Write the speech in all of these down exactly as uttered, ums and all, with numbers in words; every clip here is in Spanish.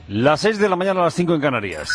Las seis de la mañana a las cinco en Canarias.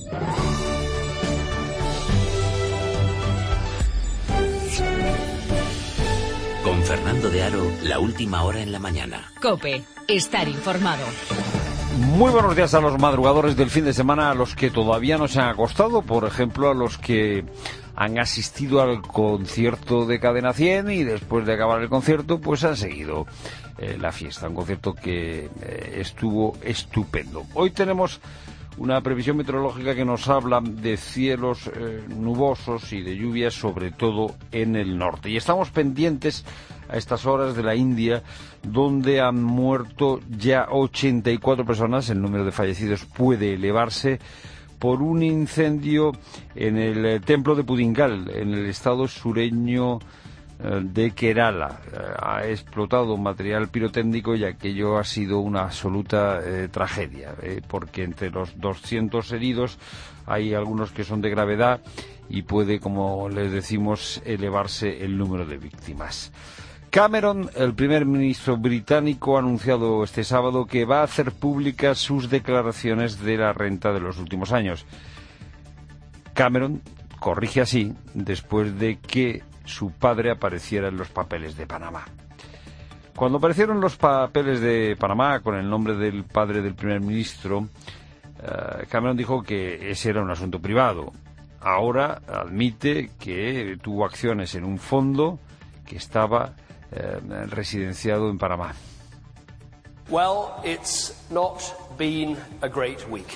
Con Fernando de Aro, la última hora en la mañana. COPE, estar informado. Muy buenos días a los madrugadores del fin de semana, a los que todavía no se han acostado, por ejemplo, a los que han asistido al concierto de Cadena cien y después de acabar el concierto, pues han seguido eh, la fiesta, un concierto que eh, estuvo estupendo. Hoy tenemos una previsión meteorológica que nos habla de cielos eh, nubosos y de lluvias, sobre todo en el norte. Y estamos pendientes a estas horas de la India, donde han muerto ya ochenta y cuatro personas. El número de fallecidos puede elevarse por un incendio en el eh, templo de Pudingal, en el estado sureño eh, de Kerala. Eh, ha explotado material pirotécnico y aquello ha sido una absoluta eh, tragedia, eh, porque entre los doscientos heridos hay algunos que son de gravedad y puede, como les decimos, elevarse el número de víctimas. Cameron, el primer ministro británico, ha anunciado este sábado que va a hacer públicas sus declaraciones de la renta de los últimos años. Cameron corrige así después de que su padre apareciera en los papeles de Panamá. Cuando aparecieron los papeles de Panamá con el nombre del padre del primer ministro, Cameron dijo que ese era un asunto privado. Ahora admite que tuvo acciones en un fondo que estaba Eh, residenciado en Panamá. Well, it's not been a great week.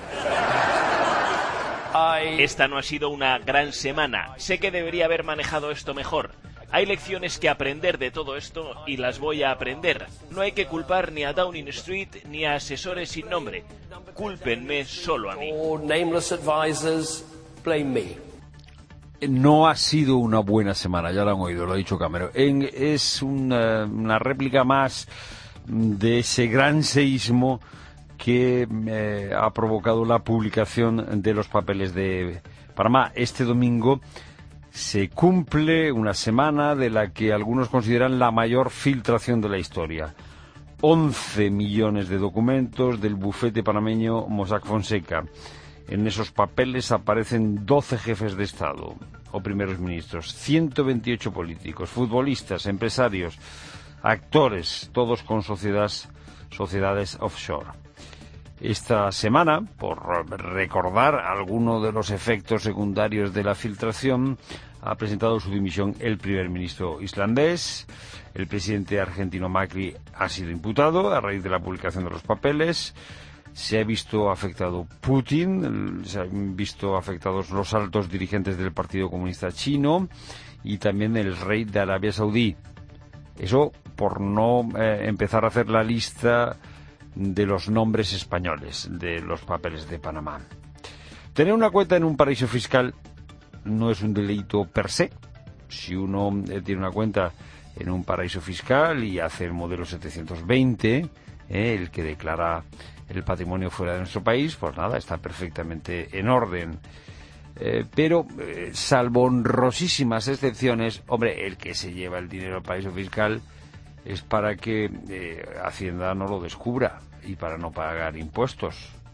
I... Esta no ha sido una gran semana. Sé que debería haber manejado esto mejor. Hay lecciones que aprender de todo esto y las voy a aprender. No hay que culpar ni a Downing Street ni a asesores sin nombre. Cúlpenme solo a mí. Nameless advisors, blame me. No ha sido una buena semana, ya lo han oído, lo ha dicho Cameron. En, es una, una réplica más de ese gran seísmo que eh, ha provocado la publicación de los papeles de Panamá. Este domingo se cumple una semana de la que algunos consideran la mayor filtración de la historia. once millones de documentos del bufete panameño Mossack Fonseca. En esos papeles aparecen doce jefes de Estado o primeros ministros, ciento veintiocho políticos, futbolistas, empresarios, actores, todos con sociedades, sociedades offshore. Esta semana, por recordar algunos de los efectos secundarios de la filtración, ha presentado su dimisión el primer ministro islandés. El presidente argentino Macri ha sido imputado a raíz de la publicación de los papeles. Se ha visto afectado Putin, se han visto afectados los altos dirigentes del Partido Comunista Chino y también el rey de Arabia Saudí. Eso por no eh, empezar a hacer la lista de los nombres españoles de los papeles de Panamá. Tener una cuenta en un paraíso fiscal no es un delito per se. Si uno eh, tiene una cuenta en un paraíso fiscal y hace el modelo setecientos veinte, eh, el que declara el patrimonio fuera de nuestro país, pues nada, está perfectamente en orden. Eh, pero, eh, salvo honrosísimas excepciones, hombre, el que se lleva el dinero al paraíso fiscal es para que eh, Hacienda no lo descubra y para no pagar impuestos.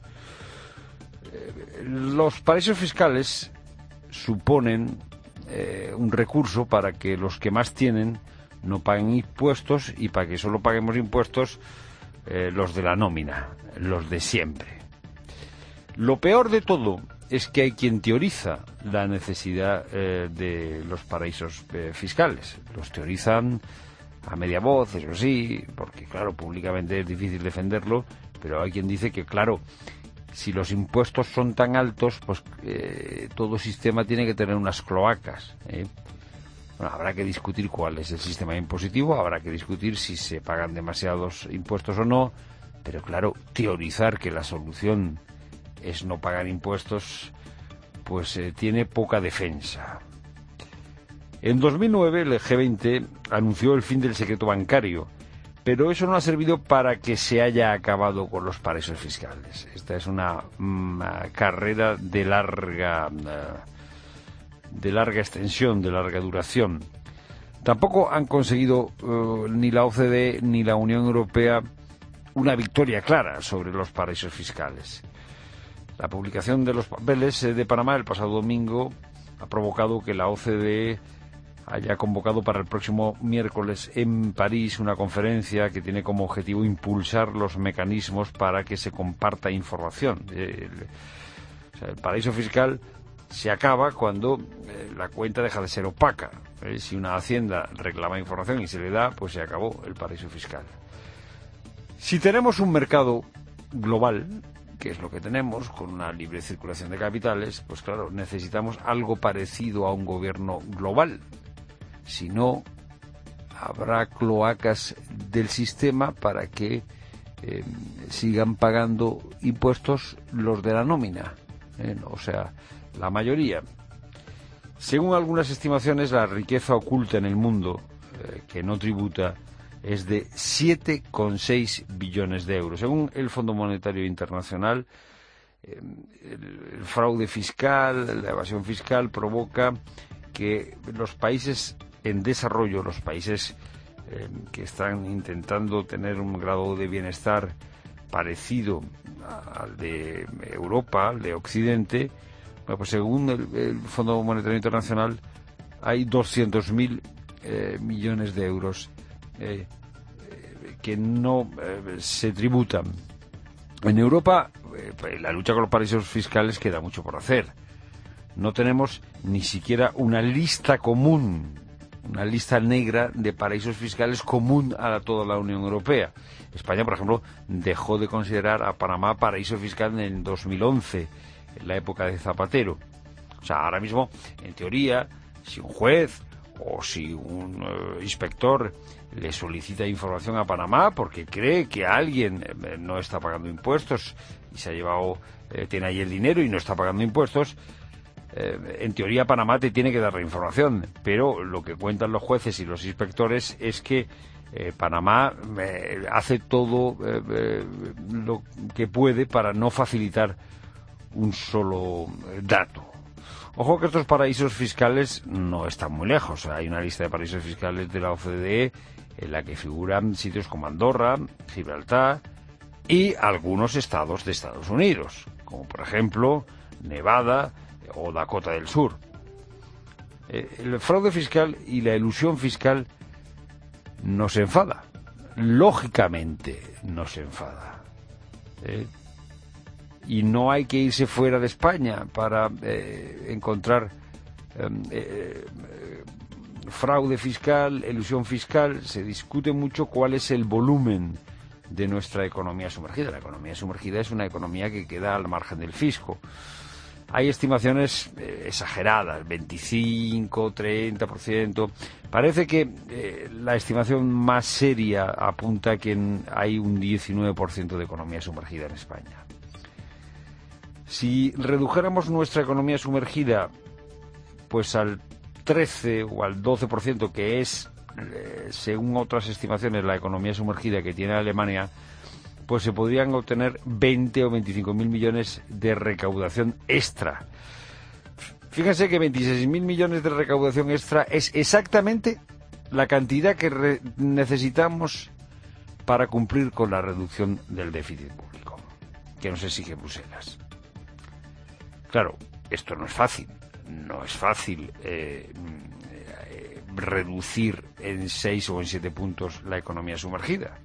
Eh, los paraísos fiscales suponen eh, un recurso para que los que más tienen no paguen impuestos y para que solo paguemos impuestos eh, los de la nómina, los de siempre. Lo peor de todo es que hay quien teoriza la necesidad eh, de los paraísos eh, fiscales. Los teorizan a media voz, eso sí, porque claro, públicamente es difícil defenderlo, pero hay quien dice que claro, si los impuestos son tan altos, pues eh, todo sistema tiene que tener unas cloacas, ¿eh? Bueno, habrá que discutir cuál es el sistema impositivo, habrá que discutir si se pagan demasiados impuestos o no, pero claro, teorizar que la solución es no pagar impuestos, pues eh, tiene poca defensa. En dos mil nueve el G veinte anunció el fin del secreto bancario, pero eso no ha servido para que se haya acabado con los paraísos fiscales. Esta es una, una carrera de larga... Uh, de larga extensión, de larga duración. Tampoco han conseguido uh, ni la O C D E ni la Unión Europea una victoria clara sobre los paraísos fiscales. La publicación de los papeles de Panamá el pasado domingo ha provocado que la O C D E haya convocado para el próximo miércoles en París una conferencia que tiene como objetivo impulsar los mecanismos para que se comparta información. El, o sea, el paraíso fiscal se acaba cuando eh, la cuenta deja de ser opaca. ¿Eh? Si una hacienda reclama información y se le da, pues se acabó el paraíso fiscal. Si tenemos un mercado global, que es lo que tenemos, con una libre circulación de capitales, pues claro, necesitamos algo parecido a un gobierno global. Si no, habrá cloacas del sistema para que eh, sigan pagando impuestos los de la nómina, ¿eh? O sea, la mayoría. Según algunas estimaciones, la riqueza oculta en el mundo eh, que no tributa es de siete coma seis billones de euros. Según el Fondo Monetario Internacional, eh, el, el fraude fiscal, la evasión fiscal provoca que los países en desarrollo, los países eh, que están intentando tener un grado de bienestar parecido al de Europa, al de Occidente, bueno, pues según el, el Fondo Monetario Internacional hay doscientos mil eh, millones de euros eh, eh, que no eh, se tributan. En Europa eh, la lucha con los paraísos fiscales queda mucho por hacer. No tenemos ni siquiera una lista común, una lista negra de paraísos fiscales común a toda la Unión Europea. España, por ejemplo, dejó de considerar a Panamá paraíso fiscal en el dos mil once, en la época de Zapatero. O sea, ahora mismo, en teoría, si un juez o si un uh, inspector le solicita información a Panamá porque cree que alguien eh, no está pagando impuestos y se ha llevado, eh, tiene ahí el dinero y no está pagando impuestos, Eh, en teoría Panamá te tiene que dar la información, pero lo que cuentan los jueces y los inspectores es que eh, Panamá eh, hace todo eh, eh, lo que puede para no facilitar un solo eh, dato. Ojo que estos paraísos fiscales no están muy lejos. Hay una lista de paraísos fiscales de la O C D E en la que figuran sitios como Andorra, Gibraltar y algunos estados de Estados Unidos, como por ejemplo Nevada o Dakota del Sur. Eh, el fraude fiscal y la elusión fiscal nos enfada. Lógicamente nos enfada. Eh, y no hay que irse fuera de España para eh, encontrar eh, eh, fraude fiscal, elusión fiscal. Se discute mucho cuál es el volumen de nuestra economía sumergida. La economía sumergida es una economía que queda al margen del fisco. Hay estimaciones eh, exageradas, veinticinco, treinta por ciento. Parece que eh, la estimación más seria apunta a que en, hay un diecinueve por ciento de economía sumergida en España. Si redujéramos nuestra economía sumergida pues al trece o al doce por ciento, que es, eh, según otras estimaciones, la economía sumergida que tiene Alemania, pues se podrían obtener veinte o veinticinco mil millones de recaudación extra. Fíjense que veintiséis mil millones de recaudación extra es exactamente la cantidad que re- necesitamos para cumplir con la reducción del déficit público que nos exige Bruselas. Claro, esto no es fácil. No es fácil eh, eh, reducir en seis o en siete puntos la economía sumergida.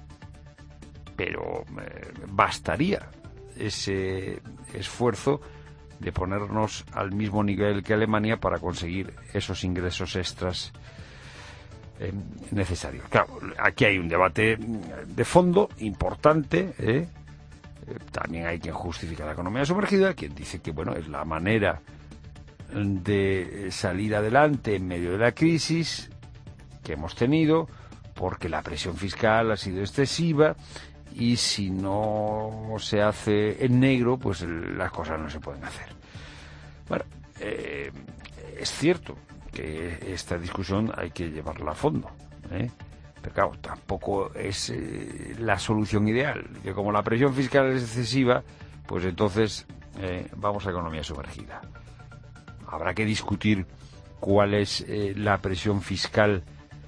Pero eh, bastaría ese esfuerzo de ponernos al mismo nivel que Alemania para conseguir esos ingresos extras eh, necesarios. Claro, aquí hay un debate de fondo importante, ¿eh? Eh, también hay quien justifica la economía sumergida, quien dice que bueno, es la manera de salir adelante en medio de la crisis que hemos tenido, porque la presión fiscal ha sido excesiva. Y si no se hace en negro, pues las cosas no se pueden hacer. Bueno, eh, es cierto que esta discusión hay que llevarla a fondo, ¿eh? Pero claro, tampoco es eh, la solución ideal. Que como la presión fiscal es excesiva, pues entonces eh, vamos a economía sumergida. Habrá que discutir cuál es eh, la presión fiscal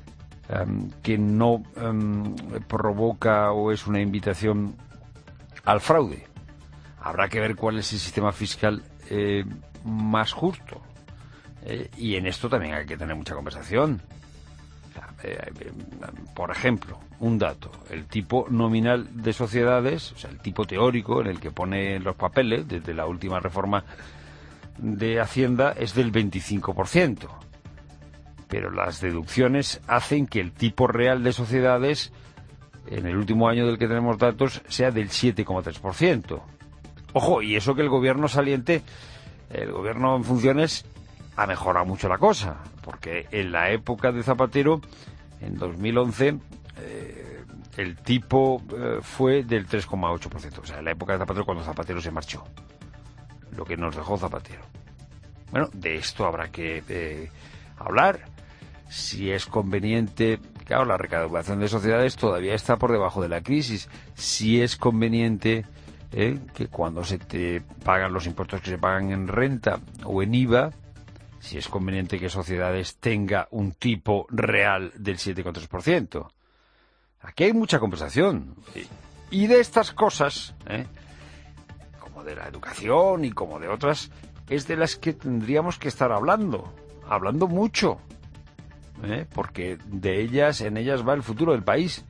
um, que no um, provoca o es una invitación al fraude. Habrá que ver cuál es el sistema fiscal eh, más justo. Eh, y en esto también hay que tener mucha conversación. O sea, eh, eh, por ejemplo, un dato. El tipo nominal de sociedades, o sea, el tipo teórico en el que pone los papeles, desde la última reforma de Hacienda, es del veinticinco por ciento. Pero las deducciones hacen que el tipo real de sociedades, en el último año del que tenemos datos, sea del siete coma tres por ciento. Ojo, y eso que el gobierno saliente, el gobierno en funciones, ha mejorado mucho la cosa, porque en la época de Zapatero, en dos mil once, eh, el tipo eh, fue del tres coma ocho por ciento. O sea, en la época de Zapatero, cuando Zapatero se marchó, lo que nos dejó Zapatero. Bueno, de esto habrá que eh, hablar. Si es conveniente, claro, la recaudación de sociedades todavía está por debajo de la crisis. Si es conveniente eh, que cuando se te pagan los impuestos que se pagan en renta o en I V A, si es conveniente que sociedades tenga un tipo real del siete coma tres por ciento. Aquí hay mucha conversación. Y de estas cosas, ¿eh? como de la educación y como de otras, es de las que tendríamos que estar hablando. Hablando mucho. ¿eh? Porque de ellas, en ellas va el futuro del país.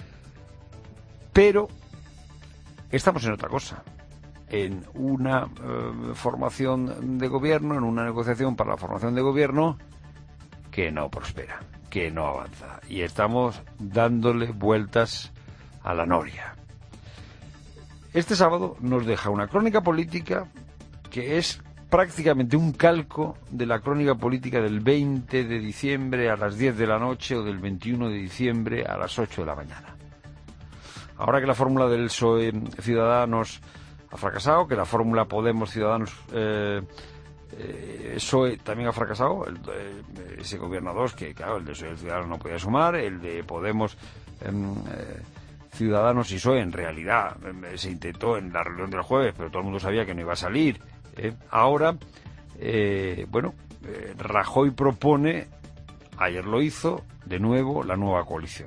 Pero estamos en otra cosa. En una eh, formación de gobierno, en una negociación para la formación de gobierno que no prospera, que no avanza. Y estamos dándole vueltas a la noria. Este sábado nos deja una crónica política que es prácticamente un calco de la crónica política del veinte de diciembre a las diez de la noche o del veintiuno de diciembre a las ocho de la mañana. Ahora que la fórmula del P S O E Ciudadanos ha fracasado, que la fórmula Podemos Ciudadanos eh, eh, P S O E también ha fracasado, el, eh, ese gobierno dos, que claro, el de P S O E Ciudadanos no podía sumar, el de Podemos eh, eh, Ciudadanos y P S O E en realidad eh, se intentó en la reunión del jueves, pero todo el mundo sabía que no iba a salir. Eh. Ahora, eh, bueno, eh, Rajoy propone, ayer lo hizo, de nuevo la nueva coalición.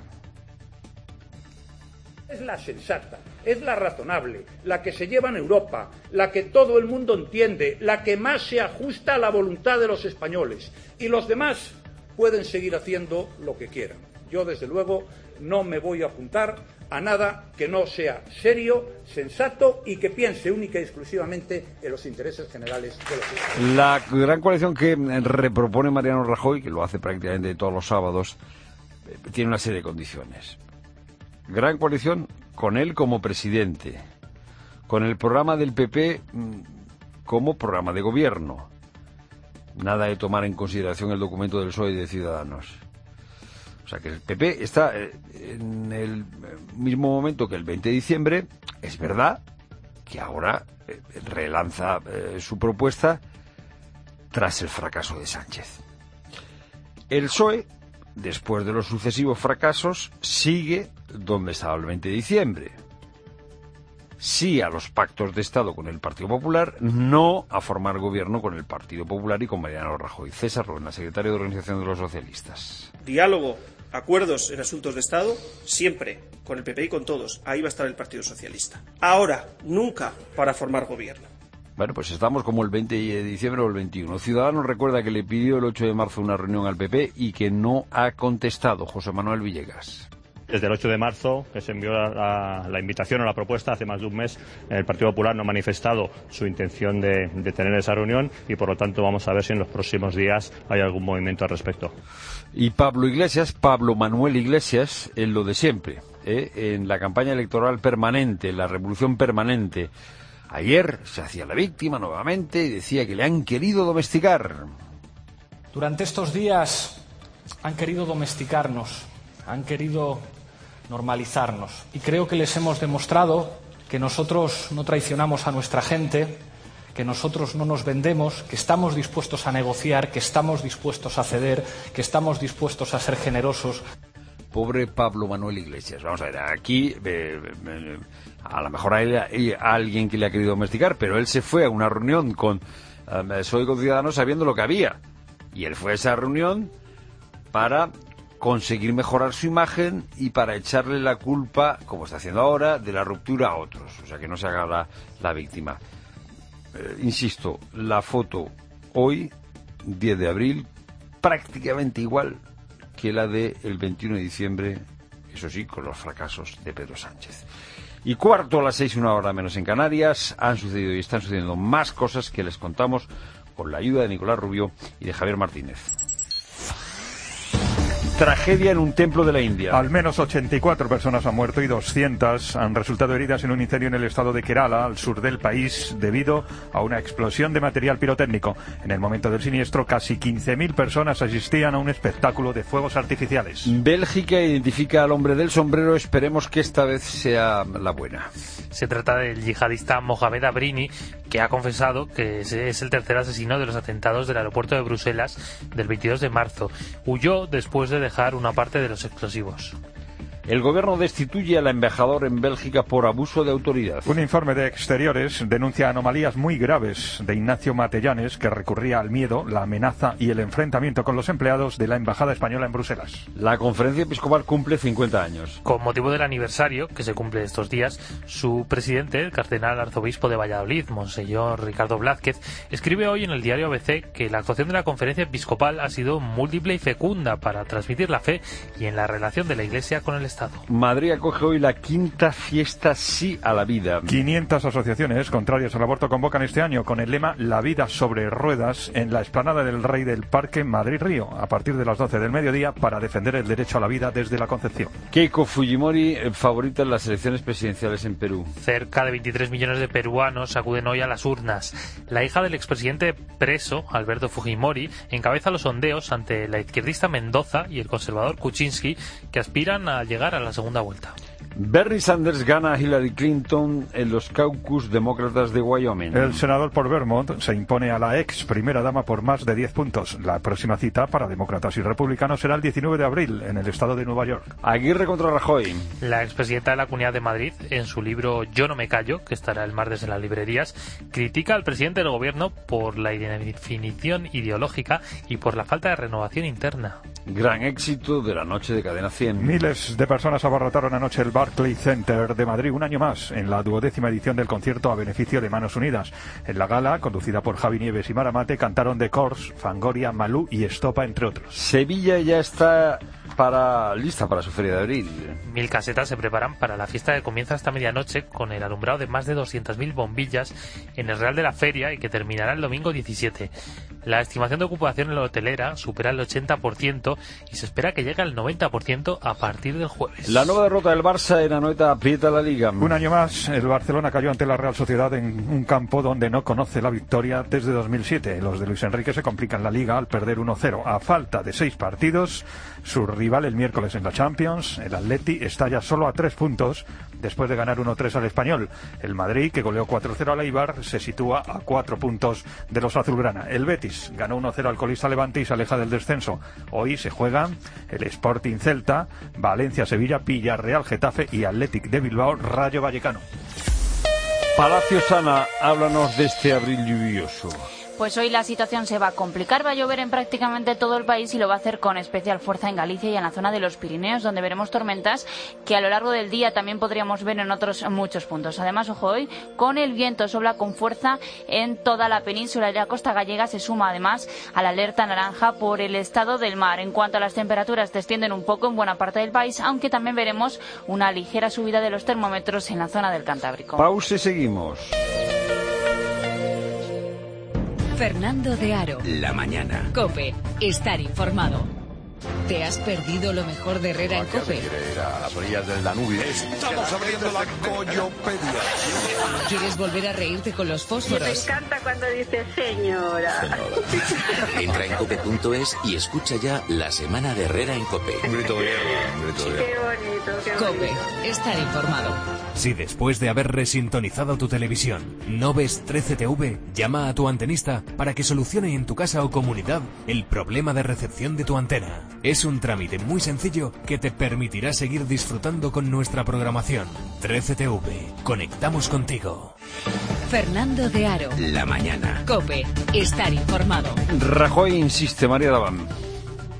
Es la sensata, es la razonable, la que se lleva en Europa, la que todo el mundo entiende, la que más se ajusta a la voluntad de los españoles. Y los demás pueden seguir haciendo lo que quieran. Yo, desde luego, no me voy a apuntar a nada que no sea serio, sensato y que piense única y exclusivamente en los intereses generales de los españoles. La gran coalición que repropone Mariano Rajoy, que lo hace prácticamente todos los sábados, tiene una serie de condiciones. Gran coalición con él como presidente, con el programa del P P como programa de gobierno. Nada de tomar en consideración el documento del P S O E y de Ciudadanos. O sea que el P P está en el mismo momento que el veinte de diciembre. Es verdad que ahora relanza eh, su propuesta tras el fracaso de Sánchez. El P S O E, después de los sucesivos fracasos, sigue donde estaba el veinte de diciembre. Sí a los pactos de Estado con el Partido Popular, no a formar gobierno con el Partido Popular y con Mariano Rajoy. César Ruena, secretario de Organización de los Socialistas. Diálogo, acuerdos en asuntos de Estado, siempre, con el P P y con todos. Ahí va a estar el Partido Socialista. Ahora, nunca para formar gobierno. Bueno, pues estamos como el veinte de diciembre o el veintiuno. Ciudadanos recuerda que le pidió el ocho de marzo una reunión al P P y que no ha contestado. José Manuel Villegas. Desde el ocho de marzo, que se envió la, la invitación o la propuesta hace más de un mes, el Partido Popular no ha manifestado su intención de, de tener esa reunión y, por lo tanto, vamos a ver si en los próximos días hay algún movimiento al respecto. Y Pablo Iglesias, Pablo Manuel Iglesias, en lo de siempre, ¿eh? en la campaña electoral permanente, en la revolución permanente. Ayer se hacía la víctima nuevamente y decía que le han querido domesticar. Durante estos días han querido domesticarnos, han querido normalizarnos. Y creo que les hemos demostrado que nosotros no traicionamos a nuestra gente, que nosotros no nos vendemos, que estamos dispuestos a negociar, que estamos dispuestos a ceder, que estamos dispuestos a ser generosos. Pobre Pablo Manuel Iglesias. Vamos a ver, aquí eh, eh, a lo mejor hay, hay alguien que le ha querido domesticar, pero él se fue a una reunión con eh, Soy con Ciudadanos sabiendo lo que había. Y él fue a esa reunión para conseguir mejorar su imagen y para echarle la culpa, como está haciendo ahora, de la ruptura a otros. O sea, que no se haga la, la víctima. Eh, insisto, la foto hoy, diez de abril, prácticamente igual que la del veintiuno de diciembre, eso sí, con los fracasos de Pedro Sánchez. Y cuarto a las seis, una hora menos en Canarias, han sucedido y están sucediendo más cosas que les contamos con la ayuda de Nicolás Rubio y de Javier Martínez. Tragedia en un templo de la India. Al menos ochenta y cuatro personas han muerto y doscientas han resultado heridas en un incendio en el estado de Kerala, al sur del país, debido a una explosión de material pirotécnico. En el momento del siniestro, casi quince mil personas asistían a un espectáculo de fuegos artificiales. Bélgica identifica al hombre del sombrero. Esperemos que esta vez sea la buena. Se trata del yihadista Mohamed Abrini, que ha confesado que es el tercer asesino de los atentados del aeropuerto de Bruselas del veintidós de marzo. Huyó después de dejar una parte de los explosivos. El gobierno destituye al embajador en Bélgica por abuso de autoridad. Un informe de Exteriores denuncia anomalías muy graves de Ignacio Matellanes, que recurría al miedo, la amenaza y el enfrentamiento con los empleados de la embajada española en Bruselas. La Conferencia Episcopal cumple cincuenta años. Con motivo del aniversario, que se cumple estos días, su presidente, el cardenal arzobispo de Valladolid, Monseñor Ricardo Blázquez, escribe hoy en el diario A B C que la actuación de la Conferencia Episcopal ha sido múltiple y fecunda para transmitir la fe y en la relación de la Iglesia con el Estado. Madrid acoge hoy la quinta fiesta Sí a la Vida. quinientas asociaciones contrarias al aborto convocan este año con el lema La vida sobre ruedas en la explanada del Rey del Parque Madrid-Río a partir de las doce del mediodía para defender el derecho a la vida desde la concepción. Keiko Fujimori favorita en las elecciones presidenciales en Perú. Cerca de veintitrés millones de peruanos acuden hoy a las urnas. La hija del expresidente preso, Alberto Fujimori, encabeza los sondeos ante la izquierdista Mendoza y el conservador Kuczynski, que aspiran a llegar a la segunda vuelta. Bernie Sanders gana a Hillary Clinton en los caucus demócratas de Wyoming. El senador por Vermont se impone a la ex primera dama por más de diez puntos. La próxima cita para demócratas y republicanos será el diecinueve de abril en el estado de Nueva York. Aguirre contra Rajoy. La expresidenta de la Comunidad de Madrid, en su libro Yo no me callo, que estará el martes en las librerías, critica al presidente del gobierno por la definición ideológica y por la falta de renovación interna. Gran éxito de la noche de Cadena cien. Miles de personas abarrotaron anoche el Barclays Center de Madrid un año más en la duodécima edición del concierto a beneficio de Manos Unidas. En la gala, conducida por Javi Nieves y Mara Mate, cantaron The Corrs, Fangoria, Malú y Estopa, entre otros. Sevilla ya está para lista para su feria de abril. Mil casetas se preparan para la fiesta que comienza esta medianoche con el alumbrado de más de doscientas mil bombillas en el Real de la Feria y que terminará el domingo diecisiete. La estimación de ocupación en la hotelera supera el ochenta por ciento y se espera que llegue al noventa por ciento a partir del jueves. La nueva derrota del Barça en Anoeta aprieta la Liga. Un año más, el Barcelona cayó ante la Real Sociedad en un campo donde no conoce la victoria desde dos mil siete. Los de Luis Enrique se complican la Liga al perder uno cero. A falta de seis partidos, su rival el miércoles en la Champions, el Atleti, está ya solo a tres puntos después de ganar uno tres al Español. El Madrid, que goleó cuatro cero al Eibar, se sitúa a cuatro puntos de los azulgrana. El Betis ganó uno cero al colista Levante y se aleja del descenso. Hoy se juegan el Sporting Celta, Valencia Sevilla, Villarreal Getafe y Athletic de Bilbao Rayo Vallecano. Palacio Sana, háblanos de este abril lluvioso. Pues hoy la situación se va a complicar, va a llover en prácticamente todo el país y lo va a hacer con especial fuerza en Galicia y en la zona de los Pirineos, donde veremos tormentas que a lo largo del día también podríamos ver en otros muchos puntos. Además, ojo, hoy con el viento sopla con fuerza en toda la península y la costa gallega se suma además a la alerta naranja por el estado del mar. En cuanto a las temperaturas, descienden un poco en buena parte del país, aunque también veremos una ligera subida de los termómetros en la zona del Cantábrico. Pausa y seguimos. Fernando de Aro. La mañana. COPE. Estar informado. ¿Te has perdido lo mejor de Herrera en COPE? A las orillas del Danubio. Estamos abriendo la Coyopedia. ¿Quieres volver a reírte con los fósforos? Me encanta cuando dices señora. Señora. Entra en cope punto es y escucha ya la semana de Herrera en COPE. Un grito de guerra, un grito de guerra. Qué bonito, qué bonito. COPE. Estar informado. Si después de haber resintonizado tu televisión no ves trece T V, llama a tu antenista para que solucione en tu casa o comunidad el problema de recepción de tu antena. Es un trámite muy sencillo que te permitirá seguir disfrutando con nuestra programación. trece T V. Conectamos contigo. Fernando de Aro. La mañana. COPE. Estar informado. Rajoy insiste, María Daván.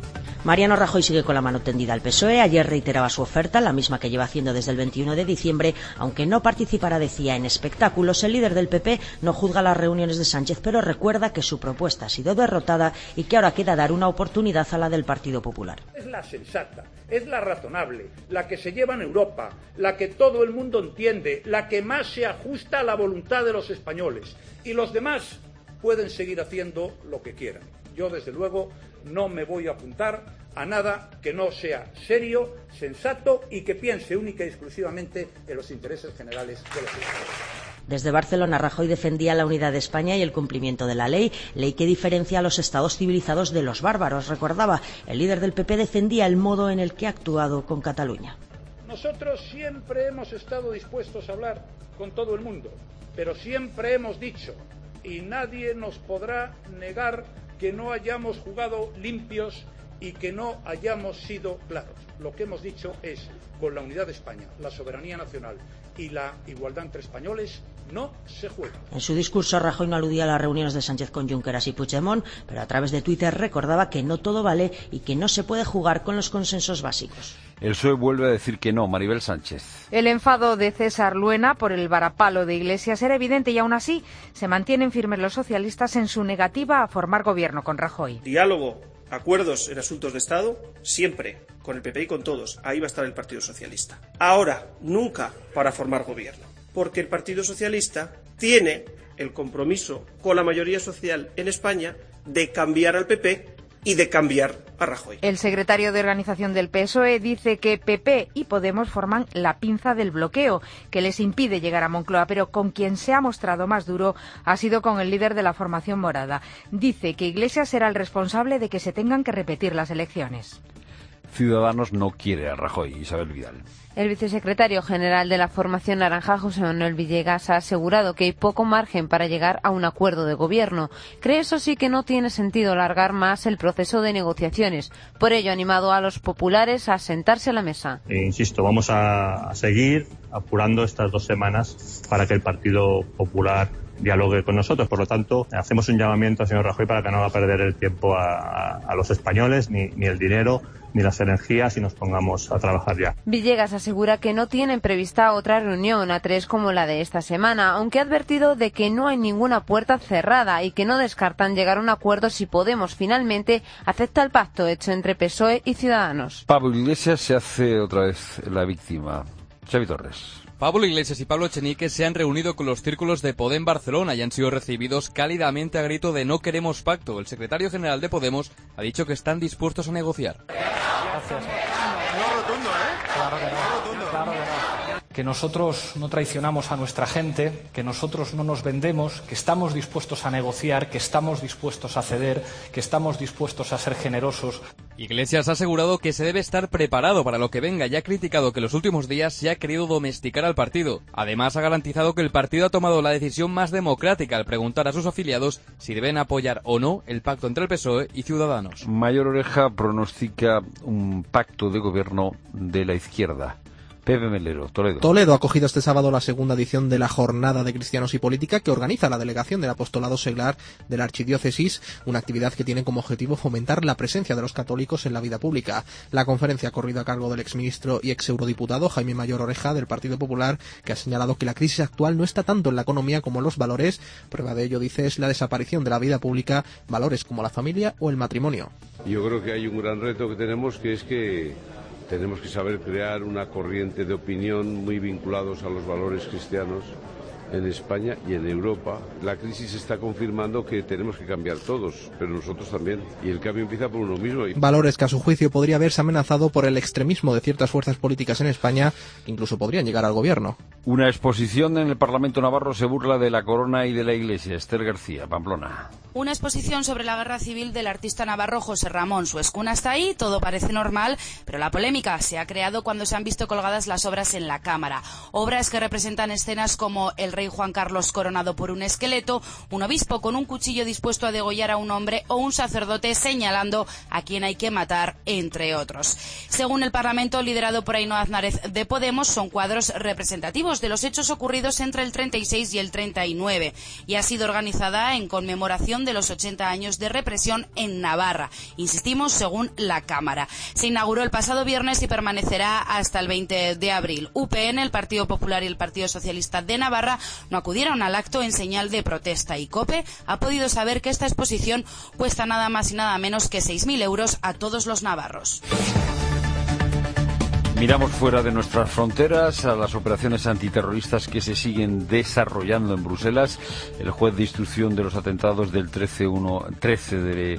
Mariano Rajoy sigue con la mano tendida al P S O E. Ayer reiteraba su oferta, la misma que lleva haciendo desde el veintiuno de diciembre, aunque no participará, decía, en espectáculos. El líder del P P no juzga las reuniones de Sánchez, pero recuerda que su propuesta ha sido derrotada y que ahora queda dar una oportunidad a la del Partido Popular. Es la sensata, es la razonable, la que se lleva en Europa, la que todo el mundo entiende, la que más se ajusta a la voluntad de los españoles. Y los demás pueden seguir haciendo lo que quieran. Yo, desde luego, no me voy a apuntar a nada que no sea serio, sensato y que piense única y exclusivamente en los intereses generales de los españoles. Desde Barcelona, Rajoy defendía la unidad de España y el cumplimiento de la ley, ley que diferencia a los estados civilizados de los bárbaros. Recordaba, el líder del P P defendía el modo en el que ha actuado con Cataluña. Nosotros siempre hemos estado dispuestos a hablar con todo el mundo, pero siempre hemos dicho, y nadie nos podrá negar, que no hayamos jugado limpios y que no hayamos sido claros. Lo que hemos dicho es, con la unidad de España, la soberanía nacional y la igualdad entre españoles, no se juega. En su discurso, Rajoy no aludía a las reuniones de Sánchez con Junqueras y Puigdemont, pero a través de Twitter recordaba que no todo vale y que no se puede jugar con los consensos básicos. El P S O E vuelve a decir que no. Maribel Sánchez. El enfado de César Luena por el varapalo de Iglesias era evidente y aún así se mantienen firmes los socialistas en su negativa a formar gobierno con Rajoy. Diálogo, acuerdos en asuntos de Estado, siempre, con el P P y con todos. Ahí va a estar el Partido Socialista. Ahora, nunca para formar gobierno. Porque el Partido Socialista tiene el compromiso con la mayoría social en España de cambiar al P P y de cambiar a Rajoy. El secretario de organización del P S O E dice que P P y Podemos forman la pinza del bloqueo, que les impide llegar a Moncloa, pero con quien se ha mostrado más duro ha sido con el líder de la formación morada. Dice que Iglesias será el responsable de que se tengan que repetir las elecciones. Ciudadanos no quiere a Rajoy. Isabel Vidal. El vicesecretario general de la formación naranja, José Manuel Villegas, ha asegurado que hay poco margen para llegar a un acuerdo de gobierno. Cree, eso sí, que no tiene sentido alargar más el proceso de negociaciones. Por ello, ha animado a los populares a sentarse a la mesa. Eh, insisto, vamos a, a seguir apurando estas dos semanas para que el Partido Popular dialogue con nosotros. Por lo tanto, hacemos un llamamiento al señor Rajoy para que no haga perder el tiempo a, a, a los españoles, ni, ni el dinero, ni las energías, y nos pongamos a trabajar ya. Villegas asegura que no tienen prevista otra reunión a tres como la de esta semana, aunque ha advertido de que no hay ninguna puerta cerrada y que no descartan llegar a un acuerdo si Podemos finalmente acepta el pacto hecho entre P S O E y Ciudadanos. Pablo Iglesias se hace otra vez la víctima. Xavi Torres. Pablo Iglesias y Pablo Echenique se han reunido con los círculos de Podem Barcelona y han sido recibidos cálidamente a grito de no queremos pacto. El secretario general de Podemos ha dicho que están dispuestos a negociar. Gracias. No rotundo, ¿eh? Claro que no. No rotundo. Claro que no. Que nosotros no traicionamos a nuestra gente, que nosotros no nos vendemos, que estamos dispuestos a negociar, que estamos dispuestos a ceder, que estamos dispuestos a ser generosos. Iglesias ha asegurado que se debe estar preparado para lo que venga y ha criticado que en los últimos días se ha querido domesticar al partido. Además, ha garantizado que el partido ha tomado la decisión más democrática al preguntar a sus afiliados si deben apoyar o no el pacto entre el P S O E y Ciudadanos. Mayor Oreja pronostica un pacto de gobierno de la izquierda. Pepe Melero, Toledo. Toledo ha acogido este sábado la segunda edición de la Jornada de Cristianos y Política que organiza la Delegación del Apostolado Seglar de la Archidiócesis, una actividad que tiene como objetivo fomentar la presencia de los católicos en la vida pública. La conferencia ha corrido a cargo del exministro y ex eurodiputado Jaime Mayor Oreja del Partido Popular, que ha señalado que la crisis actual no está tanto en la economía como en los valores. Prueba de ello, dice, es la desaparición de la vida pública, valores como la familia o el matrimonio. Yo creo que hay un gran reto que tenemos, que es que tenemos que saber crear una corriente de opinión muy vinculados a los valores cristianos en España y en Europa. La crisis está confirmando que tenemos que cambiar todos, pero nosotros también. Y el cambio empieza por uno mismo. Valores que a su juicio podría verse amenazado por el extremismo de ciertas fuerzas políticas en España, que incluso podrían llegar al gobierno. Una exposición en el Parlamento Navarro se burla de la corona y de la Iglesia. Esther García, Pamplona. Una exposición sobre la guerra civil del artista navarro José Ramón. Su escuna está ahí, todo parece normal, pero la polémica se ha creado cuando se han visto colgadas las obras en la cámara. Obras que representan escenas como el rey Juan Carlos coronado por un esqueleto, un obispo con un cuchillo dispuesto a degollar a un hombre o un sacerdote señalando a quien hay que matar, entre otros. Según el Parlamento, liderado por Ainhoa Aznárez de Podemos, son cuadros representativos testigos de los hechos ocurridos entre el treinta y seis y el treinta y nueve y ha sido organizada en conmemoración de los ochenta años de represión en Navarra. Insistimos, según la Cámara. Se inauguró el pasado viernes y permanecerá hasta el veinte de abril. U P N, el Partido Popular y el Partido Socialista de Navarra no acudieron al acto en señal de protesta y COPE ha podido saber que esta exposición cuesta nada más y nada menos que seis mil euros a todos los navarros. Miramos fuera de nuestras fronteras a las operaciones antiterroristas que se siguen desarrollando en Bruselas. El juez de instrucción de los atentados del trece de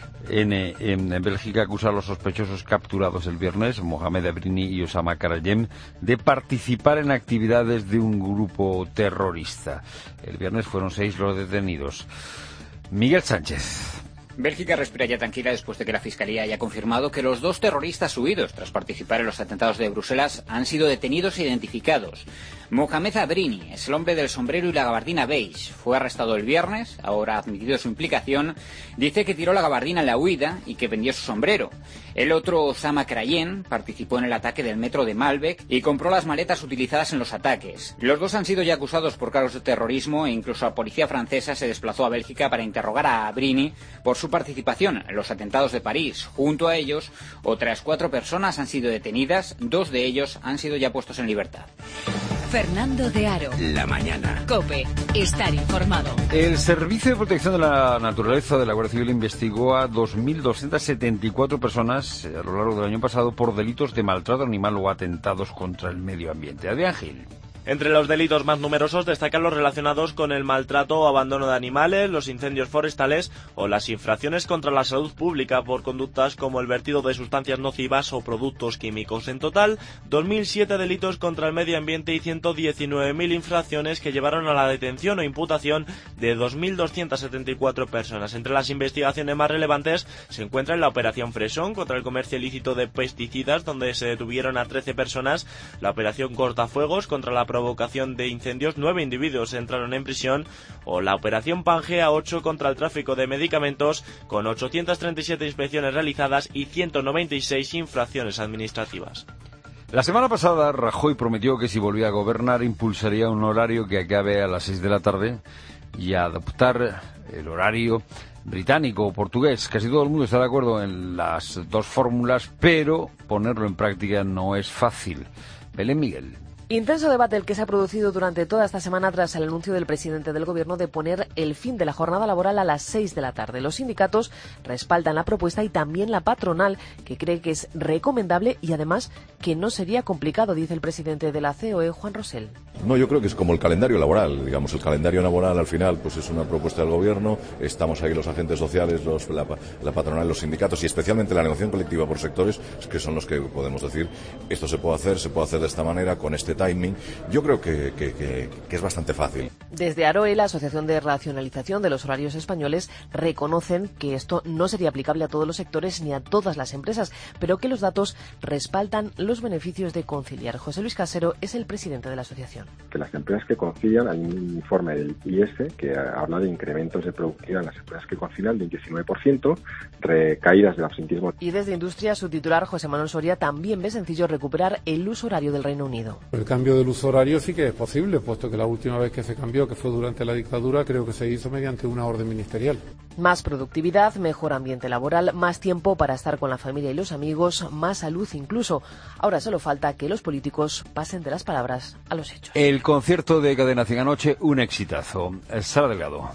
N en Bélgica acusa a los sospechosos capturados el viernes, Mohamed Abrini y Osama Karayem, de participar en actividades de un grupo terrorista. El viernes fueron seis los detenidos. Miguel Sánchez. Bélgica respira ya tranquila después de que la Fiscalía haya confirmado que los dos terroristas huidos tras participar en los atentados de Bruselas han sido detenidos e identificados. Mohamed Abrini es el hombre del sombrero y la gabardina beige. Fue arrestado el viernes, ahora ha admitido su implicación. Dice que tiró la gabardina en la huida y que vendió su sombrero. El otro, Osama Karayem, participó en el ataque del metro de Malbec y compró las maletas utilizadas en los ataques. Los dos han sido ya acusados por cargos de terrorismo e incluso la policía francesa se desplazó a Bélgica para interrogar a Abrini por su participación en los atentados de París. Junto a ellos, otras cuatro personas han sido detenidas, dos de ellos han sido ya puestos en libertad. Fernando de Aro. La mañana. COPE. Estar informado. El Servicio de Protección de la Naturaleza de la Guardia Civil investigó a dos mil doscientas setenta y cuatro personas a lo largo del año pasado por delitos de maltrato animal o atentados contra el medio ambiente. Adrián Gil. Entre los delitos más numerosos destacan los relacionados con el maltrato o abandono de animales, los incendios forestales o las infracciones contra la salud pública por conductas como el vertido de sustancias nocivas o productos químicos. En total, dos mil siete delitos contra el medio ambiente y ciento diecinueve mil infracciones que llevaron a la detención o imputación de dos mil doscientas setenta y cuatro personas. Entre las investigaciones más relevantes se encuentra la Operación Fresón contra el comercio ilícito de pesticidas, donde se detuvieron a trece personas, la Operación Cortafuegos contra la provocación de incendios, nueve individuos entraron en prisión, o la Operación Pangea ocho contra el tráfico de medicamentos, con ochocientas treinta y siete inspecciones realizadas y ciento noventa y seis infracciones administrativas. La semana pasada Rajoy prometió que si volvía a gobernar impulsaría un horario que acabe a las seis de la tarde y a adoptar el horario británico o portugués. Casi todo el mundo está de acuerdo en las dos fórmulas, pero ponerlo en práctica no es fácil. Belén Miguel. Intenso debate el que se ha producido durante toda esta semana tras el anuncio del presidente del Gobierno de poner el fin de la jornada laboral a las seis de la tarde. Los sindicatos respaldan la propuesta y también la patronal, que cree que es recomendable y además que no sería complicado, dice el presidente de la C O E, Juan Rosell. No, yo creo que es como el calendario laboral. Digamos, el calendario laboral al final pues es una propuesta del Gobierno. Estamos ahí los agentes sociales, los, la, la patronal, los sindicatos y especialmente la negociación colectiva por sectores, que son los que podemos decir esto se puede hacer, se puede hacer de esta manera, con este timing. Yo creo que, que, que, que es bastante fácil. Desde AROE, la Asociación de Racionalización de los Horarios Españoles, reconocen que esto no sería aplicable a todos los sectores ni a todas las empresas, pero que los datos respaldan los beneficios de conciliar. José Luis Casero es el presidente de la asociación. Que las empresas que concilian, hay un informe del I E S que habla de incrementos de productividad en las empresas que concilian del diecinueve por ciento, recaídas del absentismo. Y desde Industria, su titular, José Manuel Soria, también ve sencillo recuperar el uso horario del Reino Unido. El cambio del uso horario sí que es posible, puesto que la última vez que se cambió, que fue durante la dictadura, creo que se hizo mediante una orden ministerial. Más productividad, mejor ambiente laboral, más tiempo para estar con la familia y los amigos, más salud incluso. Ahora solo falta que los políticos pasen de las palabras a los hechos. El concierto de Cadena cien anoche, un exitazo. Sara Delgado.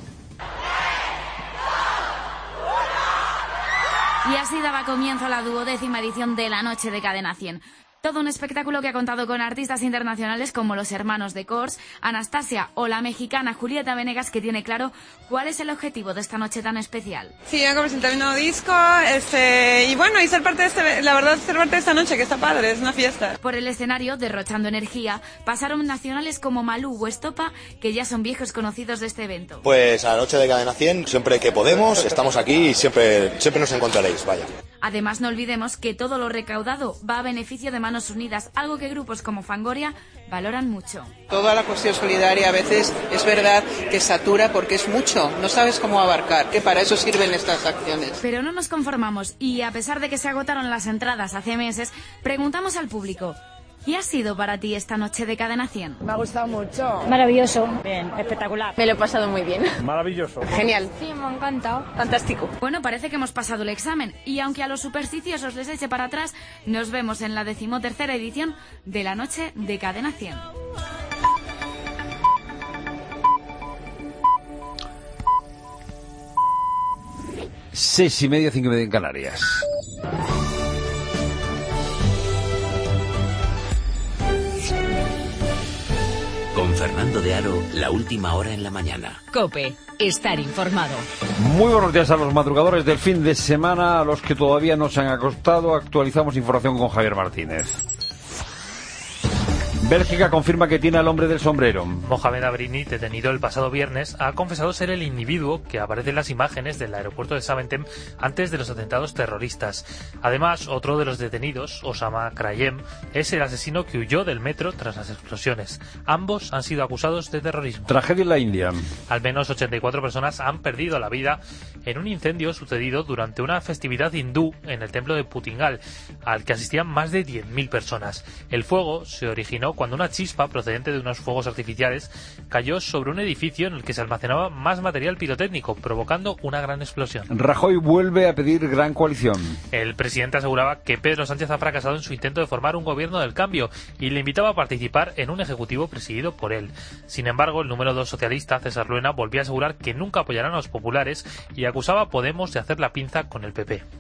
Y así daba comienzo a la duodécima edición de la Noche de Cadena cien. Todo un espectáculo que ha contado con artistas internacionales como los hermanos de Kors, Anastasia o la mexicana Julieta Venegas, que tiene claro cuál es el objetivo de esta noche tan especial. Sí, vengo a presentar mi nuevo disco, este, y bueno, y ser parte de este, la verdad, ser parte de esta noche, que está padre, es una fiesta. Por el escenario, derrochando energía, pasaron nacionales como Malú o Estopa, que ya son viejos conocidos de este evento. Pues a la Noche de Cadena cien, siempre que podemos, estamos aquí y siempre, siempre nos encontraréis, vaya. Además, no olvidemos que todo lo recaudado va a beneficio de Manos Unidas, algo que grupos como Fangoria valoran mucho. Toda la cuestión solidaria a veces es verdad que satura porque es mucho, no sabes cómo abarcar, que para eso sirven estas acciones. Pero no nos conformamos y a pesar de que se agotaron las entradas hace meses, preguntamos al público: ¿Qué ha sido para ti esta noche de Cadena cien? Me ha gustado mucho. Maravilloso. Bien, espectacular. Me lo he pasado muy bien. Maravilloso. Genial. Sí, me ha encantado. Fantástico. Bueno, parece que hemos pasado el examen y aunque a los supersticiosos les eche para atrás, nos vemos en la decimotercera edición de la noche de Cadena cien. Seis y media, cinco y media en Canarias. Con Fernando de Aro, la última hora en la mañana. COPE, estar informado. Muy buenos días a los madrugadores del fin de semana, a los que todavía no se han acostado. Actualizamos información con Javier Martínez. Bélgica confirma que tiene al hombre del sombrero. Mohamed Abrini, detenido el pasado viernes, ha confesado ser el individuo que aparece en las imágenes del aeropuerto de Zaventem antes de los atentados terroristas. Además, otro de los detenidos, Osama Krayem, es el asesino que huyó del metro tras las explosiones. Ambos han sido acusados de terrorismo. Tragedia en la India. Al menos ochenta y cuatro personas han perdido la vida en un incendio sucedido durante una festividad hindú en el templo de Putingal, al que asistían más de diez mil personas. El fuego se originó cuando una chispa procedente de unos fuegos artificiales cayó sobre un edificio en el que se almacenaba más material pirotécnico, provocando una gran explosión. Rajoy vuelve a pedir gran coalición. El presidente aseguraba que Pedro Sánchez ha fracasado en su intento de formar un gobierno del cambio y le invitaba a participar en un ejecutivo presidido por él. Sin embargo, el número dos socialista, César Luena, volvió a asegurar que nunca apoyarán a los populares y acusaba a Podemos de hacer la pinza con el P P.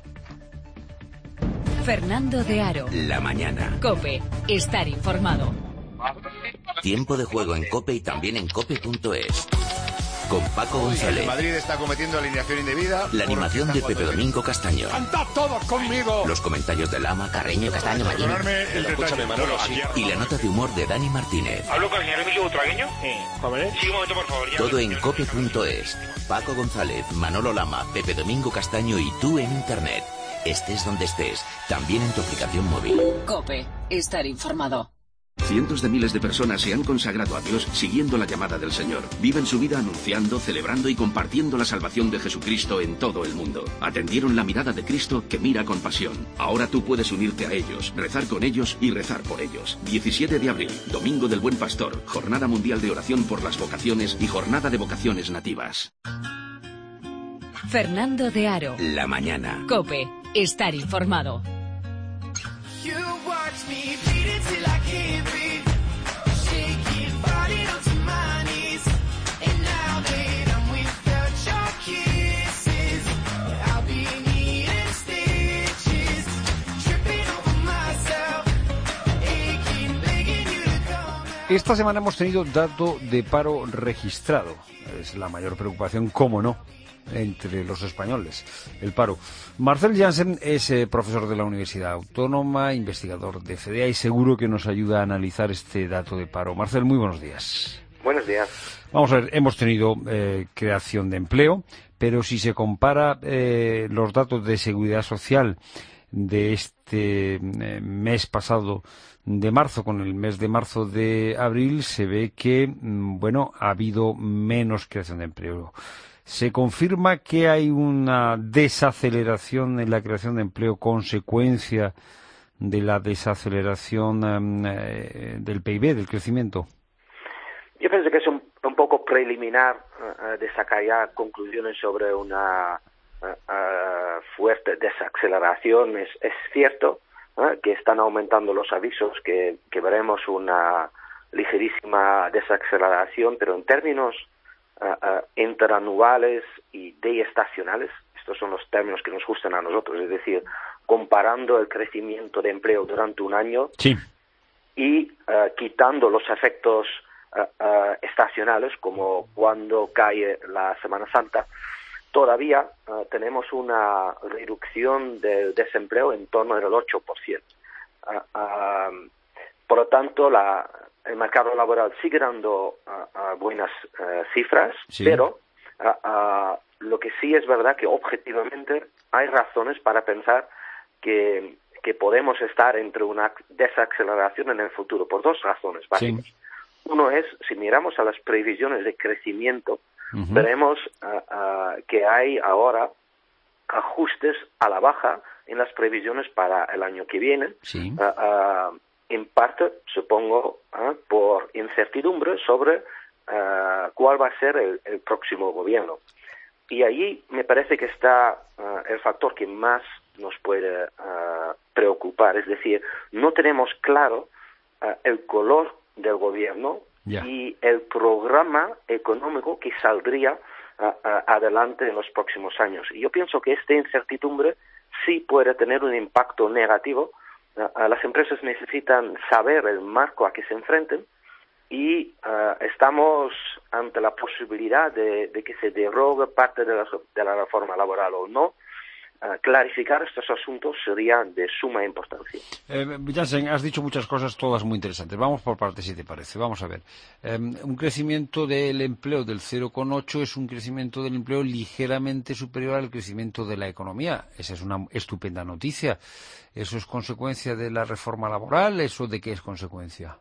Fernando de Aro. La mañana. COPE, estar informado. Tiempo de juego en COPE y también en cope punto es. Con Paco González. El Madrid está cometiendo alineación indebida. La animación de Pepe Domingo Castaño. ¡Cantad todos conmigo! Los comentarios de Lama, Carreño, Castaño, Martínez. Escúchame, Manolo. Y la nota de humor de Dani Martínez. ¿Hablo con el señor Emilio Butragueño? Sí. Sí, un momento, por favor. Ya. Todo en cope punto es. Paco González, Manolo Lama, Pepe Domingo Castaño y tú en Internet. Estés donde estés, también en tu aplicación móvil. COPE, estar informado. Cientos de miles de personas se han consagrado a Dios siguiendo la llamada del Señor. Viven su vida anunciando, celebrando y compartiendo la salvación de Jesucristo en todo el mundo. Atendieron la mirada de Cristo que mira con pasión. Ahora tú puedes unirte a ellos, rezar con ellos y rezar por ellos. diecisiete de abril, Domingo del Buen Pastor, Jornada Mundial de Oración por las Vocaciones y Jornada de Vocaciones Nativas. Fernando de Aro. La mañana. COPE, estar informado. Esta semana hemos tenido dato de paro registrado. Es la mayor preocupación, cómo no, entre los españoles, el paro. Marcel Janssen es eh, profesor de la Universidad Autónoma, investigador de FEDEA y seguro que nos ayuda a analizar este dato de paro. Marcel, muy buenos días. Buenos días. Vamos a ver, hemos tenido eh, creación de empleo, pero si se compara eh, los datos de seguridad social de este eh, mes pasado de marzo con el mes de marzo de abril, se ve que, bueno, ha habido menos creación de empleo. ¿Se confirma que hay una desaceleración en la creación de empleo consecuencia de la desaceleración eh, del P I B, del crecimiento? Yo pienso que es un, un poco preliminar uh, de sacar ya conclusiones sobre una uh, uh, fuerte desaceleración. Es, es cierto uh, que están aumentando los avisos, que, que veremos una ligerísima desaceleración, pero en términos uh, uh, interanuales y deestacionales, estos son los términos que nos gustan a nosotros, es decir, comparando el crecimiento de empleo durante un año sí. y uh, quitando los efectos uh, uh, estacionales, como cuando cae la Semana Santa, todavía uh, tenemos una reducción del desempleo en torno al ocho por ciento. Uh, uh, por lo tanto, la, el mercado laboral sigue dando uh, uh, buenas uh, cifras, sí. pero uh, uh, lo que sí es verdad que objetivamente hay razones para pensar que, que podemos estar entre una desaceleración en el futuro, por dos razones básicas. Sí. Uno es, si miramos a las previsiones de crecimiento, uh-huh. veremos uh, uh, que hay ahora ajustes a la baja en las previsiones para el año que viene. Sí. Uh, uh, en parte, supongo, ¿eh? por incertidumbre sobre uh, cuál va a ser el, el próximo gobierno. Y allí me parece que está uh, el factor que más nos puede uh, preocupar, es decir, no tenemos claro uh, el color del gobierno yeah. y el programa económico que saldría uh, uh, adelante en los próximos años. Y yo pienso que esta incertidumbre sí puede tener un impacto negativo. Uh, uh, las empresas necesitan saber el marco a que se enfrenten y uh, estamos ante la posibilidad de, de que se derogue parte de la, de la reforma laboral o no. Uh, clarificar estos asuntos sería de suma importancia. Eh, Jansen, has dicho muchas cosas, todas muy interesantes. Vamos por partes, si te parece. Vamos a ver. Eh, un crecimiento del empleo del cero coma ocho es un crecimiento del empleo ligeramente superior al crecimiento de la economía. Esa es una estupenda noticia. ¿Eso es consecuencia de la reforma laboral? ¿Eso de qué es consecuencia?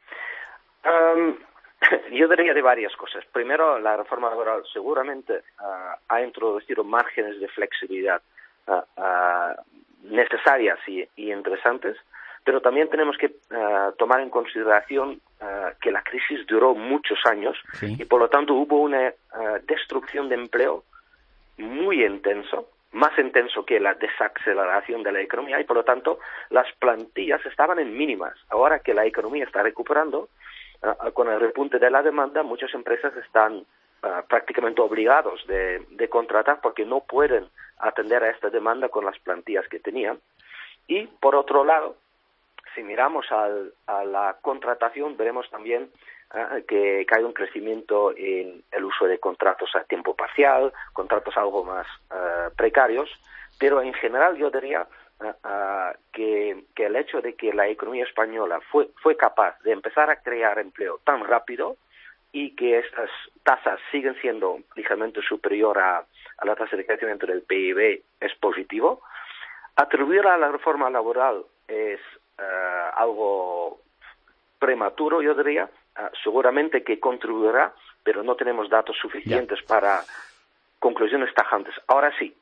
Um, yo diría de varias cosas. Primero, la reforma laboral seguramente uh, ha introducido márgenes de flexibilidad Uh, uh, necesarias y, y interesantes, pero también tenemos que uh, tomar en consideración uh, que la crisis duró muchos años sí. y por lo tanto hubo una uh, destrucción de empleo muy intenso, más intenso que la desaceleración de la economía y por lo tanto las plantillas estaban en mínimas. Ahora que la economía está recuperando, uh, con el repunte de la demanda, muchas empresas están Uh, prácticamente obligados de, de contratar porque no pueden atender a esta demanda con las plantillas que tenían. Y, por otro lado, si miramos al, a la contratación, veremos también uh, que, que hay un crecimiento en el uso de contratos a tiempo parcial, contratos algo más uh, precarios, pero en general yo diría uh, uh, que, que el hecho de que la economía española fue, fue capaz de empezar a crear empleo tan rápido y que estas tasas siguen siendo ligeramente superior a, a la tasa de crecimiento del P I B es positivo. Atribuir a la reforma laboral es uh, algo prematuro, yo diría. Uh, seguramente que contribuirá, pero no tenemos datos suficientes yeah. para conclusiones tajantes. Ahora sí,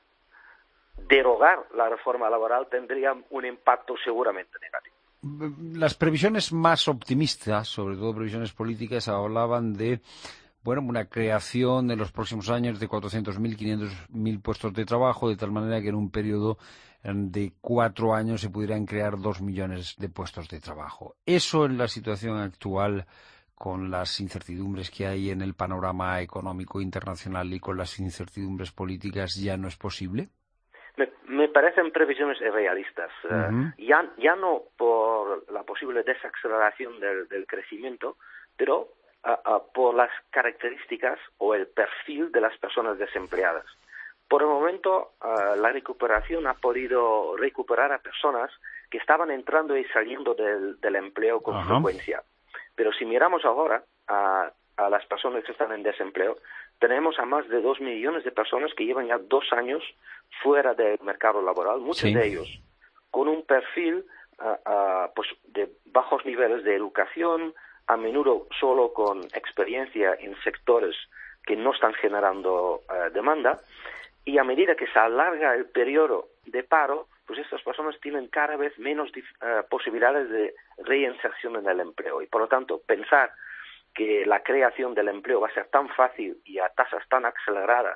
derogar la reforma laboral tendría un impacto seguramente negativo. Las previsiones más optimistas, sobre todo previsiones políticas, hablaban de bueno, una creación en los próximos años de cuatrocientos mil, quinientos mil puestos de trabajo, de tal manera que en un periodo de cuatro años se pudieran crear dos millones de puestos de trabajo. ¿Eso en la situación actual, con las incertidumbres que hay en el panorama económico internacional y con las incertidumbres políticas, ya no es posible? Me, me parecen previsiones irrealistas, uh-huh. uh, ya, ya no por la posible desaceleración del, del crecimiento, pero uh, uh, por las características o el perfil de las personas desempleadas. Por el momento, uh, la recuperación ha podido recuperar a personas que estaban entrando y saliendo del, del empleo con uh-huh. frecuencia. Pero si miramos ahora a, a las personas que están en desempleo, tenemos a más de dos millones de personas que llevan ya dos años fuera del mercado laboral, muchos sí. de ellos con un perfil uh, uh, pues de bajos niveles de educación, a menudo solo con experiencia en sectores que no están generando uh, demanda, y a medida que se alarga el periodo de paro, pues estas personas tienen cada vez menos uh, posibilidades de reinserción en el empleo, y por lo tanto pensar que la creación del empleo va a ser tan fácil y a tasas tan aceleradas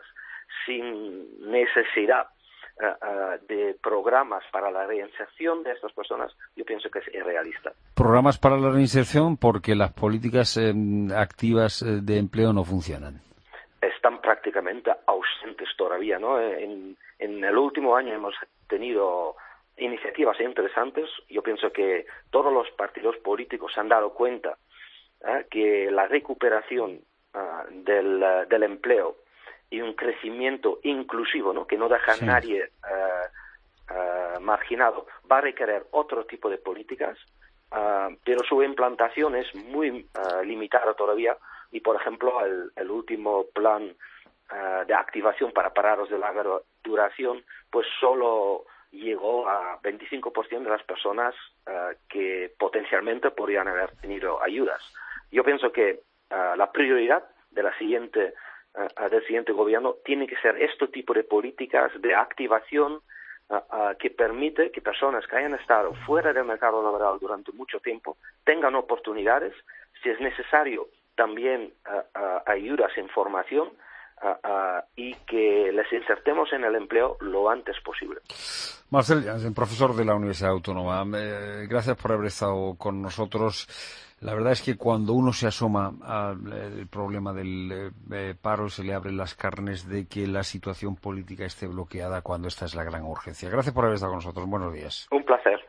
sin necesidad uh, uh, de programas para la reinserción de estas personas, yo pienso que es irrealista. Programas para la reinserción porque las políticas eh, activas de empleo no funcionan. Están prácticamente ausentes todavía, ¿no? En, en el último año hemos tenido iniciativas interesantes. Yo pienso que todos los partidos políticos se han dado cuenta ¿eh? que la recuperación uh, del, uh, del empleo y un crecimiento inclusivo, ¿no? que no deja sí. a nadie uh, uh, marginado, va a requerir otro tipo de políticas, uh, pero su implantación es muy uh, limitada todavía, y por ejemplo el, el último plan uh, de activación para parados de larga duración pues solo llegó a veinticinco por ciento de las personas uh, que potencialmente podrían haber tenido ayudas. Yo pienso que uh, la prioridad de la siguiente uh, del siguiente gobierno tiene que ser este tipo de políticas de activación uh, uh, que permite que personas que hayan estado fuera del mercado laboral durante mucho tiempo tengan oportunidades, si es necesario también uh, uh, ayudas en formación, Uh, uh, y que les insertemos en el empleo lo antes posible. Marcel Jansen, profesor de la Universidad Autónoma, eh, gracias por haber estado con nosotros. La verdad es que cuando uno se asoma al problema del eh, paro, se le abren las carnes de que la situación política esté bloqueada cuando esta es la gran urgencia. Gracias por haber estado con nosotros. Buenos días. Un placer.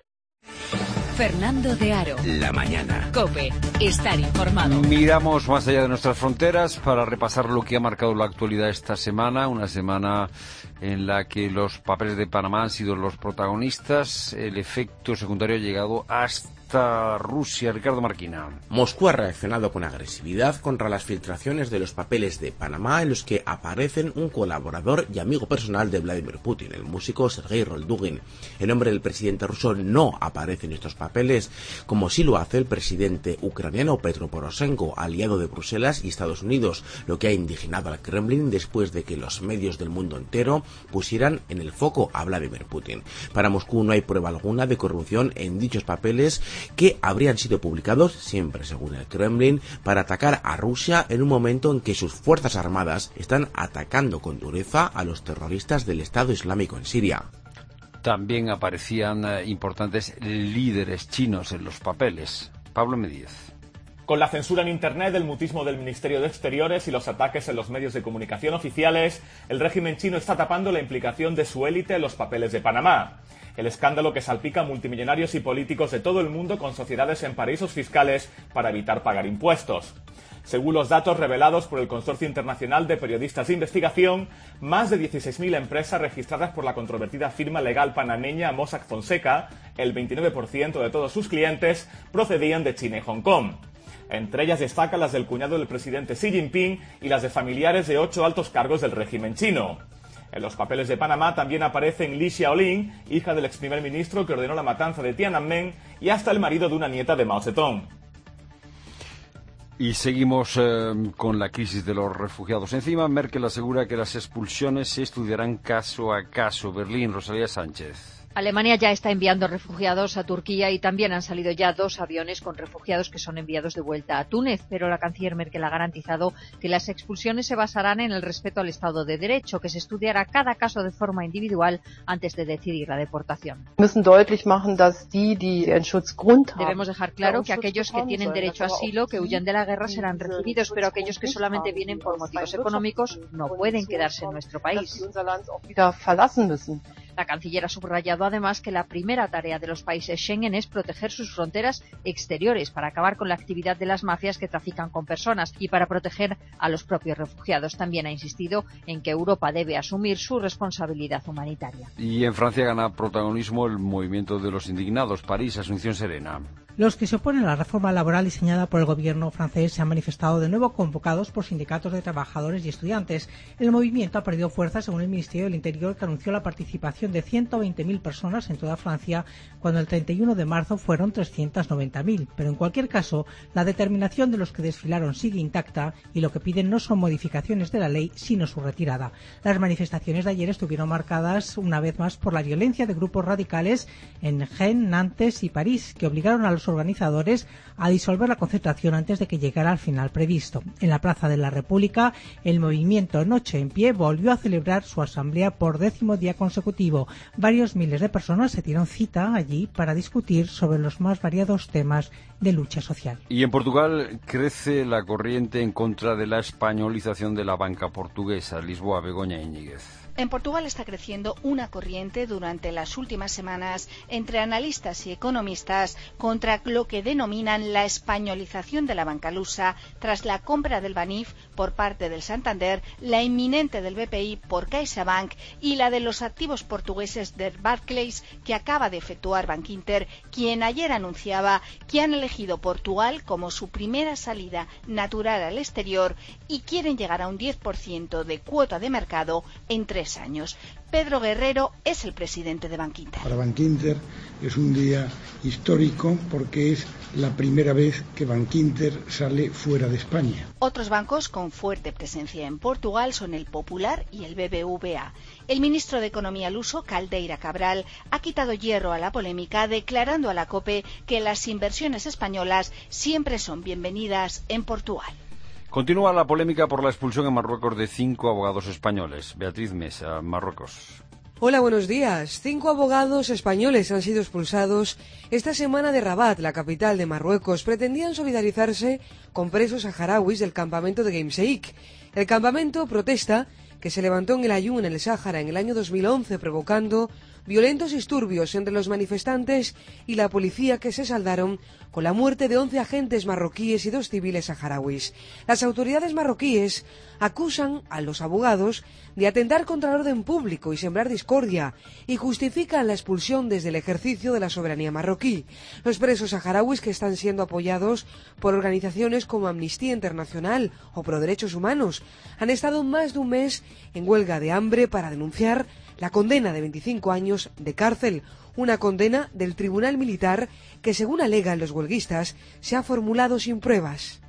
Fernando de Aro. La mañana. COPE. Estar informado. Miramos más allá de nuestras fronteras para repasar lo que ha marcado la actualidad esta semana. Una semana en la que los papeles de Panamá han sido los protagonistas. El efecto secundario ha llegado hasta Rusia. Ricardo Marquina. Moscú ha reaccionado con agresividad contra las filtraciones de los papeles de Panamá en los que aparecen un colaborador y amigo personal de Vladimir Putin, el músico Sergei Roldugin. El nombre del presidente ruso no aparece en estos papeles, como sí lo hace el presidente ucraniano Petro Poroshenko, aliado de Bruselas y Estados Unidos, lo que ha indignado al Kremlin después de que los medios del mundo entero pusieran en el foco a Vladimir Putin. Para Moscú no hay prueba alguna de corrupción en dichos papeles, que habrían sido publicados, siempre según el Kremlin, para atacar a Rusia en un momento en que sus fuerzas armadas están atacando con dureza a los terroristas del Estado Islámico en Siria. También aparecían eh, importantes líderes chinos en los papeles. Pablo Medíez. Con la censura en Internet, el mutismo del Ministerio de Exteriores y los ataques en los medios de comunicación oficiales, el régimen chino está tapando la implicación de su élite en los papeles de Panamá. El escándalo que salpica a multimillonarios y políticos de todo el mundo con sociedades en paraísos fiscales para evitar pagar impuestos. Según los datos revelados por el Consorcio Internacional de Periodistas de Investigación, más de dieciséis mil empresas registradas por la controvertida firma legal panameña Mossack Fonseca, el veintinueve por ciento de todos sus clientes, procedían de China y Hong Kong. Entre ellas destacan las del cuñado del presidente Xi Jinping y las de familiares de ocho altos cargos del régimen chino. En los papeles de Panamá también aparecen Li Xiaolin, hija del ex primer ministro que ordenó la matanza de Tiananmen, y hasta el marido de una nieta de Mao Zedong. Y seguimos eh, con la crisis de los refugiados. Encima, Merkel asegura que las expulsiones se estudiarán caso a caso. Berlín, Rosalía Sánchez. Alemania ya está enviando refugiados a Turquía y también han salido ya dos aviones con refugiados que son enviados de vuelta a Túnez, pero la canciller Merkel ha garantizado que las expulsiones se basarán en el respeto al Estado de Derecho, que se estudiará cada caso de forma individual antes de decidir la deportación. Debemos dejar claro que aquellos que tienen derecho a asilo, que huyan de la guerra, serán recibidos, pero aquellos que solamente vienen por motivos económicos no pueden quedarse en nuestro país. La canciller ha subrayado además que la primera tarea de los países Schengen es proteger sus fronteras exteriores para acabar con la actividad de las mafias que trafican con personas y para proteger a los propios refugiados. También ha insistido en que Europa debe asumir su responsabilidad humanitaria. Y en Francia gana protagonismo el movimiento de los indignados. París, Asunción Serena. Los que se oponen a la reforma laboral diseñada por el gobierno francés se han manifestado de nuevo convocados por sindicatos de trabajadores y estudiantes. El movimiento ha perdido fuerza según el Ministerio del Interior, que anunció la participación de ciento veinte mil personas en toda Francia, cuando el treinta y uno de marzo fueron trescientas noventa mil. Pero en cualquier caso, la determinación de los que desfilaron sigue intacta y lo que piden no son modificaciones de la ley, sino su retirada. Las manifestaciones de ayer estuvieron marcadas una vez más por la violencia de grupos radicales en Rennes, Nantes y París, que obligaron a los organizadores a disolver la concentración antes de que llegara al final previsto. En la Plaza de la República, el movimiento Noche en Pie volvió a celebrar su asamblea por décimo día consecutivo. Varios miles de personas se dieron cita allí para discutir sobre los más variados temas de lucha social. Y en Portugal crece la corriente en contra de la españolización de la banca portuguesa. Lisboa, Begoña Íñiguez. En Portugal está creciendo una corriente durante las últimas semanas entre analistas y economistas contra lo que denominan la españolización de la banca lusa tras la compra del Banif por parte del Santander, la inminente del B P I por CaixaBank y la de los activos portugueses de Barclays que acaba de efectuar Bankinter, quien ayer anunciaba que han elegido Portugal como su primera salida natural al exterior y quieren llegar a un diez por ciento de cuota de mercado en tres tres años. Pedro Guerrero es el presidente de Bankinter. Para Bankinter es un día histórico porque es la primera vez que Bankinter sale fuera de España. Otros bancos con fuerte presencia en Portugal son el Popular y el B B V A. El ministro de Economía luso, Caldeira Cabral, ha quitado hierro a la polémica, declarando a la COPE que las inversiones españolas siempre son bienvenidas en Portugal. Continúa la polémica por la expulsión en Marruecos de cinco abogados españoles. Beatriz Mesa, Marruecos. Hola, buenos días. Cinco abogados españoles han sido expulsados esta semana de Rabat, la capital de Marruecos. Pretendían solidarizarse con presos saharauis del campamento de Gamseik. El campamento protesta que se levantó en el Ayun, en el Sáhara, en el año dos mil once, provocando violentos disturbios entre los manifestantes y la policía que se saldaron con la muerte de once agentes marroquíes y dos civiles saharauis. Las autoridades marroquíes acusan a los abogados de atentar contra el orden público y sembrar discordia y justifican la expulsión desde el ejercicio de la soberanía marroquí. Los presos saharauis, que están siendo apoyados por organizaciones como Amnistía Internacional o Pro Derechos Humanos, han estado más de un mes en huelga de hambre para denunciar la condena de veinticinco años de cárcel, una condena del Tribunal Militar que, según alegan los huelguistas, se ha formulado sin pruebas.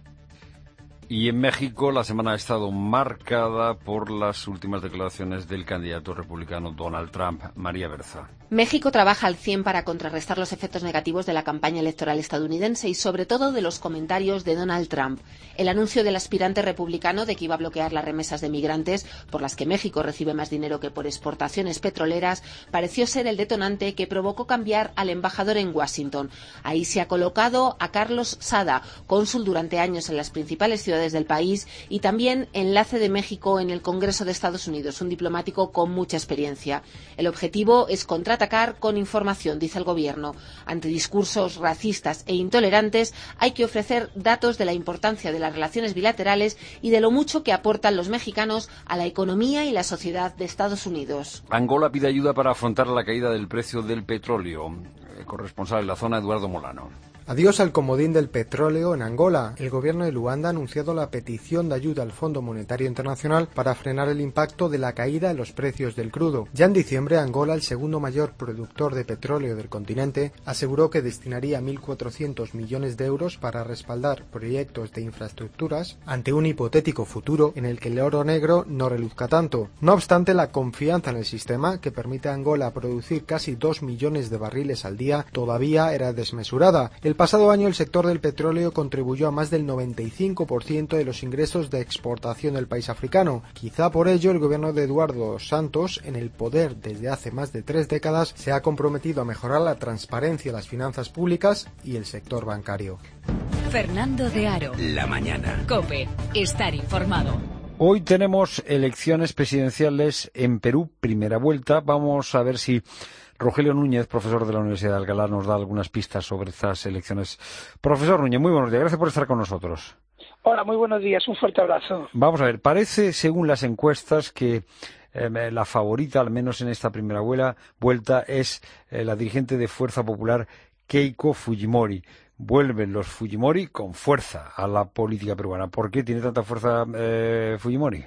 Y en México la semana ha estado marcada por las últimas declaraciones del candidato republicano Donald Trump. María Berza. México trabaja al cien para contrarrestar los efectos negativos de la campaña electoral estadounidense y sobre todo de los comentarios de Donald Trump. El anuncio del aspirante republicano de que iba a bloquear las remesas de migrantes, por las que México recibe más dinero que por exportaciones petroleras, pareció ser el detonante que provocó cambiar al embajador en Washington. Ahí se ha colocado a Carlos Sada, cónsul durante años en las principales ciudades del país y también enlace de México en el Congreso de Estados Unidos, un diplomático con mucha experiencia. El objetivo es contraatacar con información, dice el gobierno. Ante discursos racistas e intolerantes hay que ofrecer datos de la importancia de las relaciones bilaterales y de lo mucho que aportan los mexicanos a la economía y la sociedad de Estados Unidos. Angola pide ayuda para afrontar la caída del precio del petróleo. El corresponsal en la zona, Eduardo Molano. Adiós al comodín del petróleo en Angola. El gobierno de Luanda ha anunciado la petición de ayuda al Fondo Monetario Internacional para frenar el impacto de la caída en los precios del crudo. Ya en diciembre, Angola, el segundo mayor productor de petróleo del continente, aseguró que destinaría mil cuatrocientos millones de euros para respaldar proyectos de infraestructuras ante un hipotético futuro en el que el oro negro no reluzca tanto. No obstante, la confianza en el sistema, que permite a Angola producir casi dos millones de barriles al día, todavía era desmesurada. El pasado año el sector del petróleo contribuyó a más del noventa y cinco por ciento de los ingresos de exportación del país africano. Quizá por ello el gobierno de Eduardo Santos, en el poder desde hace más de tres décadas, se ha comprometido a mejorar la transparencia de las finanzas públicas y el sector bancario. Fernando de Aro. La mañana. COPE. Estar informado. Hoy tenemos elecciones presidenciales en Perú, primera vuelta. Vamos a ver si Rogelio Núñez, profesor de la Universidad de Alcalá, nos da algunas pistas sobre estas elecciones. Profesor Núñez, muy buenos días. Gracias por estar con nosotros. Hola, muy buenos días. Un fuerte abrazo. Vamos a ver, parece, según las encuestas, que eh, la favorita, al menos en esta primera vuela, vuelta, es eh, la dirigente de Fuerza Popular, Keiko Fujimori. Vuelven los Fujimori con fuerza a la política peruana. ¿Por qué tiene tanta fuerza eh, Fujimori?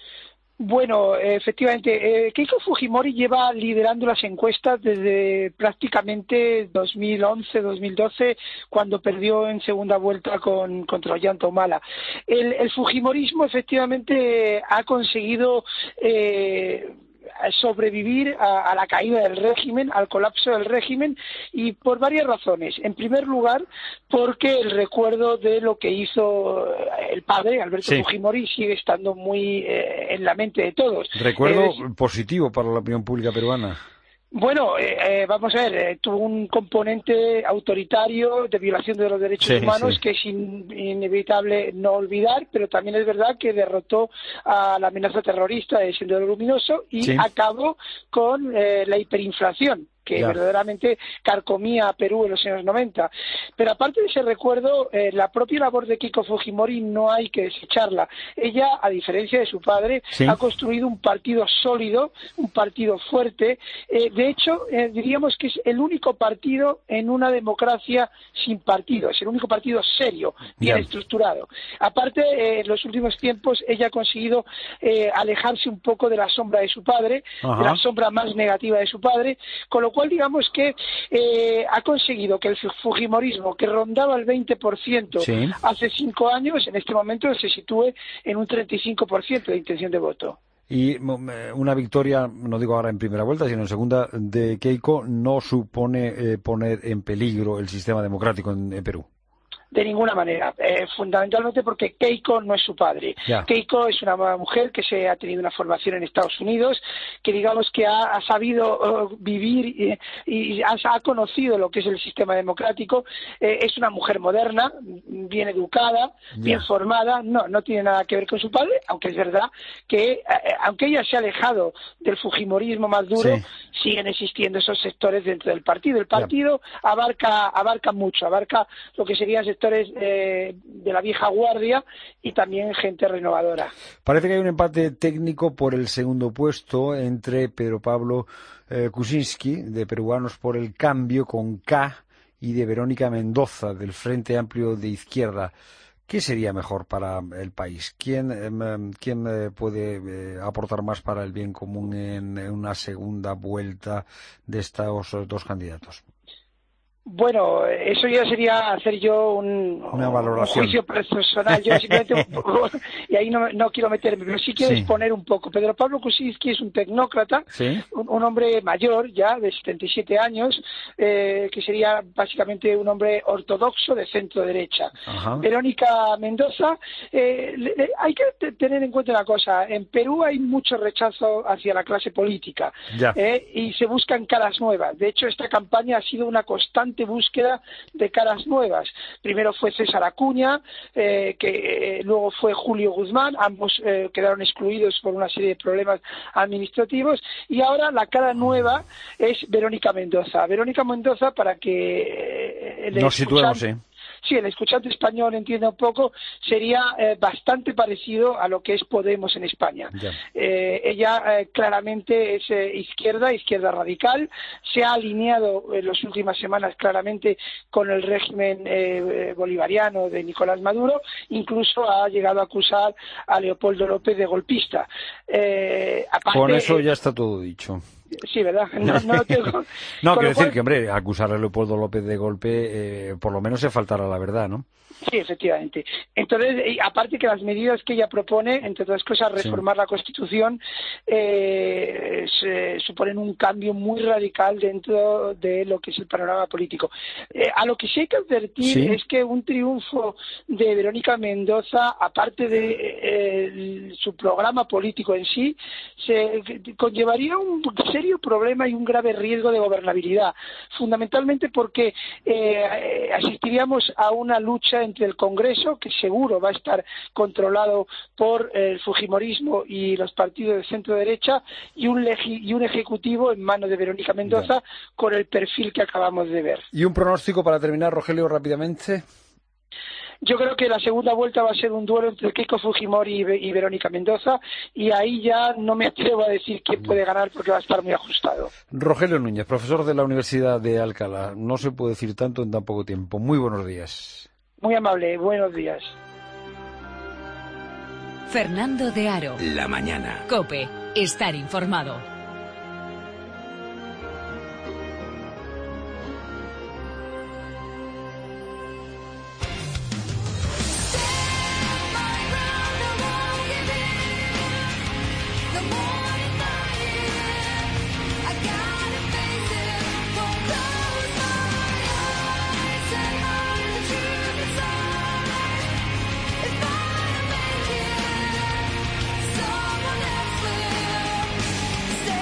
Bueno, efectivamente, eh, Keiko Fujimori lleva liderando las encuestas desde prácticamente dos mil once, dos mil doce, cuando perdió en segunda vuelta con, contra Ollanta Humala. El, el Fujimorismo efectivamente ha conseguido eh, sobrevivir a, a la caída del régimen, al colapso del régimen, y por varias razones. En primer lugar, porque el recuerdo de lo que hizo el padre, Alberto sí. Fujimori, sigue estando muy eh, en la mente de todos. Recuerdo eh, positivo para la opinión pública peruana. Bueno, eh, vamos a ver, eh, tuvo un componente autoritario de violación de los derechos sí, humanos sí. que es in, inevitable no olvidar, pero también es verdad que derrotó a la amenaza terrorista de Sendero Luminoso y sí. acabó con eh, la hiperinflación, que ya. verdaderamente carcomía a Perú en los años noventa. Pero aparte de ese recuerdo, eh, la propia labor de Keiko Fujimori no hay que desecharla. Ella, a diferencia de su padre, sí. ha construido un partido sólido, un partido fuerte. Eh, de hecho, eh, diríamos que es el único partido en una democracia sin partido, es el único partido serio, bien ya. estructurado. Aparte, eh, en los últimos tiempos ella ha conseguido eh, alejarse un poco de la sombra de su padre, Ajá. de la sombra más negativa de su padre, con lo cual digamos que eh, ha conseguido que el fujimorismo, que rondaba el veinte por ciento sí. hace cinco años, en este momento se sitúe en un treinta y cinco por ciento de intención de voto. Y una victoria, no digo ahora en primera vuelta, sino en segunda, de Keiko no supone eh, poner en peligro el sistema democrático en, en Perú. De ninguna manera, eh, fundamentalmente porque Keiko no es su padre. Ya. Keiko es una mujer que se ha tenido una formación en Estados Unidos, que digamos que ha, ha sabido uh, vivir y, y ha, ha conocido lo que es el sistema democrático. Eh, es una mujer moderna, bien educada, Ya. bien formada, no, no tiene nada que ver con su padre, aunque es verdad que, eh, aunque ella se ha alejado del fujimorismo más duro, Sí. siguen existiendo esos sectores dentro del partido. El partido abarca, abarca mucho, abarca lo que serían sectores eh, de la vieja guardia y también gente renovadora. Parece que hay un empate técnico por el segundo puesto entre Pedro Pablo eh, Kuczynski, de Peruanos por el Cambio, con K, y de Verónica Mendoza, del Frente Amplio de Izquierda. ¿Qué sería mejor para el país? ¿Quién, eh, quién eh, puede eh, aportar más para el bien común en, en una segunda vuelta de estos dos candidatos? Bueno, eso ya sería hacer yo un, Una un valoración. juicio personal. Yo simplemente, y ahí no, no quiero meterme, pero sí quiero Sí. exponer un poco. Pedro Pablo Kuczynski es un tecnócrata, ¿Sí? un, un hombre mayor ya, de setenta y siete años, eh, que sería básicamente un hombre ortodoxo de centro-derecha. Ajá. Verónica Mendoza, eh, le- le- hay que te- tener en cuenta una cosa. En Perú hay mucho rechazo hacia la clase política. Ya. ¿eh? Y se buscan caras nuevas. De hecho, esta campaña ha sido una constante búsqueda de caras nuevas. Primero fue César Acuña, eh, que eh, luego fue Julio Guzmán, ambos eh, quedaron excluidos por una serie de problemas administrativos, y ahora la cara nueva es Verónica Mendoza. Verónica Mendoza, para que eh, el Nos situemos, escuchante- sí. Sí, el escuchante español entienda un poco, sería eh, bastante parecido a lo que es Podemos en España. Ya. Eh, ella eh, claramente es eh, izquierda, izquierda radical, se ha alineado en las últimas semanas claramente con el régimen eh, bolivariano de Nicolás Maduro, incluso ha llegado a acusar a Leopoldo López de golpista. Eh, aparte, Con eso eh, ya está todo dicho. Sí, ¿verdad? No, no, tengo- No, con quiero lo decir cual- que, hombre, acusar a Leopoldo López de golpe, eh, por lo menos se faltará la verdad, ¿no? Sí, efectivamente. Entonces, y aparte que las medidas que ella propone, entre otras cosas, reformar la Constitución, eh, se- suponen un cambio muy radical dentro de lo que es el panorama político. Eh, a lo que sí hay que advertir Sí. es que un triunfo de Verónica Mendoza, aparte de eh, el- su programa político en sí, se conllevaría un serio problema y un grave riesgo de gobernabilidad, fundamentalmente porque eh, asistiríamos a una lucha entre el Congreso, que seguro va a estar controlado por el fujimorismo y los partidos de centro-derecha, y un, legi- y un ejecutivo en manos de Verónica Mendoza, con el perfil que acabamos de ver. Y un pronóstico para terminar, Rogelio, rápidamente. Yo creo que la segunda vuelta va a ser un duelo entre Keiko Fujimori y, Ve- y Verónica Mendoza, y ahí ya no me atrevo a decir quién puede ganar porque va a estar muy ajustado. Rogelio Núñez, profesor de la Universidad de Alcalá. No se puede decir tanto en tan poco tiempo. Muy buenos días. Muy amable, buenos días. Fernando de Aro. La mañana. COPE. Estar informado. Stay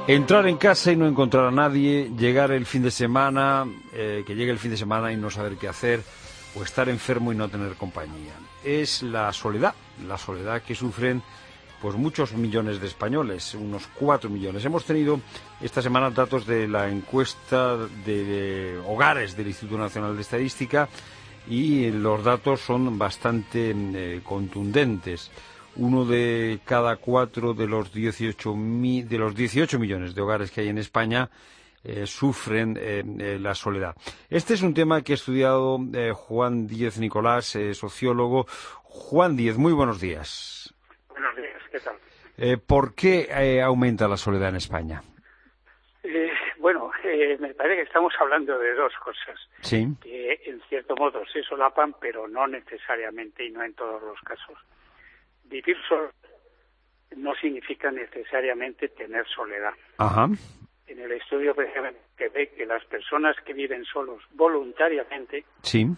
Entrar en casa y no encontrar a nadie, llegar el fin de semana, eh, que llegue el fin de semana y no saber qué hacer, o estar enfermo y no tener compañía. Es la soledad, la soledad que sufren pues muchos millones de españoles, unos cuatro millones. Hemos tenido esta semana datos de la encuesta de hogares del Instituto Nacional de Estadística y los datos son bastante eh, contundentes. Uno de cada cuatro de los dieciocho, mi, de los dieciocho millones de hogares que hay en España eh, sufren eh, eh, la soledad. Este es un tema que ha estudiado eh, Juan Díez Nicolás, eh, sociólogo. Juan Díez, muy buenos días. Buenos días, ¿qué tal? Eh, ¿Por qué eh, aumenta la soledad en España? Eh, bueno, eh, me parece que estamos hablando de dos cosas. Sí. Que en cierto modo se solapan, pero no necesariamente y no en todos los casos. Vivir solo no significa necesariamente tener soledad. Ajá. En el estudio precisamente que ve que las personas que viven solos voluntariamente sí.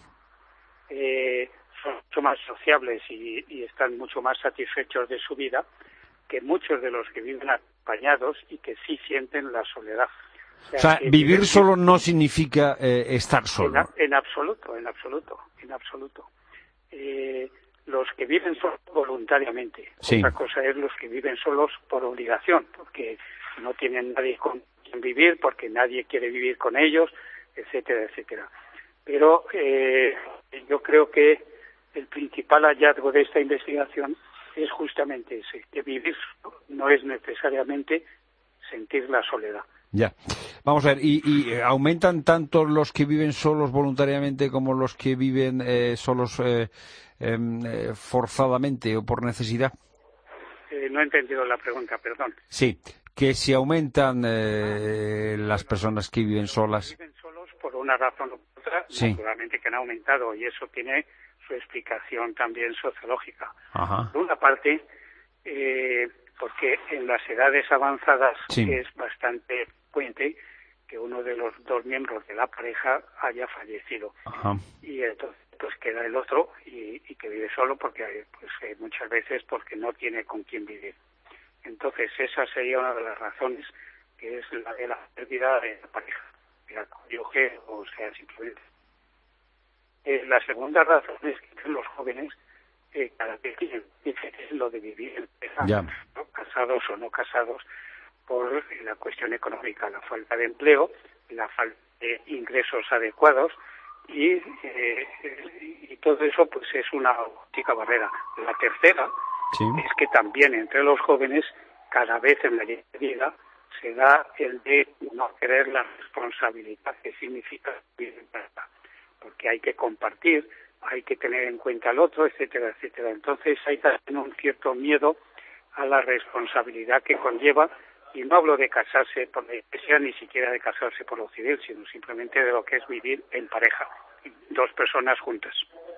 eh, son mucho más sociables y, y están mucho más satisfechos de su vida que muchos de los que viven acompañados y que sí sienten la soledad. O sea, o sea vivir solo no significa eh, estar solo. En, en absoluto, en absoluto, en absoluto. Eh, los que viven solos voluntariamente. Sí. Otra cosa es los que viven solos por obligación, porque no tienen nadie con quien vivir, porque nadie quiere vivir con ellos, etcétera, etcétera. Pero eh, yo creo que el principal hallazgo de esta investigación es justamente ese, que vivir solo no es necesariamente sentir la soledad. Ya. Vamos a ver, ¿y, y aumentan tanto los que viven solos voluntariamente como los que viven eh, solos eh, eh, forzadamente o por necesidad? Eh, no he entendido la pregunta, perdón. Sí, que si aumentan eh, las personas que viven solas. Viven solos por una razón u otra, sí. Naturalmente que han aumentado y eso tiene su explicación también sociológica. Ajá. Por una parte, eh, porque en las edades avanzadas sí. es bastante frecuente que uno de los dos miembros de la pareja haya fallecido. Ajá. Y entonces pues queda el otro y, y que vive solo porque pues eh, muchas veces porque no tiene con quién vivir. Entonces esa sería una de las razones, que es la de la pérdida de la pareja, de la cónyuge, o sea, simplemente. Eh, la segunda razón es que los jóvenes eh, cada vez tienen lo de vivir en pareja, ¿no? Casados o no casados, por la cuestión económica, la falta de empleo, la falta de ingresos adecuados y, eh, y todo eso pues es una auténtica barrera. La tercera sí. es que también entre los jóvenes cada vez en la vida se da el de no querer la responsabilidad que significa vivir en pareja, porque hay que compartir, hay que tener en cuenta al otro, etcétera, etcétera. Entonces hay también un cierto miedo a la responsabilidad que conlleva. Y no hablo de casarse por la iglesia, ni siquiera de casarse por lo civil, sino simplemente de lo que es vivir en pareja, dos personas juntas.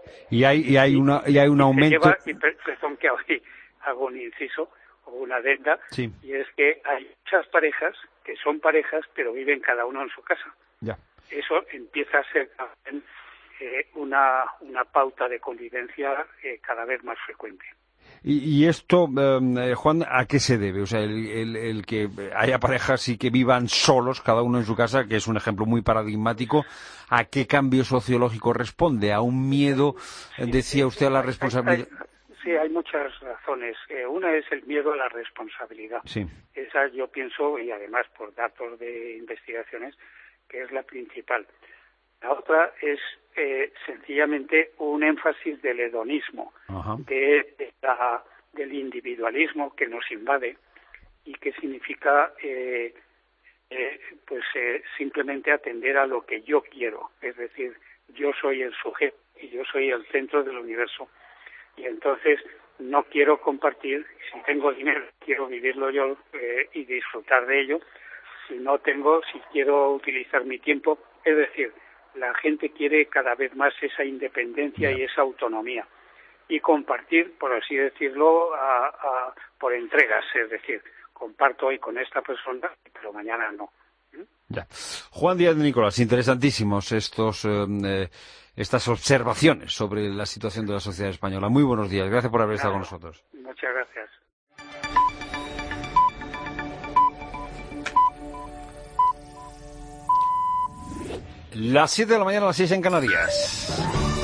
Y hay, y hay, una, y hay un y aumento... Lleva, y perdón que hoy hago un inciso o una adenda, sí. y es que hay muchas parejas que son parejas, pero viven cada uno en su casa. Ya. Eso empieza a ser también eh, una, una pauta de convivencia eh, cada vez más frecuente. Y, y esto, eh, Juan, ¿a qué se debe? O sea, el, el, el que haya parejas y que vivan solos, cada uno en su casa, que es un ejemplo muy paradigmático, ¿a qué cambio sociológico responde? ¿A un miedo, sí, decía usted, a la responsabilidad? Hay, hay, sí, hay muchas razones. Eh, una es el miedo a la responsabilidad. Sí. Esa yo pienso, y además por datos de investigaciones, que es la principal. La otra es eh, sencillamente un énfasis del hedonismo, de, de la, del individualismo que nos invade y que significa eh, eh, pues eh, simplemente atender a lo que yo quiero, es decir, yo soy el sujeto y yo soy el centro del universo y entonces no quiero compartir. Si tengo dinero quiero vivirlo yo eh, y disfrutar de ello. Si no tengo, si quiero utilizar mi tiempo, es decir, la gente quiere cada vez más esa independencia yeah. y esa autonomía y compartir, por así decirlo, a, a, por entregas, es decir, comparto hoy con esta persona, pero mañana no. ¿Mm? Ya. Juan Díez Nicolás, interesantísimos estos eh, estas observaciones sobre la situación de la sociedad española. Muy buenos días, gracias por haber estado claro. con nosotros. Muchas gracias. Las siete de la mañana, las seis en Canarias.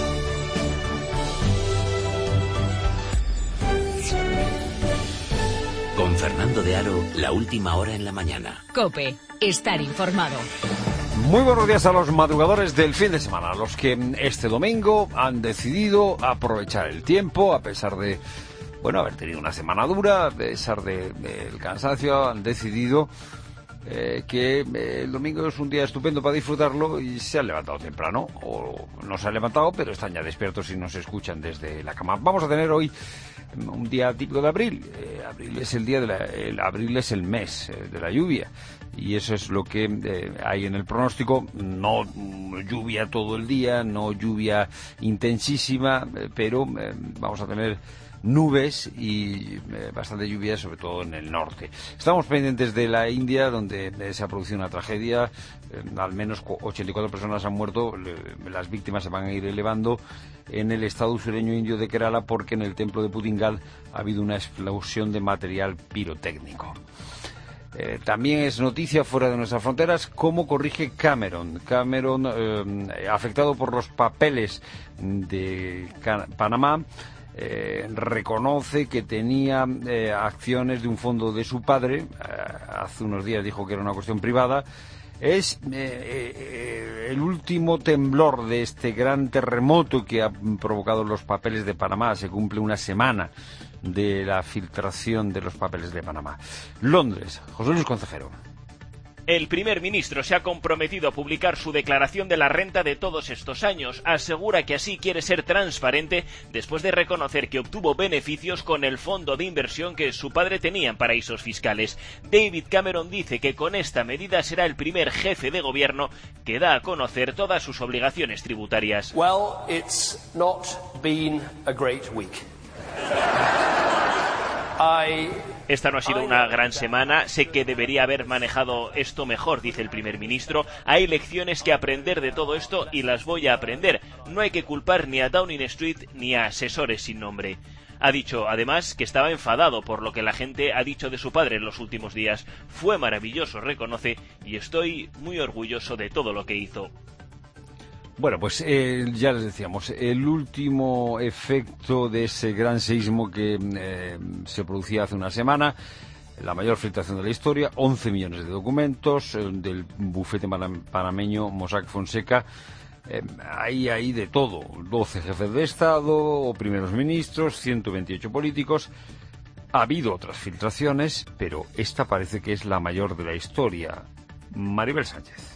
Con Fernando de Aro, la última hora en la mañana. COPE, estar informado. Muy buenos días a los madrugadores del fin de semana, los que este domingo han decidido aprovechar el tiempo, a pesar de, bueno, haber tenido una semana dura, a pesar del de, de cansancio, han decidido eh, que eh, el domingo es un día estupendo para disfrutarlo y se han levantado temprano, o no se han levantado, pero están ya despiertos y nos escuchan desde la cama. Vamos a tener hoy un día típico de abril. Eh, abril es el día de la, el abril es el mes eh, de la lluvia, y eso es lo que eh, hay en el pronóstico. No lluvia todo el día, no lluvia intensísima, eh, pero eh, vamos a tener nubes y eh, bastante lluvia, sobre todo en el norte. Estamos pendientes de la India, donde eh, se ha producido una tragedia. Eh, al menos ochenta y cuatro personas han muerto. Le, las víctimas se van a ir elevando en el estado sureño indio de Kerala, porque en el templo de Putingal ha habido una explosión de material pirotécnico. Eh, también es noticia fuera de nuestras fronteras cómo corrige Cameron. Cameron, eh, afectado por los papeles de Can- Panamá, eh, reconoce que tenía eh, acciones de un fondo de su padre. Eh, hace unos días dijo que era una cuestión privada. Es eh, eh, el último temblor de este gran terremoto que ha provocado los papeles de Panamá. Se cumple una semana de la filtración de los papeles de Panamá. Londres, José Luis Concejero. El primer ministro se ha comprometido a publicar su declaración de la renta de todos estos años. Asegura que así quiere ser transparente después de reconocer que obtuvo beneficios con el fondo de inversión que su padre tenía en paraísos fiscales. David Cameron dice que con esta medida será el primer jefe de gobierno que da a conocer todas sus obligaciones tributarias. Well, it's not been a great week. I... Esta no ha sido una gran semana. Sé que debería haber manejado esto mejor, dice el primer ministro. Hay lecciones que aprender de todo esto y las voy a aprender. No hay que culpar ni a Downing Street ni a asesores sin nombre. Ha dicho, además, que estaba enfadado por lo que la gente ha dicho de su padre en los últimos días. Fue maravilloso, reconoce, y estoy muy orgulloso de todo lo que hizo. Bueno, pues eh, ya les decíamos, el último efecto de ese gran seísmo que eh, se producía hace una semana, la mayor filtración de la historia, once millones de documentos eh, del bufete panameño Mossack Fonseca. Eh, hay ahí de todo, doce jefes de Estado o primeros ministros, ciento veintiocho políticos. Ha habido otras filtraciones, pero esta parece que es la mayor de la historia. Maribel Sánchez.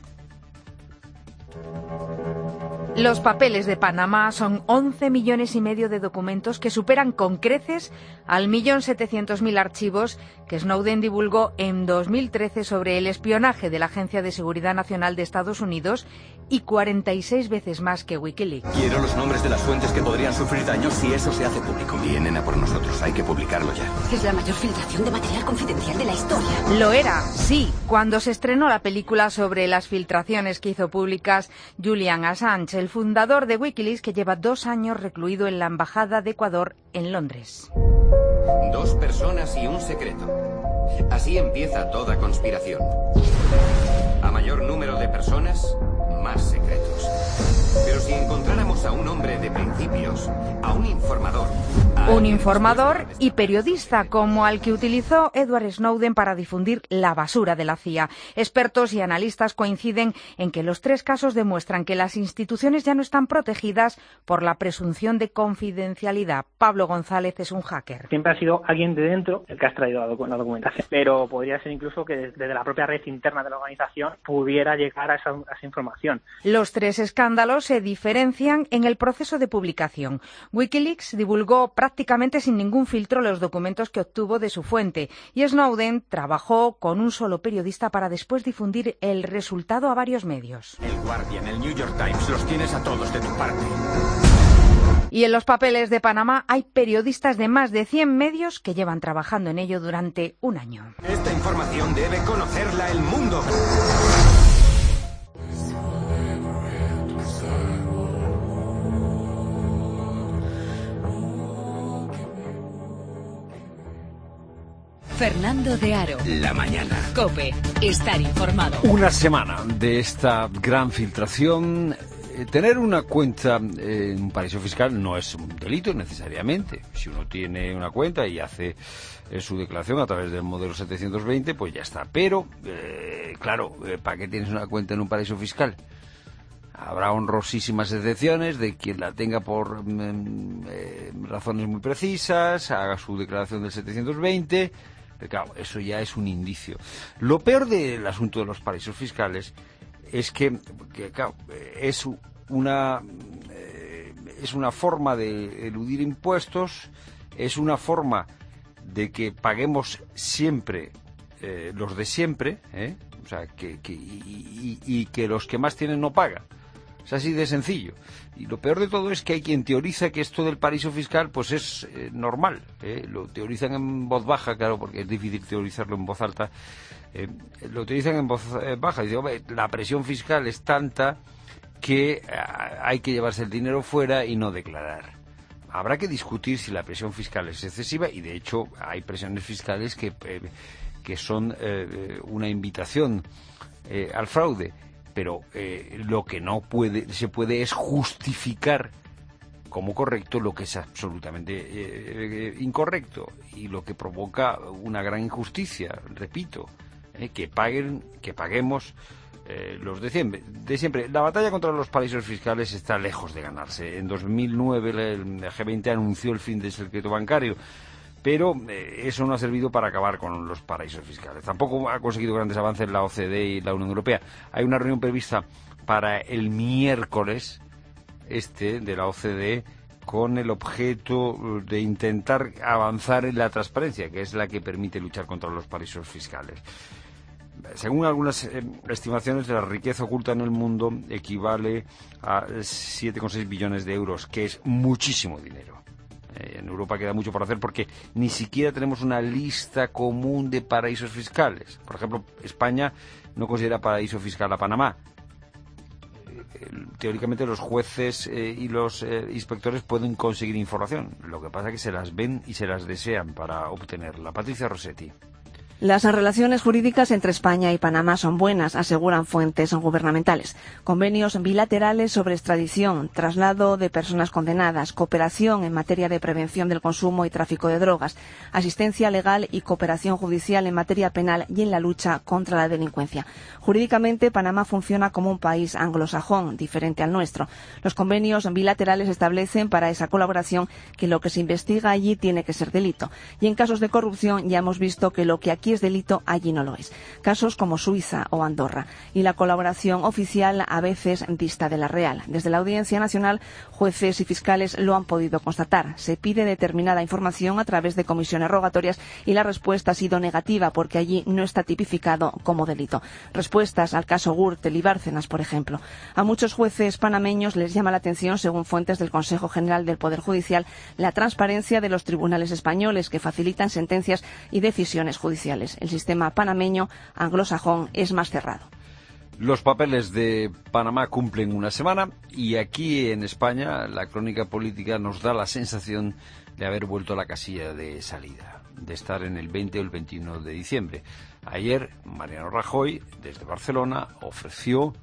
Los papeles de Panamá son once millones y medio de documentos que superan con creces al millón setecientos mil archivos que Snowden divulgó en dos mil trece sobre el espionaje de la Agencia de Seguridad Nacional de Estados Unidos y cuarenta y seis veces más que Wikileaks. Quiero los nombres de las fuentes que podrían sufrir daños si eso se hace público. Vienen a por nosotros, hay que publicarlo ya. Es la mayor filtración de material confidencial de la historia. Lo era, sí, cuando se estrenó la película sobre las filtraciones que hizo públicas Julian Assange, el fundador de Wikileaks, que lleva dos años recluido en la Embajada de Ecuador en Londres. Dos personas y un secreto. Así empieza toda conspiración. A mayor número de personas, más secretos. Pero si encontráramos a un hombre de principios, a un informador... Un informador y periodista como al que utilizó Edward Snowden para difundir la basura de la C I A. Expertos y analistas coinciden en que los tres casos demuestran que las instituciones ya no están protegidas por la presunción de confidencialidad. Pablo González es un hacker. Siempre ha sido alguien de dentro el que ha extraído la, docu- la documentación, pero podría ser incluso que desde la propia red interna de la organización pudiera llegar a esa, a esa información. Los tres escándalos se diferencian en el proceso de publicación. Wikileaks divulgó prácticamente sin ningún filtro los documentos que obtuvo de su fuente, y Snowden trabajó con un solo periodista para después difundir el resultado a varios medios. El Guardian, el New York Times, los tienes a todos de tu parte. Y en los papeles de Panamá hay periodistas de más de cien medios que llevan trabajando en ello durante un año. Esta información debe conocerla el mundo. Fernando de Aro. La mañana. COPE. Estar informado. Una semana de esta gran filtración. Eh, tener una cuenta en un paraíso fiscal no es un delito necesariamente. Si uno tiene una cuenta y hace eh, su declaración a través del modelo setecientos veinte, pues ya está. Pero, eh, claro, eh, ¿para qué tienes una cuenta en un paraíso fiscal? Habrá honrosísimas excepciones de quien la tenga por mm, eh, razones muy precisas, haga su declaración del setecientos veinte. Pero claro, eso ya es un indicio. Lo peor del asunto de los paraísos fiscales es que, que claro, es una eh, es una forma de eludir impuestos, es una forma de que paguemos siempre eh, los de siempre, ¿eh? O sea, que, que y, y, y que los que más tienen no pagan. Es así de sencillo. Y lo peor de todo es que hay quien teoriza que esto del paraíso fiscal pues es eh, normal. ¿eh? Lo teorizan en voz baja, claro, porque es difícil teorizarlo en voz alta. Eh, lo utilizan en voz eh, baja. Dicen, hombre, la presión fiscal es tanta que eh, hay que llevarse el dinero fuera y no declarar. Habrá que discutir si la presión fiscal es excesiva, y de hecho hay presiones fiscales que, eh, que son eh, una invitación eh, al fraude. Pero eh, lo que no puede se puede es justificar como correcto lo que es absolutamente eh, incorrecto, y lo que provoca una gran injusticia, repito, eh, que paguen, que paguemos eh, los de siempre, de siempre. La batalla contra los paraísos fiscales está lejos de ganarse. En dos mil nueve el G veinte anunció el fin del secreto bancario, pero eh, eso no ha servido para acabar con los paraísos fiscales. Tampoco ha conseguido grandes avances la O C D E y la Unión Europea. Hay una reunión prevista para el miércoles este de la O C D E con el objeto de intentar avanzar en la transparencia, que es la que permite luchar contra los paraísos fiscales. Según algunas eh, estimaciones, la riqueza oculta en el mundo equivale a siete coma seis billones de euros, que es muchísimo dinero. En Europa queda mucho por hacer porque ni siquiera tenemos una lista común de paraísos fiscales. Por ejemplo, España no considera paraíso fiscal a Panamá. Teóricamente los jueces eh, y los eh, inspectores pueden conseguir información. Lo que pasa es que se las ven y se las desean para obtenerla. Patricia Rossetti. Las relaciones jurídicas entre España y Panamá son buenas, aseguran fuentes gubernamentales. Convenios bilaterales sobre extradición, traslado de personas condenadas, cooperación en materia de prevención del consumo y tráfico de drogas, asistencia legal y cooperación judicial en materia penal y en la lucha contra la delincuencia. Jurídicamente, Panamá funciona como un país anglosajón, diferente al nuestro. Los convenios bilaterales establecen para esa colaboración que lo que se investiga allí tiene que ser delito. Y en casos de corrupción ya hemos visto que lo que aquí es delito, allí no lo es. Casos como Suiza o Andorra. Y la colaboración oficial a veces dista de la real. Desde la Audiencia Nacional, jueces y fiscales lo han podido constatar. Se pide determinada información a través de comisiones rogatorias y la respuesta ha sido negativa porque allí no está tipificado como delito. Respuestas al caso Gürtel y Bárcenas, por ejemplo. A muchos jueces panameños les llama la atención, según fuentes del Consejo General del Poder Judicial, la transparencia de los tribunales españoles que facilitan sentencias y decisiones judiciales. El sistema panameño anglosajón es más cerrado. Los papeles de Panamá cumplen una semana y aquí en España la crónica política nos da la sensación de haber vuelto a la casilla de salida, de estar en el veinte o el veintiuno de diciembre. Ayer Mariano Rajoy, desde Barcelona, ofreció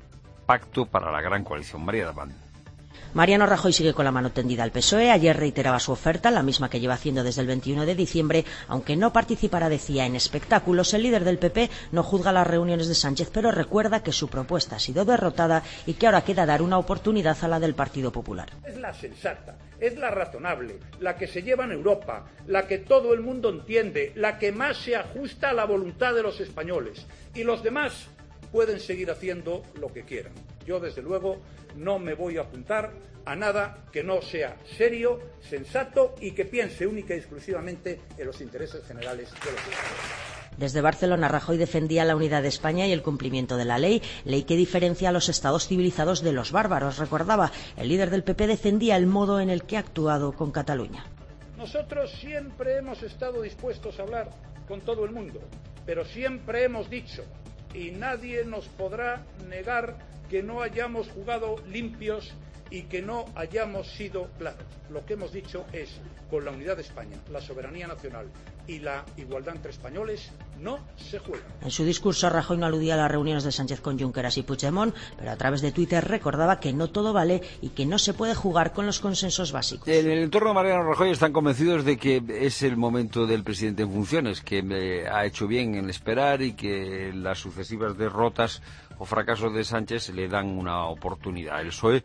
pacto para la gran coalición. María Daván. Mariano Rajoy sigue con la mano tendida al P S O E. Ayer reiteraba su oferta, la misma que lleva haciendo desde el veintiuno de diciembre, aunque no participará, decía, en espectáculos. El líder del P P no juzga las reuniones de Sánchez, pero recuerda que su propuesta ha sido derrotada y que ahora queda dar una oportunidad a la del Partido Popular. Es la sensata, es la razonable, la que se lleva en Europa, la que todo el mundo entiende, la que más se ajusta a la voluntad de los españoles. Y los demás pueden seguir haciendo lo que quieran. Yo, desde luego, no me voy a apuntar a nada que no sea serio, sensato y que piense única y exclusivamente en los intereses generales de los españoles. Desde Barcelona, Rajoy defendía la unidad de España y el cumplimiento de la ley, ley que diferencia a los estados civilizados de los bárbaros. Recordaba, el líder del P P defendía el modo en el que ha actuado con Cataluña. Nosotros siempre hemos estado dispuestos a hablar con todo el mundo, pero siempre hemos dicho, y nadie nos podrá negar, que no hayamos jugado limpios y que no hayamos sido claros. Lo que hemos dicho es, con la unidad de España, la soberanía nacional y la igualdad entre españoles, no se juega. En su discurso, Rajoy no aludía a las reuniones de Sánchez con Junqueras y Puigdemont, pero a través de Twitter recordaba que no todo vale y que no se puede jugar con los consensos básicos. En el entorno de Mariano Rajoy están convencidos de que es el momento del presidente en funciones, que eh, ha hecho bien en esperar y que las sucesivas derrotas o fracasos de Sánchez le dan una oportunidad. El P S O E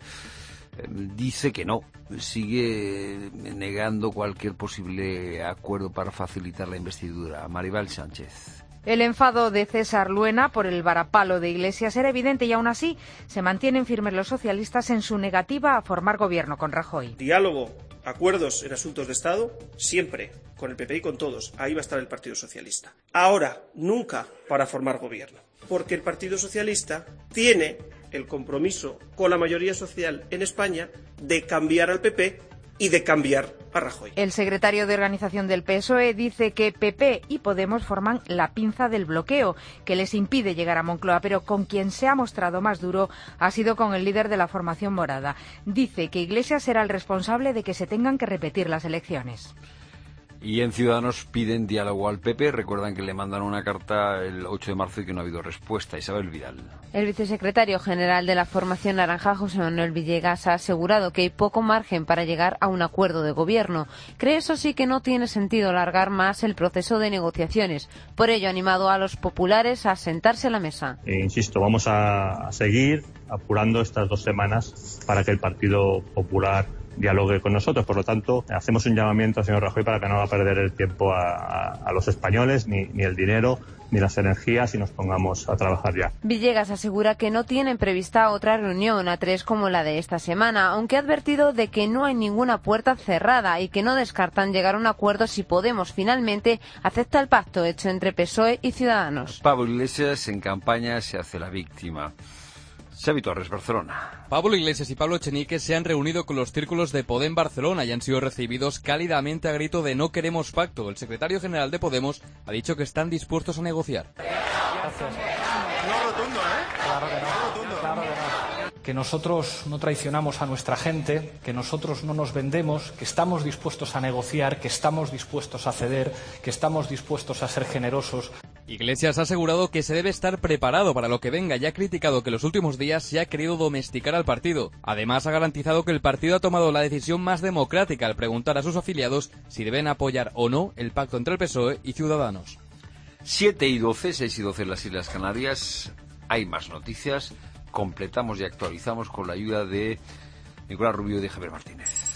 dice que no, sigue negando cualquier posible acuerdo para facilitar la investidura. Maribel Sánchez. El enfado de César Luena por el varapalo de Iglesias era evidente y aún así se mantienen firmes los socialistas en su negativa a formar gobierno con Rajoy. Diálogo, acuerdos en asuntos de Estado, siempre, con el P P y con todos. Ahí va a estar el Partido Socialista. Ahora, nunca para formar gobierno, porque el Partido Socialista tiene el compromiso con la mayoría social en España de cambiar al P P y de cambiar a Rajoy. El secretario de organización del P S O E dice que P P y Podemos forman la pinza del bloqueo que les impide llegar a Moncloa, pero con quien se ha mostrado más duro ha sido con el líder de la formación morada. Dice que Iglesias será el responsable de que se tengan que repetir las elecciones. Y en Ciudadanos piden diálogo al P P. Recuerdan que le mandan una carta el ocho de marzo y que no ha habido respuesta. Isabel Vidal. El vicesecretario general de la formación naranja, José Manuel Villegas, ha asegurado que hay poco margen para llegar a un acuerdo de gobierno. Cree, eso sí, que no tiene sentido alargar más el proceso de negociaciones. Por ello, ha animado a los populares a sentarse a la mesa. Eh, insisto, vamos a seguir apurando estas dos semanas para que el Partido Popular dialogue con nosotros. Por lo tanto, hacemos un llamamiento al señor Rajoy para que no haga perder el tiempo a, a, a los españoles, ni, ni el dinero, ni las energías, y nos pongamos a trabajar ya. Villegas asegura que no tienen prevista otra reunión a tres como la de esta semana, aunque ha advertido de que no hay ninguna puerta cerrada y que no descartan llegar a un acuerdo si Podemos finalmente acepta el pacto hecho entre P S O E y Ciudadanos. Pablo Iglesias en campaña se hace la víctima. Xavi Torres, Barcelona. Pablo Iglesias y Pablo Echenique se han reunido con los círculos de Podem Barcelona y han sido recibidos cálidamente a grito de no queremos pacto. El secretario general de Podemos ha dicho que están dispuestos a negociar. Gracias. No rotundo, ¿eh? Claro que no. Rotundo. Claro que no. Que nosotros no traicionamos a nuestra gente, que nosotros no nos vendemos, que estamos dispuestos a negociar, que estamos dispuestos a ceder, que estamos dispuestos a ser generosos. Iglesias ha asegurado que se debe estar preparado para lo que venga y ha criticado que en los últimos días se ha querido domesticar al partido. Además, ha garantizado que el partido ha tomado la decisión más democrática al preguntar a sus afiliados si deben apoyar o no el pacto entre el P S O E y Ciudadanos. siete y doce, seis y doce en las Islas Canarias. Hay más noticias. Completamos y actualizamos con la ayuda de Nicolás Rubio y de Javier Martínez.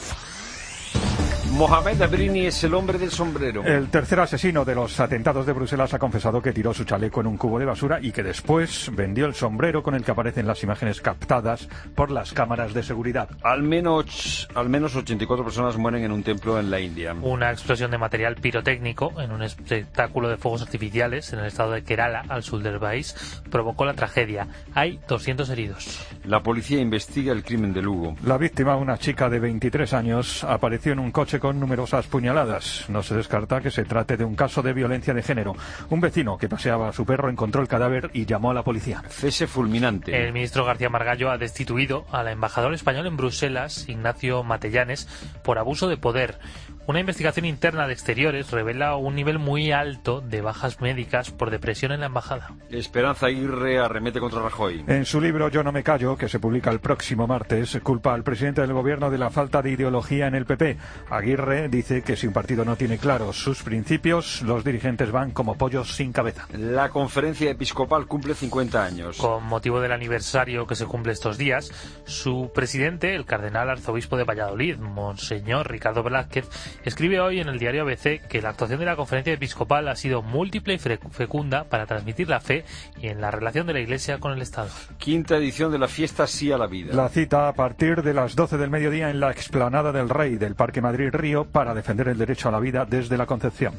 Mohamed Abrini es el hombre del sombrero. El tercer asesino de los atentados de Bruselas ha confesado que tiró su chaleco en un cubo de basura y que después vendió el sombrero con el que aparecen las imágenes captadas por las cámaras de seguridad. Al menos, al menos ochenta y cuatro personas mueren en un templo en la India. Una explosión de material pirotécnico en un espectáculo de fuegos artificiales en el estado de Kerala, al sur del país, provocó la tragedia. Hay doscientos heridos. La policía investiga el crimen de Lugo. La víctima, una chica de veintitrés años, apareció en un coche con numerosas puñaladas. No se descarta que se trate de un caso de violencia de género. Un vecino que paseaba a su perro encontró el cadáver y llamó a la policía. Cese fulminante. El ministro García Margallo ha destituido al embajador español en Bruselas, Ignacio Matellanes, por abuso de poder. Una investigación interna de Exteriores revela un nivel muy alto de bajas médicas por depresión en la embajada. Esperanza Aguirre arremete contra Rajoy. En su libro Yo no me callo, que se publica el próximo martes, culpa al presidente del gobierno de la falta de ideología en el P P. Aguirre dice que si un partido no tiene claros sus principios, los dirigentes van como pollos sin cabeza. La conferencia episcopal cumple cincuenta años. Con motivo del aniversario que se cumple estos días, su presidente, el cardenal arzobispo de Valladolid, Monseñor Ricardo Velázquez, escribe hoy en el diario A B C que la actuación de la conferencia episcopal ha sido múltiple y fecunda para transmitir la fe y en la relación de la Iglesia con el Estado. Quinta edición de la fiesta Sí a la Vida. La cita a partir de las doce del mediodía en la explanada del Rey del Parque Madrid Río para defender el derecho a la vida desde la concepción.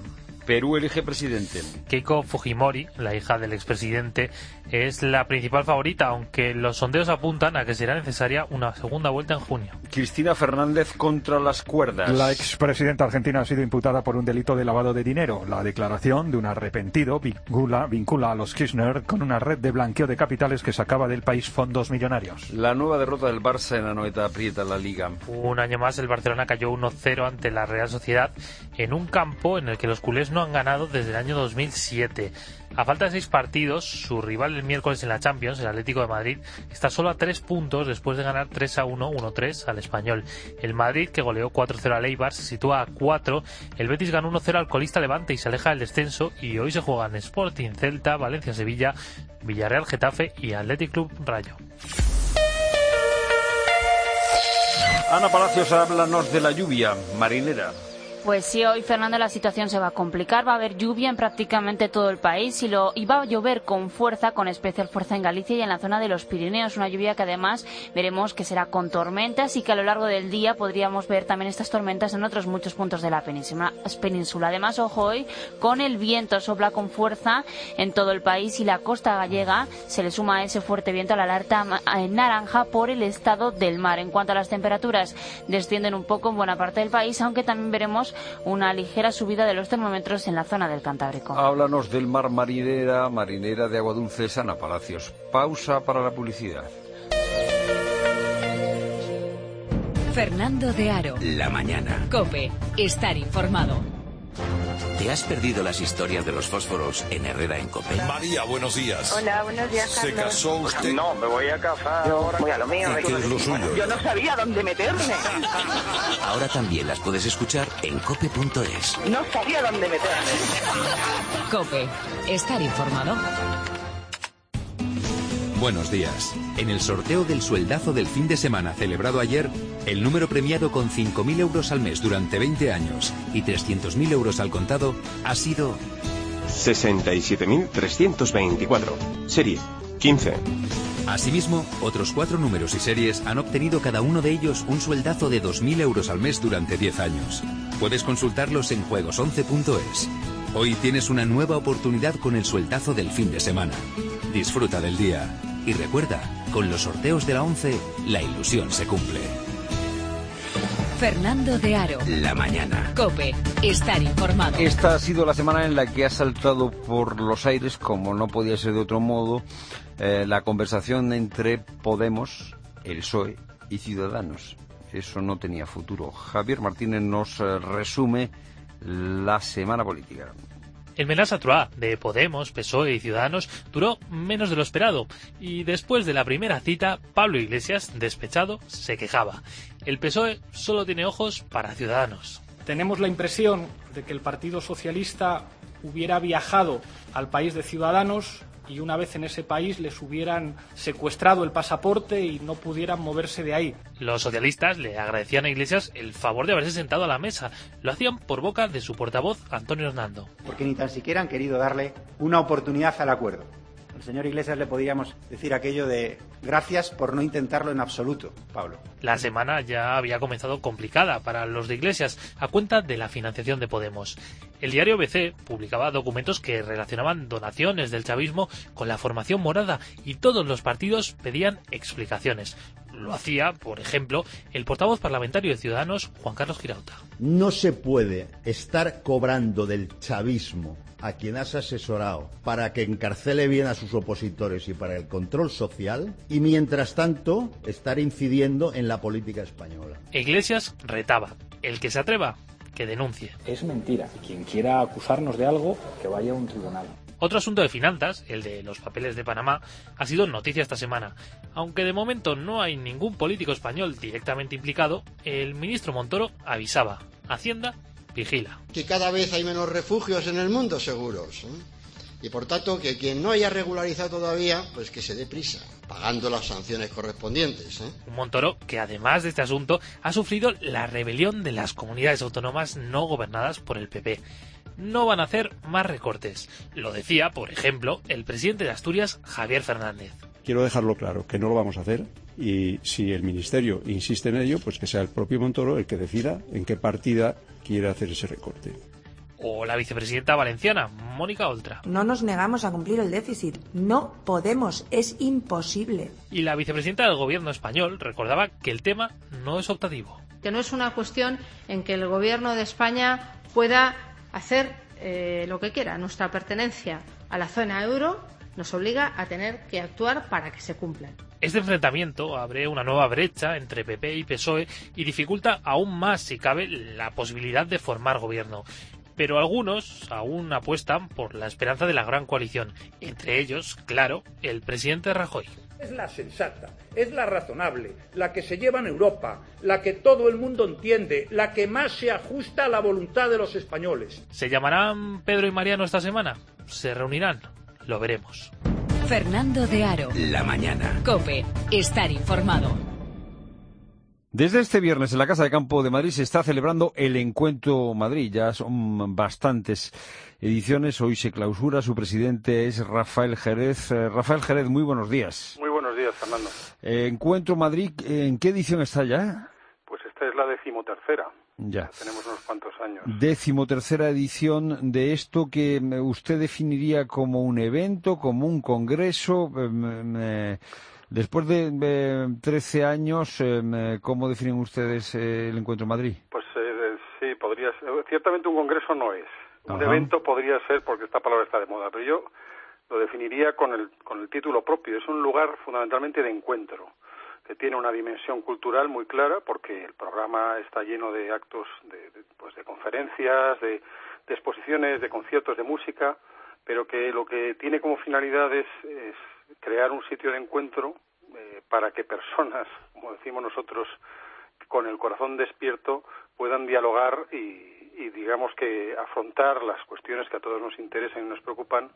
Perú elige presidente. Keiko Fujimori, la hija del expresidente, es la principal favorita, aunque los sondeos apuntan a que será necesaria una segunda vuelta en junio. Cristina Fernández contra las cuerdas. La expresidenta argentina ha sido imputada por un delito de lavado de dinero. La declaración de un arrepentido vincula, vincula a los Kirchner con una red de blanqueo de capitales que sacaba del país fondos millonarios. La nueva derrota del Barça en la noveta aprieta la Liga. Un año más el Barcelona cayó uno cero ante la Real Sociedad en un campo en el que los culés no han ganado desde el año dos mil siete. A falta de seis partidos, su rival el miércoles en la Champions, el Atlético de Madrid, está solo a tres puntos después de ganar tres a uno, uno tres al Español. El Madrid, que goleó cuatro cero al Eibar, se sitúa a cuatro. El Betis ganó uno cero al colista Levante y se aleja del descenso. Y hoy se juegan Sporting, Celta, Valencia, Sevilla, Villarreal, Getafe y Athletic Club Rayo. Ana Palacios, háblanos de la lluvia marinera. Pues sí, hoy, Fernando, la situación se va a complicar. Va a haber lluvia en prácticamente todo el país y, lo, y va a llover con fuerza, con especial fuerza en Galicia y en la zona de los Pirineos. Una lluvia que además veremos que será con tormentas y que a lo largo del día podríamos ver también estas tormentas en otros muchos puntos de la península. península. Además, ojo, hoy con el viento sopla con fuerza en todo el país y la costa gallega se le suma ese fuerte viento a la alerta naranja por el estado del mar. En cuanto a las temperaturas, descienden un poco en buena parte del país, aunque también veremos una ligera subida de los termómetros en la zona del Cantábrico. Háblanos del mar marinera, marinera de agua dulce, Ana Palacios. Pausa para la publicidad. Fernando de Aro. La mañana. COPE. Estar informado. ¿Te has perdido las historias de los fósforos en Herrera en COPE? María, buenos días. Hola, buenos días, Carlos. ¿Se casó usted? No, me voy a casar. Yo voy a lo mío. ¿Y qué es lo suyo? Yo no sabía dónde meterme. Ahora también las puedes escuchar en cope punto es. No sabía dónde meterme. COPE. Estar informado. Buenos días. En el sorteo del sueldazo del fin de semana celebrado ayer, el número premiado con cinco mil euros al mes durante veinte años y trescientos mil euros al contado ha sido sesenta y siete mil trescientos veinticuatro. Serie quince. Asimismo, otros cuatro números y series han obtenido cada uno de ellos un sueldazo de dos mil euros al mes durante diez años. Puedes consultarlos en juegos once punto es. Hoy tienes una nueva oportunidad con el sueldazo del fin de semana. Disfruta del día. Y recuerda, con los sorteos de la once, la ilusión se cumple. Fernando de Aro. La mañana. COPE. Estar informado. Esta ha sido la semana en la que ha saltado por los aires, como no podía ser de otro modo, eh, la conversación entre Podemos, el P S O E y Ciudadanos. Eso no tenía futuro. Javier Martínez nos eh, resume la semana política. El menage à trois de Podemos, P S O E y Ciudadanos duró menos de lo esperado y después de la primera cita, Pablo Iglesias, despechado, se quejaba. El P S O E solo tiene ojos para Ciudadanos. Tenemos la impresión de que el Partido Socialista hubiera viajado al país de Ciudadanos y una vez en ese país les hubieran secuestrado el pasaporte y no pudieran moverse de ahí. Los socialistas le agradecían a Iglesias el favor de haberse sentado a la mesa. Lo hacían por boca de su portavoz, Antonio Hernando. Porque ni tan siquiera han querido darle una oportunidad al acuerdo. Al señor Iglesias le podríamos decir aquello de gracias por no intentarlo en absoluto, Pablo. La semana ya había comenzado complicada para los de Iglesias a cuenta de la financiación de Podemos. El diario B C publicaba documentos que relacionaban donaciones del chavismo con la formación morada y todos los partidos pedían explicaciones. Lo hacía, por ejemplo, el portavoz parlamentario de Ciudadanos, Juan Carlos Girauta. No se puede estar cobrando del chavismo a quien has asesorado para que encarcele bien a sus opositores y para el control social, y mientras tanto estar incidiendo en la política española. Iglesias retaba: el que se atreva, que denuncie. Es mentira. Quien quiera acusarnos de algo, que vaya a un tribunal. Otro asunto de finanzas, el de los papeles de Panamá, ha sido noticia esta semana. Aunque de momento no hay ningún político español directamente implicado, el ministro Montoro avisaba: Hacienda vigila. Que cada vez hay menos refugios en el mundo seguros, ¿eh? Y por tanto que quien no haya regularizado todavía, pues que se dé prisa, pagando las sanciones correspondientes, ¿eh? Un Montoro que además de este asunto ha sufrido la rebelión de las comunidades autónomas no gobernadas por el P P. No van a hacer más recortes. Lo decía, por ejemplo, el presidente de Asturias, Javier Fernández. Quiero dejarlo claro, que no lo vamos a hacer, y si el Ministerio insiste en ello, pues que sea el propio Montoro el que decida en qué partida quiere hacer ese recorte. O la vicepresidenta valenciana, Mónica Oltra. No nos negamos a cumplir el déficit. No podemos. Es imposible. Y la vicepresidenta del gobierno español recordaba que el tema no es optativo. Que no es una cuestión en que el gobierno de España pueda hacer eh, lo que quiera. Nuestra pertenencia a la zona euro nos obliga a tener que actuar para que se cumplan. Este enfrentamiento abre una nueva brecha entre P P y P S O E y dificulta aún más, si cabe, la posibilidad de formar gobierno. Pero algunos aún apuestan por la esperanza de la gran coalición. Entre ellos, claro, el presidente Rajoy. Es la sensata, es la razonable, la que se lleva en Europa, la que todo el mundo entiende, la que más se ajusta a la voluntad de los españoles. ¿Se llamarán Pedro y Mariano esta semana? ¿Se reunirán? Lo veremos. Fernando de Aro. La mañana. COPE. Estar informado. Desde este viernes en la Casa de Campo de Madrid se está celebrando el Encuentro Madrid. Ya son bastantes ediciones. Hoy se clausura. Su presidente es Rafael Jerez. Eh, Rafael Jerez, muy buenos días. Muy buenos días, Fernando. Eh, Encuentro Madrid, ¿en qué edición está ya? Pues esta es la decimotercera. Ya. Tenemos unos cuantos años. Decimotercera edición de esto que usted definiría como un evento, como un congreso. Eh, Después de eh, trece años, eh, ¿cómo definen ustedes eh, el Encuentro Madrid? Pues eh, sí, podría ser. Ciertamente un congreso no es. Un Ajá. evento podría ser, porque esta palabra está de moda, pero yo lo definiría con el, con el título propio. Es un lugar fundamentalmente de encuentro, que tiene una dimensión cultural muy clara, porque el programa está lleno de actos, de, de, pues de conferencias, de, de exposiciones, de conciertos de música, pero que lo que tiene como finalidad es, es crear un sitio de encuentro eh, para que personas, como decimos nosotros, con el corazón despierto, puedan dialogar y, y digamos que afrontar las cuestiones que a todos nos interesan y nos preocupan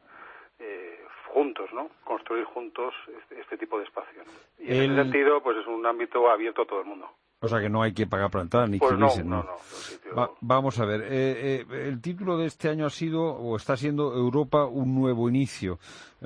eh, juntos, ¿no? Construir juntos este, este tipo de espacio, ¿no? Y en el... ese sentido, pues es un ámbito abierto a todo el mundo. O sea que no hay que pagar para entrar ni pues inscribirse, no, ¿no? no, no, sitio... Va, vamos a ver, eh, eh, el título de este año ha sido, o está siendo, Europa, un nuevo inicio.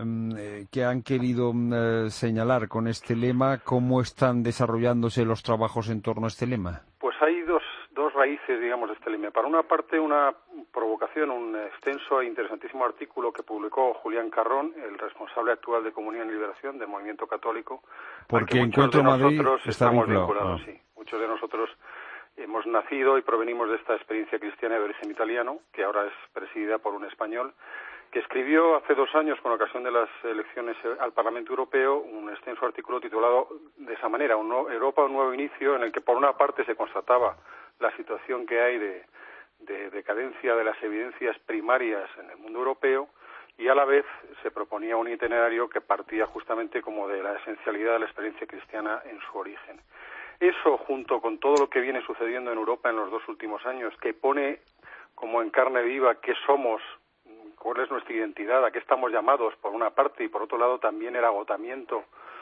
Eh, ¿Qué han querido eh, señalar con este lema? ¿Cómo están desarrollándose los trabajos en torno a este lema? Pues hay dos, dos raíces, digamos, de este lema. Para una parte, una provocación, un extenso e interesantísimo artículo que publicó Julián Carrón, el responsable actual de Comunión y Liberación del Movimiento Católico. Porque Encuentro Madrid está estamos vinculado. vinculados, Ah. sí. Muchos de nosotros hemos nacido y provenimos de esta experiencia cristiana de origen italiano, que ahora es presidida por un español, que escribió hace dos años, con ocasión de las elecciones al Parlamento Europeo, un extenso artículo titulado de esa manera, un nuevo, Europa, un nuevo inicio, en el que por una parte se constataba la situación que hay de, de decadencia de las evidencias primarias en el mundo europeo, y a la vez se proponía un itinerario que partía justamente como de la esencialidad de la experiencia cristiana en su origen. Eso, junto con todo lo que viene sucediendo en Europa en los dos últimos años, que pone como en carne viva qué somos, cuál es nuestra identidad, a qué estamos llamados, por una parte, y por otro lado también el agotamiento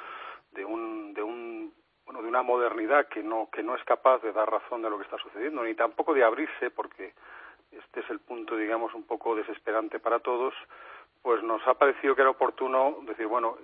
de un, de un, bueno, de una modernidad que no, que no es capaz de dar razón de lo que está sucediendo, ni tampoco de abrirse, porque este es el punto, digamos, un poco desesperante para todos. Pues nos ha parecido que era oportuno decir, bueno,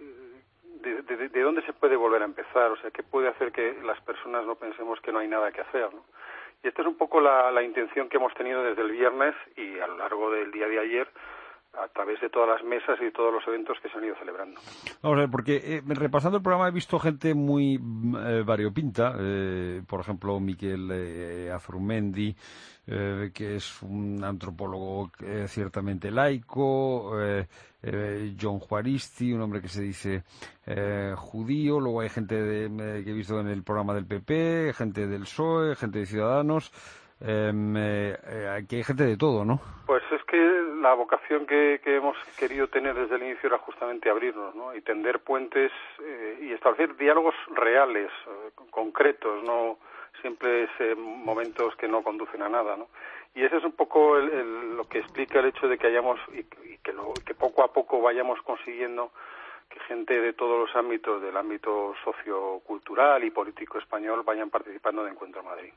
De, de, ¿de dónde se puede volver a empezar? O sea, ¿qué puede hacer que las personas no pensemos que no hay nada que hacer, ¿no? Y esta es un poco la, la intención que hemos tenido desde el viernes y a lo largo del día de ayer, a través de todas las mesas y todos los eventos que se han ido celebrando. Vamos a ver, porque eh, repasando el programa he visto gente muy eh, variopinta, eh, por ejemplo, Miquel eh, Azurmendi, eh, que es un antropólogo eh, ciertamente laico, eh, eh, John Juaristi, un hombre que se dice eh, judío, luego hay gente de, eh, que he visto en el programa del P P, gente del P S O E, gente de Ciudadanos, eh, eh, aquí hay gente de todo, ¿no? Pues es que la vocación que, que hemos querido tener desde el inicio era justamente abrirnos, ¿no? Y tender puentes eh, y establecer diálogos reales, eh, concretos, no siempre eh, momentos que no conducen a nada, ¿no? Y ese es un poco el, el, lo que explica el hecho de que hayamos y, y que, lo, que poco a poco vayamos consiguiendo que gente de todos los ámbitos, del ámbito sociocultural y político español, vayan participando de Encuentro Madrid.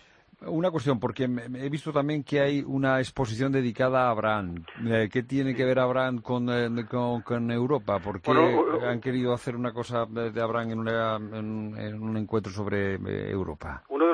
Una cuestión, porque he visto también que hay una exposición dedicada a Abraham. ¿Qué tiene que ver Abraham con, con, con Europa? ¿Por qué bueno, han querido hacer una cosa de Abraham en, una, en, en un encuentro sobre Europa? Uno de los componentes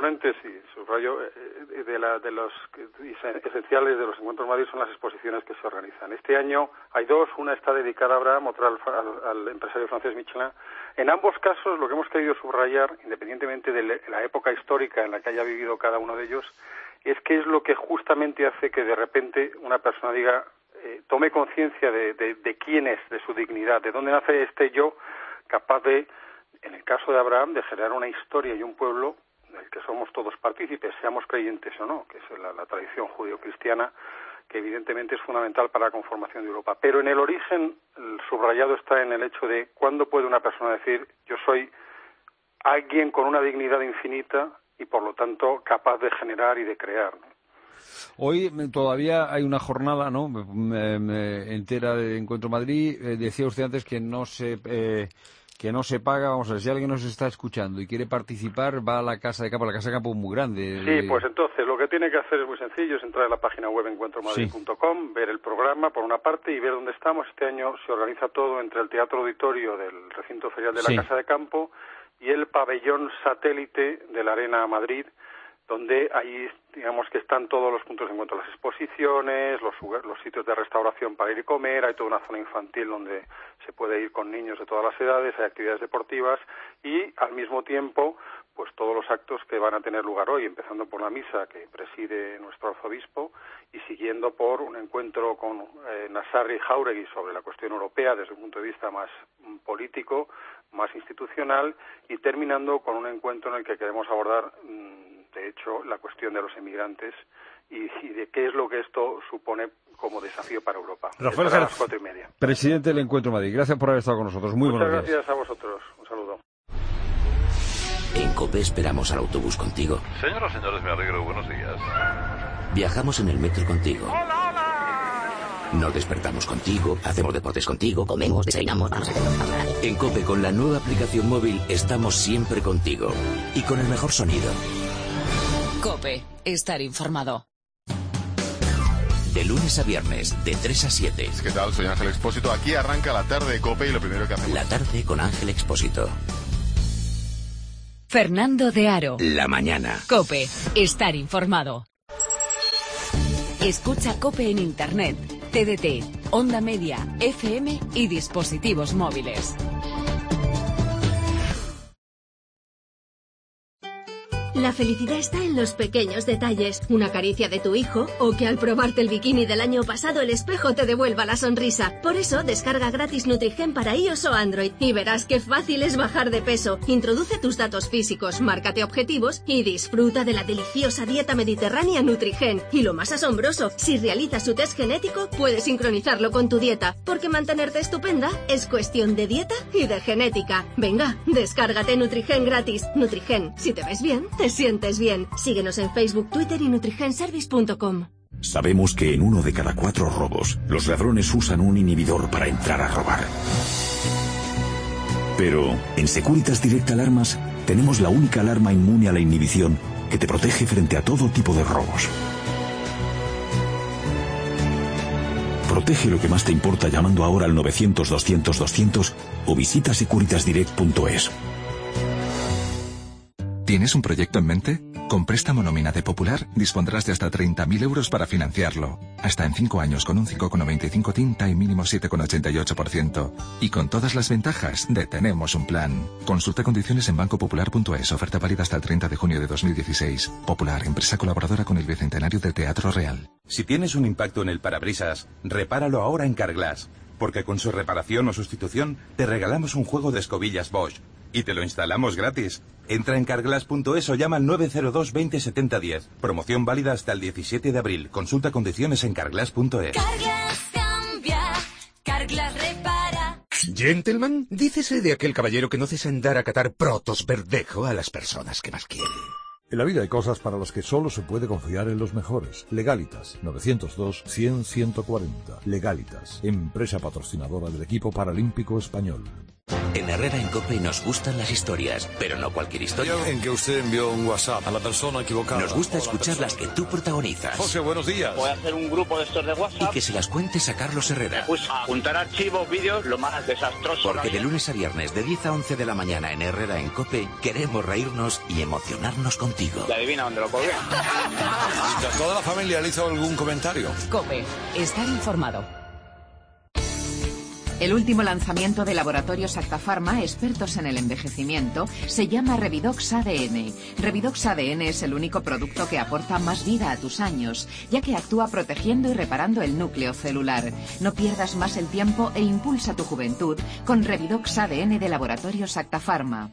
ponentes, y subrayo, eh, de, la, de los esenciales de los Encuentros Madrid son las exposiciones que se organizan. Este año hay dos, una está dedicada a Abraham, otra al, al, al empresario francés Michelin. En ambos casos lo que hemos querido subrayar, independientemente de la época histórica en la que haya vivido cada uno de ellos, es que es lo que justamente hace que de repente una persona diga, eh, tome conciencia de, de, de quién es, de su dignidad, de dónde nace este yo capaz de, en el caso de Abraham, de generar una historia y un pueblo del que somos todos partícipes, seamos creyentes o no, que es la, la tradición judío-cristiana, que evidentemente es fundamental para la conformación de Europa. Pero en el origen, el subrayado está en el hecho de cuándo puede una persona decir, yo soy alguien con una dignidad infinita y por lo tanto capaz de generar y de crear, ¿no? Hoy todavía hay una jornada, ¿no?, me, me, entera de Encuentro Madrid. Eh, decía usted antes que no se eh, que no se paga. Vamos a ver, si alguien nos está escuchando y quiere participar, va a la Casa de Campo. La Casa de Campo es muy grande. Sí, pues entonces lo que tiene que hacer es muy sencillo, es entrar a la página web encuentro madrid punto com, sí. ver el programa por una parte y ver dónde estamos. Este año se organiza todo entre el Teatro Auditorio del Recinto Ferial de la sí. Casa de Campo y el pabellón satélite de la Arena Madrid, donde ahí, digamos, que están todos los puntos de encuentro, las exposiciones, los, los sitios de restauración para ir y comer, hay toda una zona infantil donde se puede ir con niños de todas las edades, hay actividades deportivas y, al mismo tiempo, pues todos los actos que van a tener lugar hoy, empezando por la misa que preside nuestro arzobispo y siguiendo por un encuentro con eh, Nassarri Jauregui sobre la cuestión europea desde un punto de vista más mm, político, más institucional y terminando con un encuentro en el que queremos abordar mmm, de hecho, la cuestión de los emigrantes y, y de qué es lo que esto supone como desafío para Europa. Rafael Jerez, a las cuatro y media. Presidente del Encuentro Madrid, gracias por haber estado con nosotros. Muy Muchas buenos días. gracias a vosotros. Un saludo. En COPE esperamos al autobús contigo. Señoras y señores, me alegro. Buenos días. Viajamos en el metro contigo. ¡Hola, hola! Nos despertamos contigo, hacemos deportes contigo, comemos, desayunamos, vamos a hablar. En COPE, con la nueva aplicación móvil, estamos siempre contigo. Y con el mejor sonido. COPE, estar informado. De lunes a viernes, de tres a siete. ¿Qué tal? Soy Ángel Expósito. Aquí arranca la tarde de COPE y lo primero que hacemos... La tarde con Ángel Expósito. Fernando de Aro. La mañana. COPE, estar informado. Escucha COPE en Internet, T D T, Onda Media, F M y dispositivos móviles. La felicidad está en los pequeños detalles. Una caricia de tu hijo o que al probarte el bikini del año pasado el espejo te devuelva la sonrisa. Por eso descarga gratis Nutrigen para iOS o Android y verás qué fácil es bajar de peso. Introduce tus datos físicos, márcate objetivos y disfruta de la deliciosa dieta mediterránea Nutrigen. Y lo más asombroso, si realizas su test genético puedes sincronizarlo con tu dieta, porque mantenerte estupenda es cuestión de dieta y de genética. Venga, descárgate Nutrigen gratis. Nutrigen, si te ves bien, te sientes bien. Síguenos en Facebook, Twitter y nutrigenservice punto com. Sabemos que en uno de cada cuatro robos, los ladrones usan un inhibidor para entrar a robar. Pero en Securitas Direct Alarmas tenemos la única alarma inmune a la inhibición que te protege frente a todo tipo de robos. Protege lo que más te importa llamando ahora al novecientos doscientos doscientos o visita securitas direct punto es. ¿Tienes un proyecto en mente? Con Préstamo Nómina de Popular dispondrás de hasta treinta mil euros para financiarlo. Hasta en cinco años con un cinco coma noventa y cinco tinta y mínimo siete coma ochenta y ocho por ciento. Y con todas las ventajas de Tenemos un Plan. Consulta condiciones en banco popular punto es. Oferta válida hasta el treinta de junio de dos mil dieciséis. Popular, empresa colaboradora con el Bicentenario del Teatro Real. Si tienes un impacto en el parabrisas, repáralo ahora en Carglass. Porque con su reparación o sustitución te regalamos un juego de escobillas Bosch. Y te lo instalamos gratis. Entra en carglass punto es o llama al nueve cero dos veinte setenta diez. Promoción válida hasta el diecisiete de abril. Consulta condiciones en carglass punto es. Carglass cambia, Carglass repara. Gentleman, dícese de aquel caballero que no cesa en dar a catar protos verdejo a las personas que más quiere. En la vida hay cosas para las que solo se puede confiar en los mejores. Legalitas, novecientos dos, cien, ciento cuarenta. Legalitas, empresa patrocinadora del equipo paralímpico español. En Herrera en COPE nos gustan las historias, pero no cualquier historia. En que usted envió un WhatsApp a la persona equivocada. Nos gusta escuchar las que tú protagonizas. José, buenos días. Voy a hacer un grupo de estos de WhatsApp. Y que se las cuentes a Carlos Herrera. Pues a juntar archivos, vídeos, lo más desastroso. Porque de lunes a viernes, de diez a once de la mañana en Herrera en COPE, queremos reírnos y emocionarnos contigo. ¿Y adivina dónde lo colgué? ¿Toda la familia le hizo algún comentario? COPE. Estar informado. El último lanzamiento de Laboratorios Acta Pharma, expertos en el envejecimiento, se llama Revidox A D N. Revidox A D N es el único producto que aporta más vida a tus años, ya que actúa protegiendo y reparando el núcleo celular. No pierdas más el tiempo e impulsa tu juventud con Revidox A D N de Laboratorios Acta Pharma.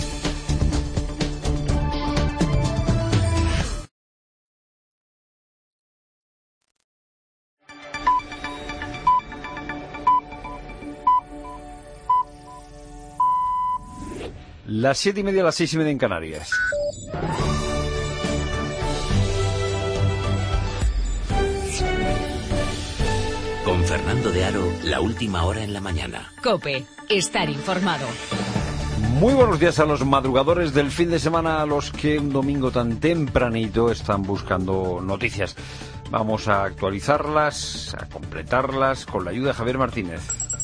Las siete y media, las seis y media en Canarias. Con Fernando de Aro, la última hora en la mañana. COPE. Estar informado. Muy buenos días a los madrugadores del fin de semana, a los que un domingo tan tempranito están buscando noticias. Vamos a actualizarlas, a completarlas con la ayuda de Javier Martínez.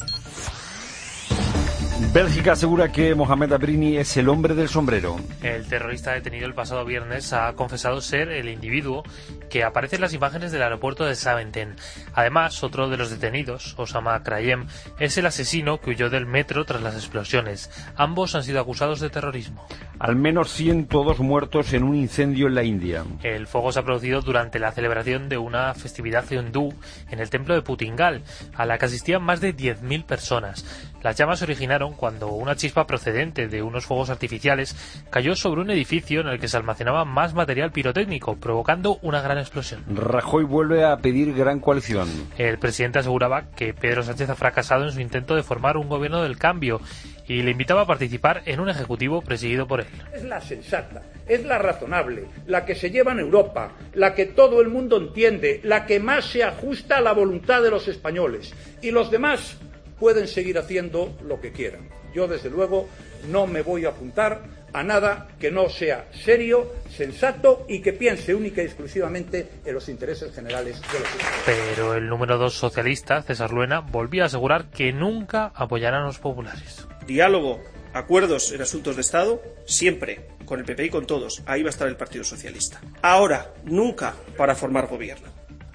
Bélgica asegura que Mohamed Abrini es el hombre del sombrero. El terrorista detenido el pasado viernes ha confesado ser el individuo que aparece en las imágenes del aeropuerto de Zaventem. Además, otro de los detenidos, Osama Krayem, es el asesino que huyó del metro tras las explosiones. Ambos han sido acusados de terrorismo. Al menos ciento dos muertos en un incendio en la India. El fuego se ha producido durante la celebración de una festividad hindú en el templo de Putingal, a la que asistían más de diez mil personas. Las llamas se originaron cuando una chispa procedente de unos fuegos artificiales cayó sobre un edificio en el que se almacenaba más material pirotécnico, provocando una gran explosión. Rajoy vuelve a pedir gran coalición. El presidente aseguraba que Pedro Sánchez ha fracasado en su intento de formar un gobierno del cambio y le invitaba a participar en un ejecutivo presidido por él. Es la sensata, es la razonable, la que se lleva en Europa, la que todo el mundo entiende, la que más se ajusta a la voluntad de los españoles. Y los demás pueden seguir haciendo lo que quieran. Yo, desde luego, no me voy a apuntar a nada que no sea serio, sensato y que piense única y exclusivamente en los intereses generales de los ciudadanos. Pero el número dos socialista, César Luena, volvió a asegurar que nunca apoyarán a los populares. Diálogo, acuerdos en asuntos de Estado, siempre, con el P P y con todos. Ahí va a estar el Partido Socialista. Ahora, nunca para formar gobierno.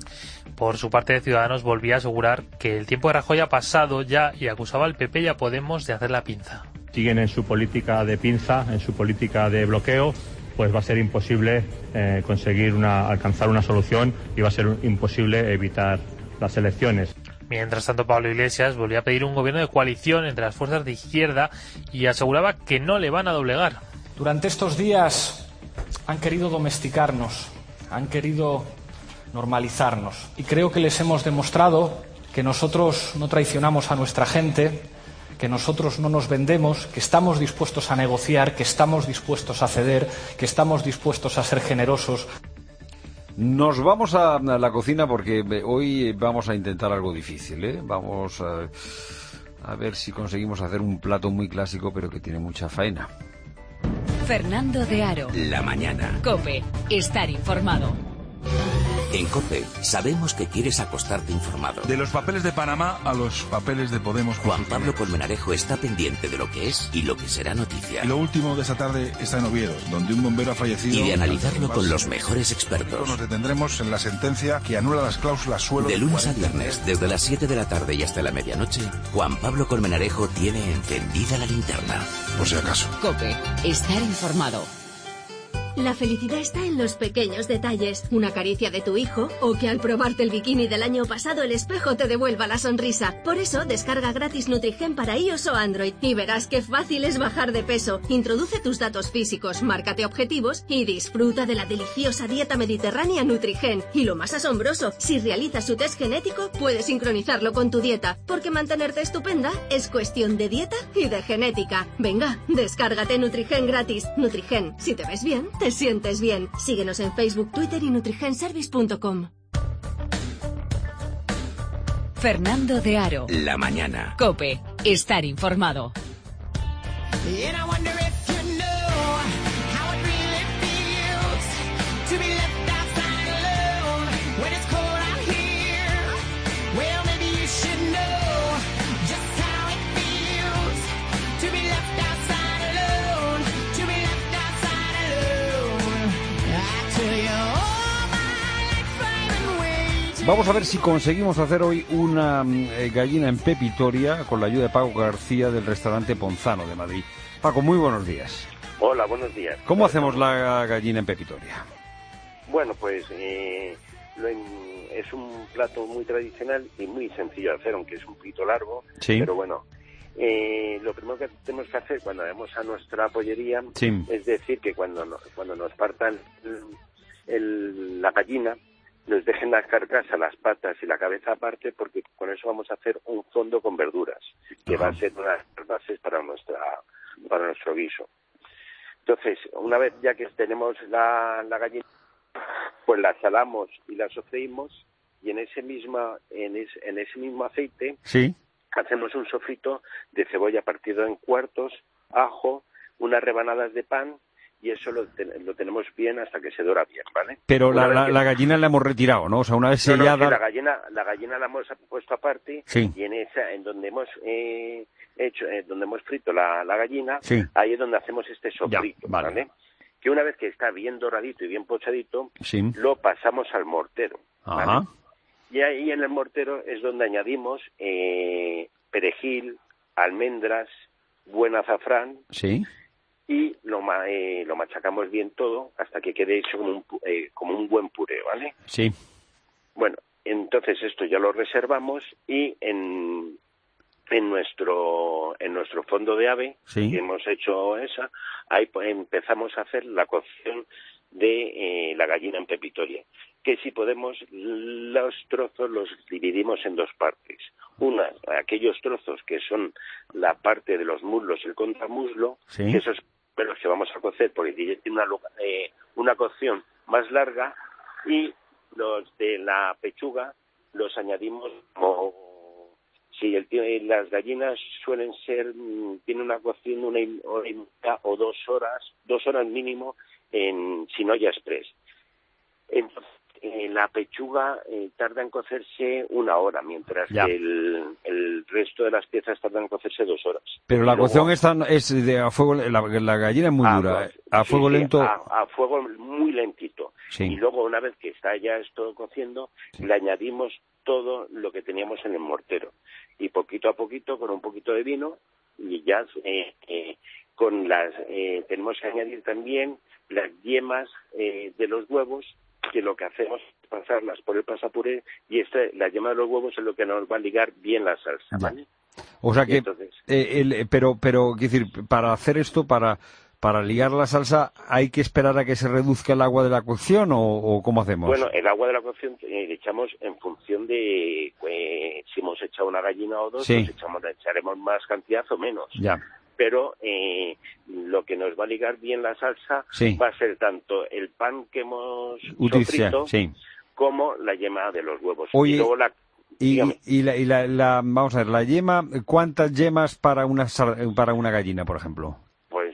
Por su parte, Ciudadanos volvía a asegurar que el tiempo de Rajoy ha pasado ya y acusaba al P P y a Podemos de hacer la pinza. Siguen en su política de pinza, en su política de bloqueo, pues va a ser imposible eh, conseguir una, alcanzar una solución y va a ser imposible evitar las elecciones. Mientras tanto, Pablo Iglesias volvió a pedir un gobierno de coalición entre las fuerzas de izquierda y aseguraba que no le van a doblegar. Durante estos días han querido domesticarnos, han querido normalizarnos. Y creo que les hemos demostrado que nosotros no traicionamos a nuestra gente, que nosotros no nos vendemos, que estamos dispuestos a negociar, que estamos dispuestos a ceder, que estamos dispuestos a ser generosos. Nos vamos a la cocina porque hoy vamos a intentar algo difícil, ¿eh? Vamos a, a ver si conseguimos hacer un plato muy clásico pero que tiene mucha faena. Fernando de Aro. La mañana. COPE. Estar informado. En COPE sabemos que quieres acostarte informado. De los papeles de Panamá a los papeles de Podemos. Juan Pablo Colmenarejo está pendiente de lo que es y lo que será noticia. Y lo último de esta tarde está en Oviedo, donde un bombero ha fallecido. Y de analizarlo con los mejores expertos. Nos detendremos en la sentencia que anula las cláusulas suelo. De lunes a viernes, desde las siete de la tarde y hasta la medianoche, Juan Pablo Colmenarejo tiene encendida la linterna. Por si acaso. COPE. Estar informado. La felicidad está en los pequeños detalles. Una caricia de tu hijo o que al probarte el bikini del año pasado el espejo te devuelva la sonrisa. Por eso descarga gratis Nutrigen para iOS o Android y verás qué fácil es bajar de peso. Introduce tus datos físicos, márcate objetivos y disfruta de la deliciosa dieta mediterránea Nutrigen. Y lo más asombroso, si realizas su test genético puedes sincronizarlo con tu dieta, porque mantenerte estupenda es cuestión de dieta y de genética. Venga, descárgate Nutrigen gratis. Nutrigen, si te ves bien, te sientes bien. Síguenos en Facebook, Twitter y nutrigenservice punto com. Fernando de Aro. La mañana. COPE. Estar informado. And I wonder if you know how it really feels to be left outside alone when it's cold out here. Well, maybe you should know just how it feels to be left outside alone, to be left outside alone. I tell you all my life I've been waiting. Vamos a ver si conseguimos hacer hoy una eh, gallina en pepitoria con la ayuda de Paco García del restaurante Ponzano de Madrid. Paco, muy buenos días. Hola, buenos días. ¿Cómo hacemos la gallina en pepitoria? Bueno, pues eh, lo en- es un plato muy tradicional y muy sencillo de hacer, aunque es un poquito largo. Sí. Pero bueno, eh, lo primero que tenemos que hacer cuando vamos a nuestra pollería Sí. es decir que cuando, no- cuando nos partan el- el- la gallina, nos dejen las carcasas, las patas y la cabeza aparte, porque con eso vamos a hacer un fondo con verduras, que va a ser una de las bases para nuestra para nuestro guiso. Entonces, una vez ya que tenemos la, la gallina, pues la salamos y la sofreímos, y en ese misma en, es, en ese mismo aceite Sí. hacemos un sofrito de cebolla partido en cuartos, ajo, unas rebanadas de pan, y eso lo, te- lo tenemos bien hasta que se dora bien, ¿vale? Pero Una la, vez la, que- la gallina la hemos retirado, ¿no? O sea, una vez No, no, sellada... sí, la gallina la gallina la hemos puesto aparte, Sí. y en esa en donde hemos eh, hecho eh, donde hemos frito la, la gallina, Sí. ahí es donde hacemos este sofrito, vale. ¿vale? Que una vez que está bien doradito y bien pochadito, Sí. lo pasamos al mortero, ¿vale? Ajá. Y ahí en el mortero es donde añadimos eh, perejil, almendras, buen azafrán, Sí. y lo, ma- eh, lo machacamos bien todo hasta que quede hecho como un, pu- eh, como un buen puré, ¿vale? Sí. Bueno, entonces esto ya lo reservamos, y en, en nuestro en nuestro fondo de ave, Sí. que hemos hecho esa, ahí po- empezamos a hacer la cocción de eh, la gallina en pepitoria, que si podemos los trozos los dividimos en dos partes. Una, aquellos trozos que son la parte de los muslos, el contramuslo, Sí. que esos los que vamos a cocer porque tiene una, luga- eh, una cocción más larga, y los de la pechuga los añadimos como si el, tie- las gallinas suelen ser mm, tiene una cocción de una y- hora y media o dos horas dos horas mínimo en sin olla express. Entonces, eh, la pechuga eh, tarda en cocerse una hora, mientras Ya. que el, el resto de las piezas tardan en cocerse dos horas. Pero la Luego- cocción esta es de a fuego... La, la gallina es muy Ah, dura. pues, ¿eh? A sí, fuego sí, lento... A, a fuego muy lentito. Sí. Y luego, una vez que está ya esto cociendo, le añadimos todo lo que teníamos en el mortero. Y poquito a poquito, con un poquito de vino, y ya eh, eh, con las eh, tenemos que añadir también las yemas eh, de los huevos, que lo que hacemos es pasarlas por el pasapuré, y este, la yema de los huevos es lo que nos va a ligar bien la salsa, Ya. ¿vale? O sea Y que... entonces- eh, el- pero, pero, quiero decir, para hacer esto, para... Para ligar la salsa, ¿hay que esperar a que se reduzca el agua de la cocción o, o cómo hacemos? Bueno, el agua de la cocción eh, le echamos en función de eh, si hemos echado una gallina o dos, Sí. pues echamos, echaremos más cantidad o menos. Ya. Pero eh, lo que nos va a ligar bien la salsa Sí. va a ser tanto el pan que hemos Utiliza, sofrito sí. como la yema de los huevos. Oye, y luego la... Y, dígame. y, la, y la, la- vamos a ver, la yema, ¿cuántas yemas para una, sal- para una gallina, por ejemplo? Pues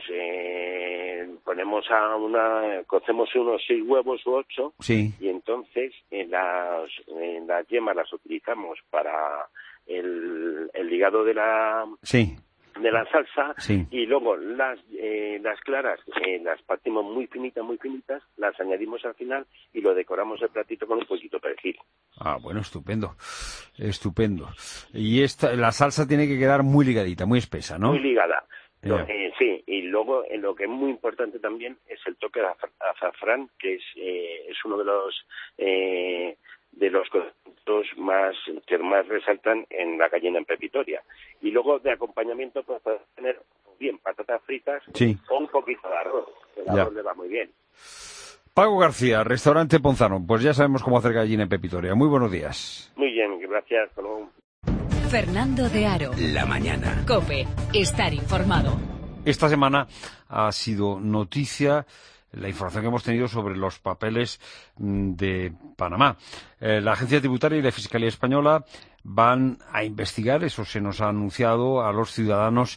eh, ponemos a una... cocemos unos seis huevos u ocho. Sí. Y entonces en las, en las yemas las utilizamos para el, el ligado de la Sí. de la salsa, Sí. y luego las eh, las claras eh, las partimos muy finitas, muy finitas, las añadimos al final y lo decoramos el platito con un poquito de perejil. Ah, bueno, estupendo. Estupendo. Y esta, la salsa tiene que quedar muy ligadita, muy espesa, ¿no? Muy ligada. Lo- Ya. eh, sí, y luego eh, lo que es muy importante también es el toque de azaf- azafrán, que es eh, es uno de los eh, de los conceptos más que más resaltan en la gallina en pepitoria. Y luego de acompañamiento pues puedes tener bien patatas fritas Sí. o un poquito de arroz. El Ya. arroz le va muy bien. Paco García, restaurante Ponzano. Pues ya sabemos cómo hacer gallina en pepitoria. Muy buenos días. Muy bien, gracias. Hasta luego. Fernando de Aro. La mañana. COPE. Estar informado. Esta semana ha sido noticia la información que hemos tenido sobre los papeles mm, de Panamá. Eh, la Agencia Tributaria y la Fiscalía Española van a investigar, eso se nos ha anunciado, a los ciudadanos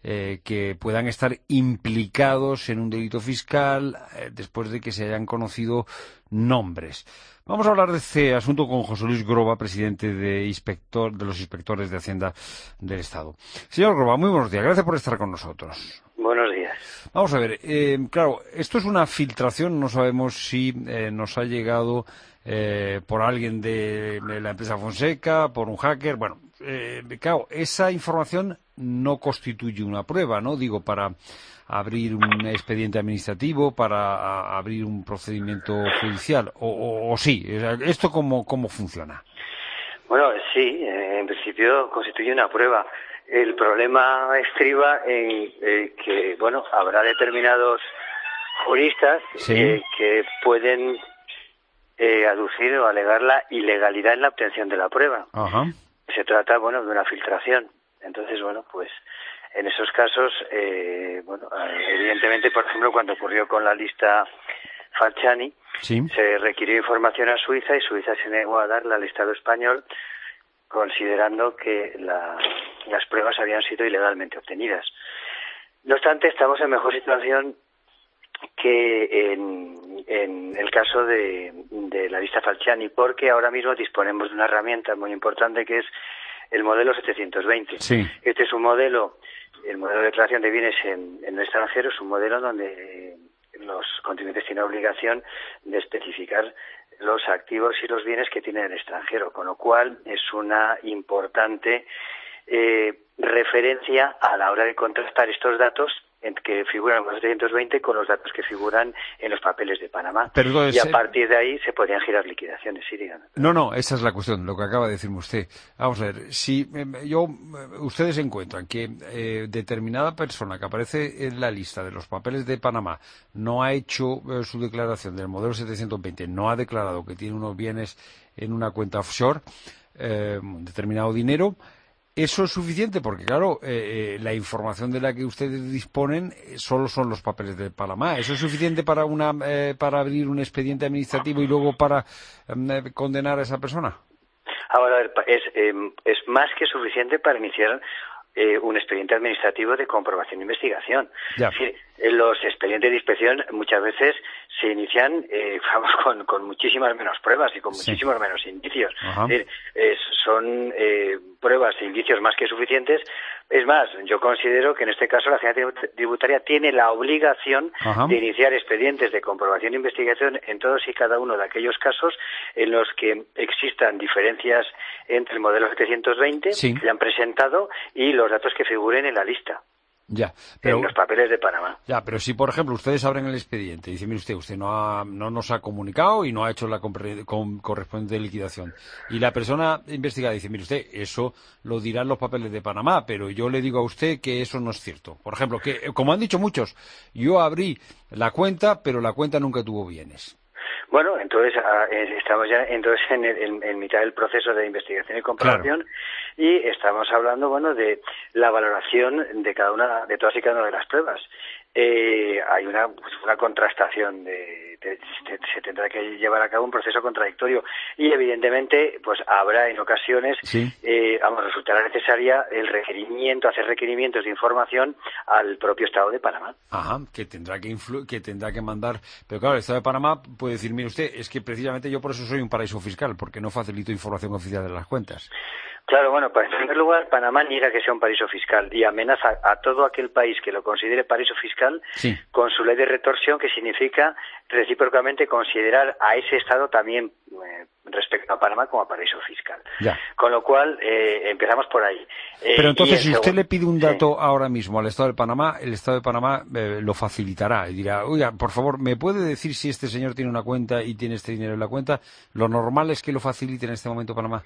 eh, que puedan estar implicados en un delito fiscal eh, después de que se hayan conocido nombres. Vamos a hablar de este asunto con José Luis Groba, presidente de, inspector, de los inspectores de Hacienda del Estado. Señor Groba, muy buenos días. Gracias por estar con nosotros. Buenos días. Vamos a ver, eh, claro, esto es una filtración, no sabemos si eh, nos ha llegado eh, por alguien de, de la empresa Fonseca, por un hacker, bueno, eh, claro, esa información no constituye una prueba, ¿no? Digo, para abrir un expediente administrativo, para a, abrir un procedimiento judicial, o, o, o sí, ¿esto cómo, cómo funciona? Bueno, sí, en principio constituye una prueba. El problema estriba en eh, que, bueno, habrá determinados juristas sí. eh, que pueden eh, aducir o alegar la ilegalidad en la obtención de la prueba. Ajá. Se trata, bueno, de una filtración. Entonces, bueno, pues en esos casos, eh, bueno, evidentemente, por ejemplo, cuando ocurrió con la lista Falciani, sí. se requirió información a Suiza y Suiza se negó a darla al Estado español, considerando que la, las pruebas habían sido ilegalmente obtenidas. No obstante, estamos en mejor situación que en, en el caso de, de la lista Falciani, porque ahora mismo disponemos de una herramienta muy importante que es el modelo setecientos veinte. Sí. Este es un modelo, el modelo de declaración de bienes en, en el extranjero es un modelo donde los contribuyentes tienen obligación de especificar los activos y los bienes que tienen en el extranjero, con lo cual es una importante eh, referencia a la hora de contrastar estos datos en que figuran en los setecientos veinte con los datos que figuran en los papeles de Panamá. Pero entonces, y a partir de ahí se podrían girar liquidaciones, sí, díganme. No, no, esa es la cuestión, lo que acaba de decirme usted. Vamos a ver, si eh, yo, ustedes encuentran que eh, determinada persona que aparece en la lista de los papeles de Panamá no ha hecho eh, su declaración del modelo setecientos veinte, no ha declarado que tiene unos bienes en una cuenta offshore, eh, determinado dinero, ¿eso es suficiente? Porque, claro, eh, eh, la información de la que ustedes disponen eh, solo son los papeles de Panamá. ¿Eso es suficiente para una eh, para abrir un expediente administrativo y luego para eh, condenar a esa persona? Ahora, es, eh, es más que suficiente para iniciar eh, un expediente administrativo de comprobación e investigación. Ya. Es decir, los expedientes de inspección muchas veces se inician eh, vamos, con, con muchísimas menos pruebas y con Sí. muchísimos menos indicios. Ajá. Es decir, es- son eh, pruebas e indicios más que suficientes. Es más, yo considero que en este caso la agencia tributaria tiene la obligación Ajá. de iniciar expedientes de comprobación e investigación en todos y cada uno de aquellos casos en los que existan diferencias entre el modelo setecientos veinte Sí. que han presentado y los datos que figuren en la lista, Ya, pero... en los papeles de Panamá. Ya, pero si, por ejemplo, ustedes abren el expediente y dicen, mire usted, usted no, ha, no nos ha comunicado y no ha hecho la compre- con- correspondiente liquidación. Y la persona investigada dice, mire usted, eso lo dirán los papeles de Panamá, pero yo le digo a usted que eso no es cierto. Por ejemplo, que, como han dicho muchos, yo abrí la cuenta, pero la cuenta nunca tuvo bienes. Bueno, entonces ah, eh, estamos ya entonces en, el- en- en mitad del proceso de investigación y comprobación y estamos hablando, bueno, de la valoración de cada una, de todas y cada una de las pruebas. Eh, hay una, pues, una contrastación de, de- de- se tendrá que llevar a cabo un proceso contradictorio y evidentemente pues habrá en ocasiones Sí. eh, vamos, resultará necesaria el requerimiento, hacer requerimientos de información al propio Estado de Panamá. Ajá, que tendrá que influ- que tendrá que mandar, pero claro, el Estado de Panamá puede decir, mire usted, es que precisamente yo por eso soy un paraíso fiscal, porque no facilito información oficial de las cuentas. Claro, bueno, pues en primer lugar, Panamá niega que sea un paraíso fiscal y amenaza a todo aquel país que lo considere paraíso fiscal Sí. con su ley de retorsión, que significa recíprocamente considerar a ese Estado también eh, respecto a Panamá como paraíso fiscal. Ya. Con lo cual, eh, empezamos por ahí. Eh, Pero entonces, y si en usted segun- le pide un dato ahora mismo al Estado de Panamá, el Estado de Panamá eh, lo facilitará y dirá, oiga, por favor, ¿me puede decir si este señor tiene una cuenta y tiene este dinero en la cuenta? Lo normal es que lo facilite en este momento Panamá.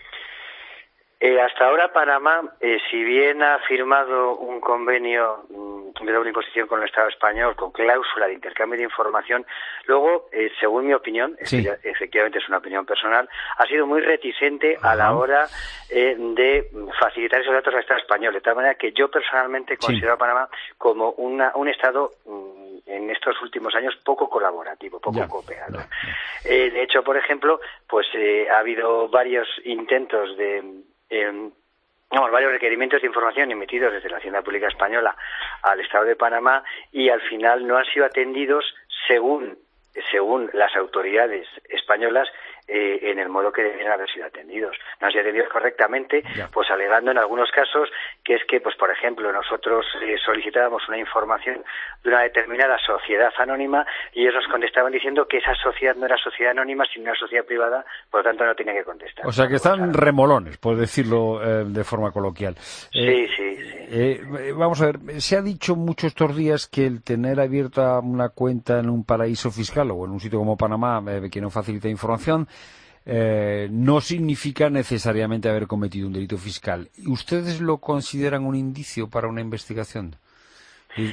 Eh, hasta ahora Panamá, eh, si bien ha firmado un convenio mm, de doble imposición con el Estado español, con cláusula de intercambio de información, luego, eh, según mi opinión, Sí. esto ya, efectivamente es una opinión personal, ha sido muy reticente a la Ajá. hora eh, de facilitar esos datos al Estado español, de tal manera que yo personalmente Sí. considero a Panamá como una, un Estado mm, en estos últimos años poco colaborativo, poco Ya, cooperador. ya, ya. Eh, de hecho, por ejemplo, pues eh, ha habido varios intentos de... eh, vamos, varios requerimientos de información emitidos desde la Hacienda Pública Española al Estado de Panamá y al final no han sido atendidos según según las autoridades españolas eh, en el modo que deben haber sido atendidos. No han sido atendidos correctamente, ya. Pues alegando en algunos casos que es que, pues por ejemplo, nosotros eh, solicitábamos una información de una determinada sociedad anónima y ellos nos contestaban diciendo que esa sociedad no era sociedad anónima, sino una sociedad privada, por lo tanto no tenía que contestar. O sea que están remolones, por decirlo eh, de forma coloquial. Sí, eh, sí, sí. Eh, vamos a ver, se ha dicho mucho estos días que el tener abierta una cuenta en un paraíso fiscal o en un sitio como Panamá eh, que no facilita información eh, no significa necesariamente haber cometido un delito fiscal. ¿Ustedes lo consideran un indicio para una investigación? Y...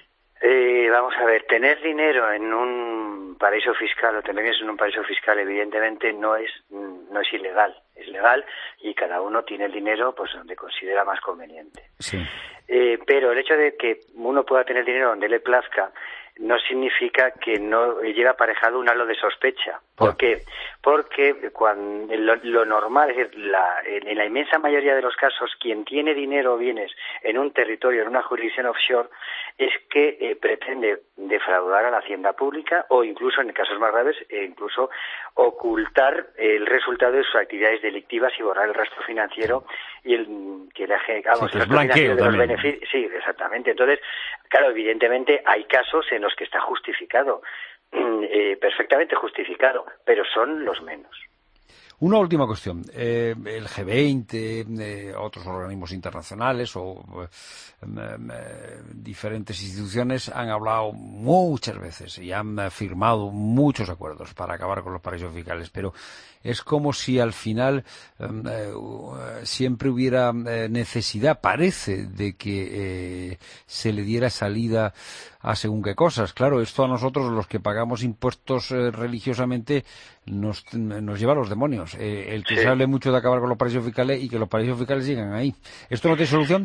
Eh, vamos a ver, tener dinero en un paraíso fiscal o tener bienes en un paraíso fiscal evidentemente no es no es ilegal, es legal y cada uno tiene el dinero pues donde considera más conveniente. Sí. Eh, pero el hecho de que uno pueda tener dinero donde le plazca no significa que no lleve aparejado un halo de sospecha. ¿Por qué? Porque cuando lo, lo normal, es decir, la, en, en la inmensa mayoría de los casos, quien tiene dinero o bienes en un territorio, en una jurisdicción offshore, es que eh, pretende defraudar a la hacienda pública o incluso, en casos más graves, eh, incluso ocultar el resultado de sus actividades delictivas y borrar el rastro financiero y el que le vamos, sí, el rastro financiero de los beneficios. Sí, exactamente. Entonces, claro, evidentemente hay casos en los que está justificado, eh, perfectamente justificado, pero son los menos. Una última cuestión. Eh, el G veinte, eh, otros organismos internacionales o eh, eh, diferentes instituciones han hablado muchas veces y han firmado muchos acuerdos para acabar con los paraísos fiscales, pero es como si al final eh, eh, siempre hubiera eh, necesidad, parece, de que eh, se le diera salida a según qué cosas. Claro, esto a nosotros, los que pagamos impuestos eh, religiosamente, nos, nos lleva a los demonios. Eh, el que sí. Se hable mucho de acabar con los paraísos fiscales y que los paraísos fiscales sigan ahí. ¿Esto no tiene solución?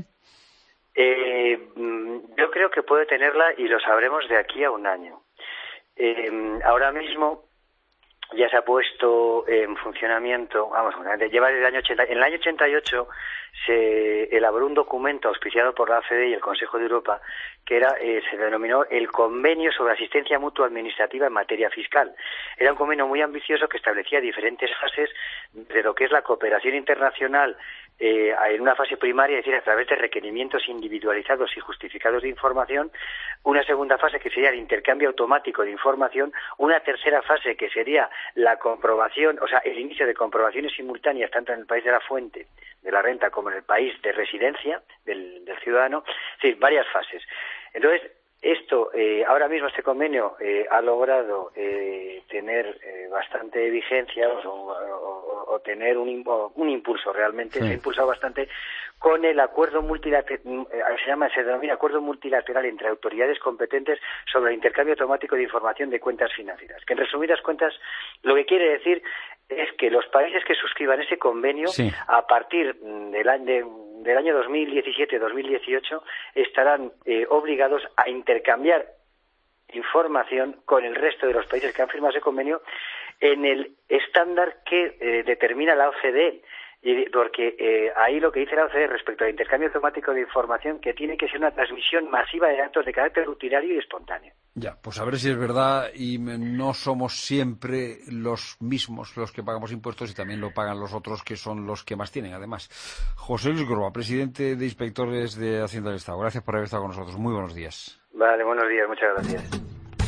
Eh, yo creo que puede tenerla y lo sabremos de aquí a un año. Eh, ahora mismo ya se ha puesto en funcionamiento, vamos, lleva desde el año ochenta. En el año ochenta y ocho se elaboró un documento auspiciado por la O C D E y el Consejo de Europa que era eh, se denominó el Convenio sobre Asistencia Mutua Administrativa en Materia Fiscal. Era un convenio muy ambicioso que establecía diferentes fases de lo que es la cooperación internacional eh, en una fase primaria, es decir, a través de requerimientos individualizados y justificados de información, una segunda fase que sería el intercambio automático de información, una tercera fase que sería la comprobación, o sea, el inicio de comprobaciones simultáneas tanto en el país de la fuente de la renta como en el país de residencia del, del ciudadano, es decir, varias fases. Entonces, esto, eh, ahora mismo este convenio eh, ha logrado eh, tener eh, bastante vigencia o, o, o tener un, o, un impulso realmente, sí. Se ha impulsado bastante con el acuerdo multilateral, se llama, se denomina acuerdo multilateral entre autoridades competentes sobre el intercambio automático de información de cuentas financieras, que en resumidas cuentas lo que quiere decir es que los países que suscriban ese convenio, sí. A partir del año de, del año dos mil diecisiete dos mil dieciocho estarán eh, obligados a intercambiar información con el resto de los países que han firmado ese convenio en el estándar que eh, determina la O C D E. Y porque eh, ahí lo que dice la O C D E respecto al intercambio automático de información, que tiene que ser una transmisión masiva de datos de carácter rutinario y espontáneo. Ya, pues a ver si es verdad y no somos siempre los mismos los que pagamos impuestos y también lo pagan los otros que son los que más tienen, además. José Luis Groba, presidente de Inspectores de Hacienda del Estado. Gracias por haber estado con nosotros. Muy buenos días. Vale, buenos días. Muchas gracias.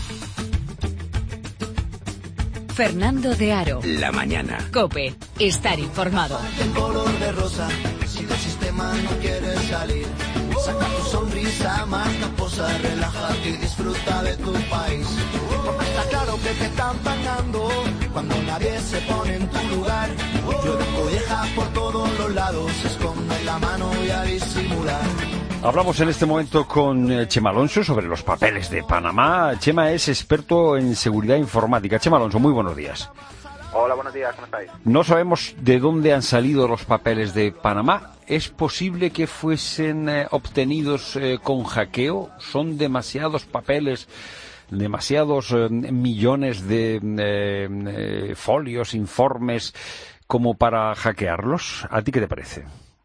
Fernando de Aro. La mañana. COPE. Estar informado. El color de rosa, si del sistema no quieres salir, saca tu sonrisa más caposa, relájate y disfruta de tu país. Porque está claro que te están pagando cuando nadie se pone en tu lugar. Llueve collejas por todos los lados, se esconde la mano y a disimular. Hablamos en este momento con Chema Alonso sobre los papeles de Panamá. Chema es experto en seguridad informática. Chema Alonso, muy buenos días. Hola, buenos días, ¿cómo estáis? No sabemos de dónde han salido los papeles de Panamá. ¿Es posible que fuesen eh, obtenidos eh, con hackeo? ¿Son demasiados papeles, demasiados eh, millones de eh, eh, folios, informes, como para hackearlos? ¿A ti qué te parece?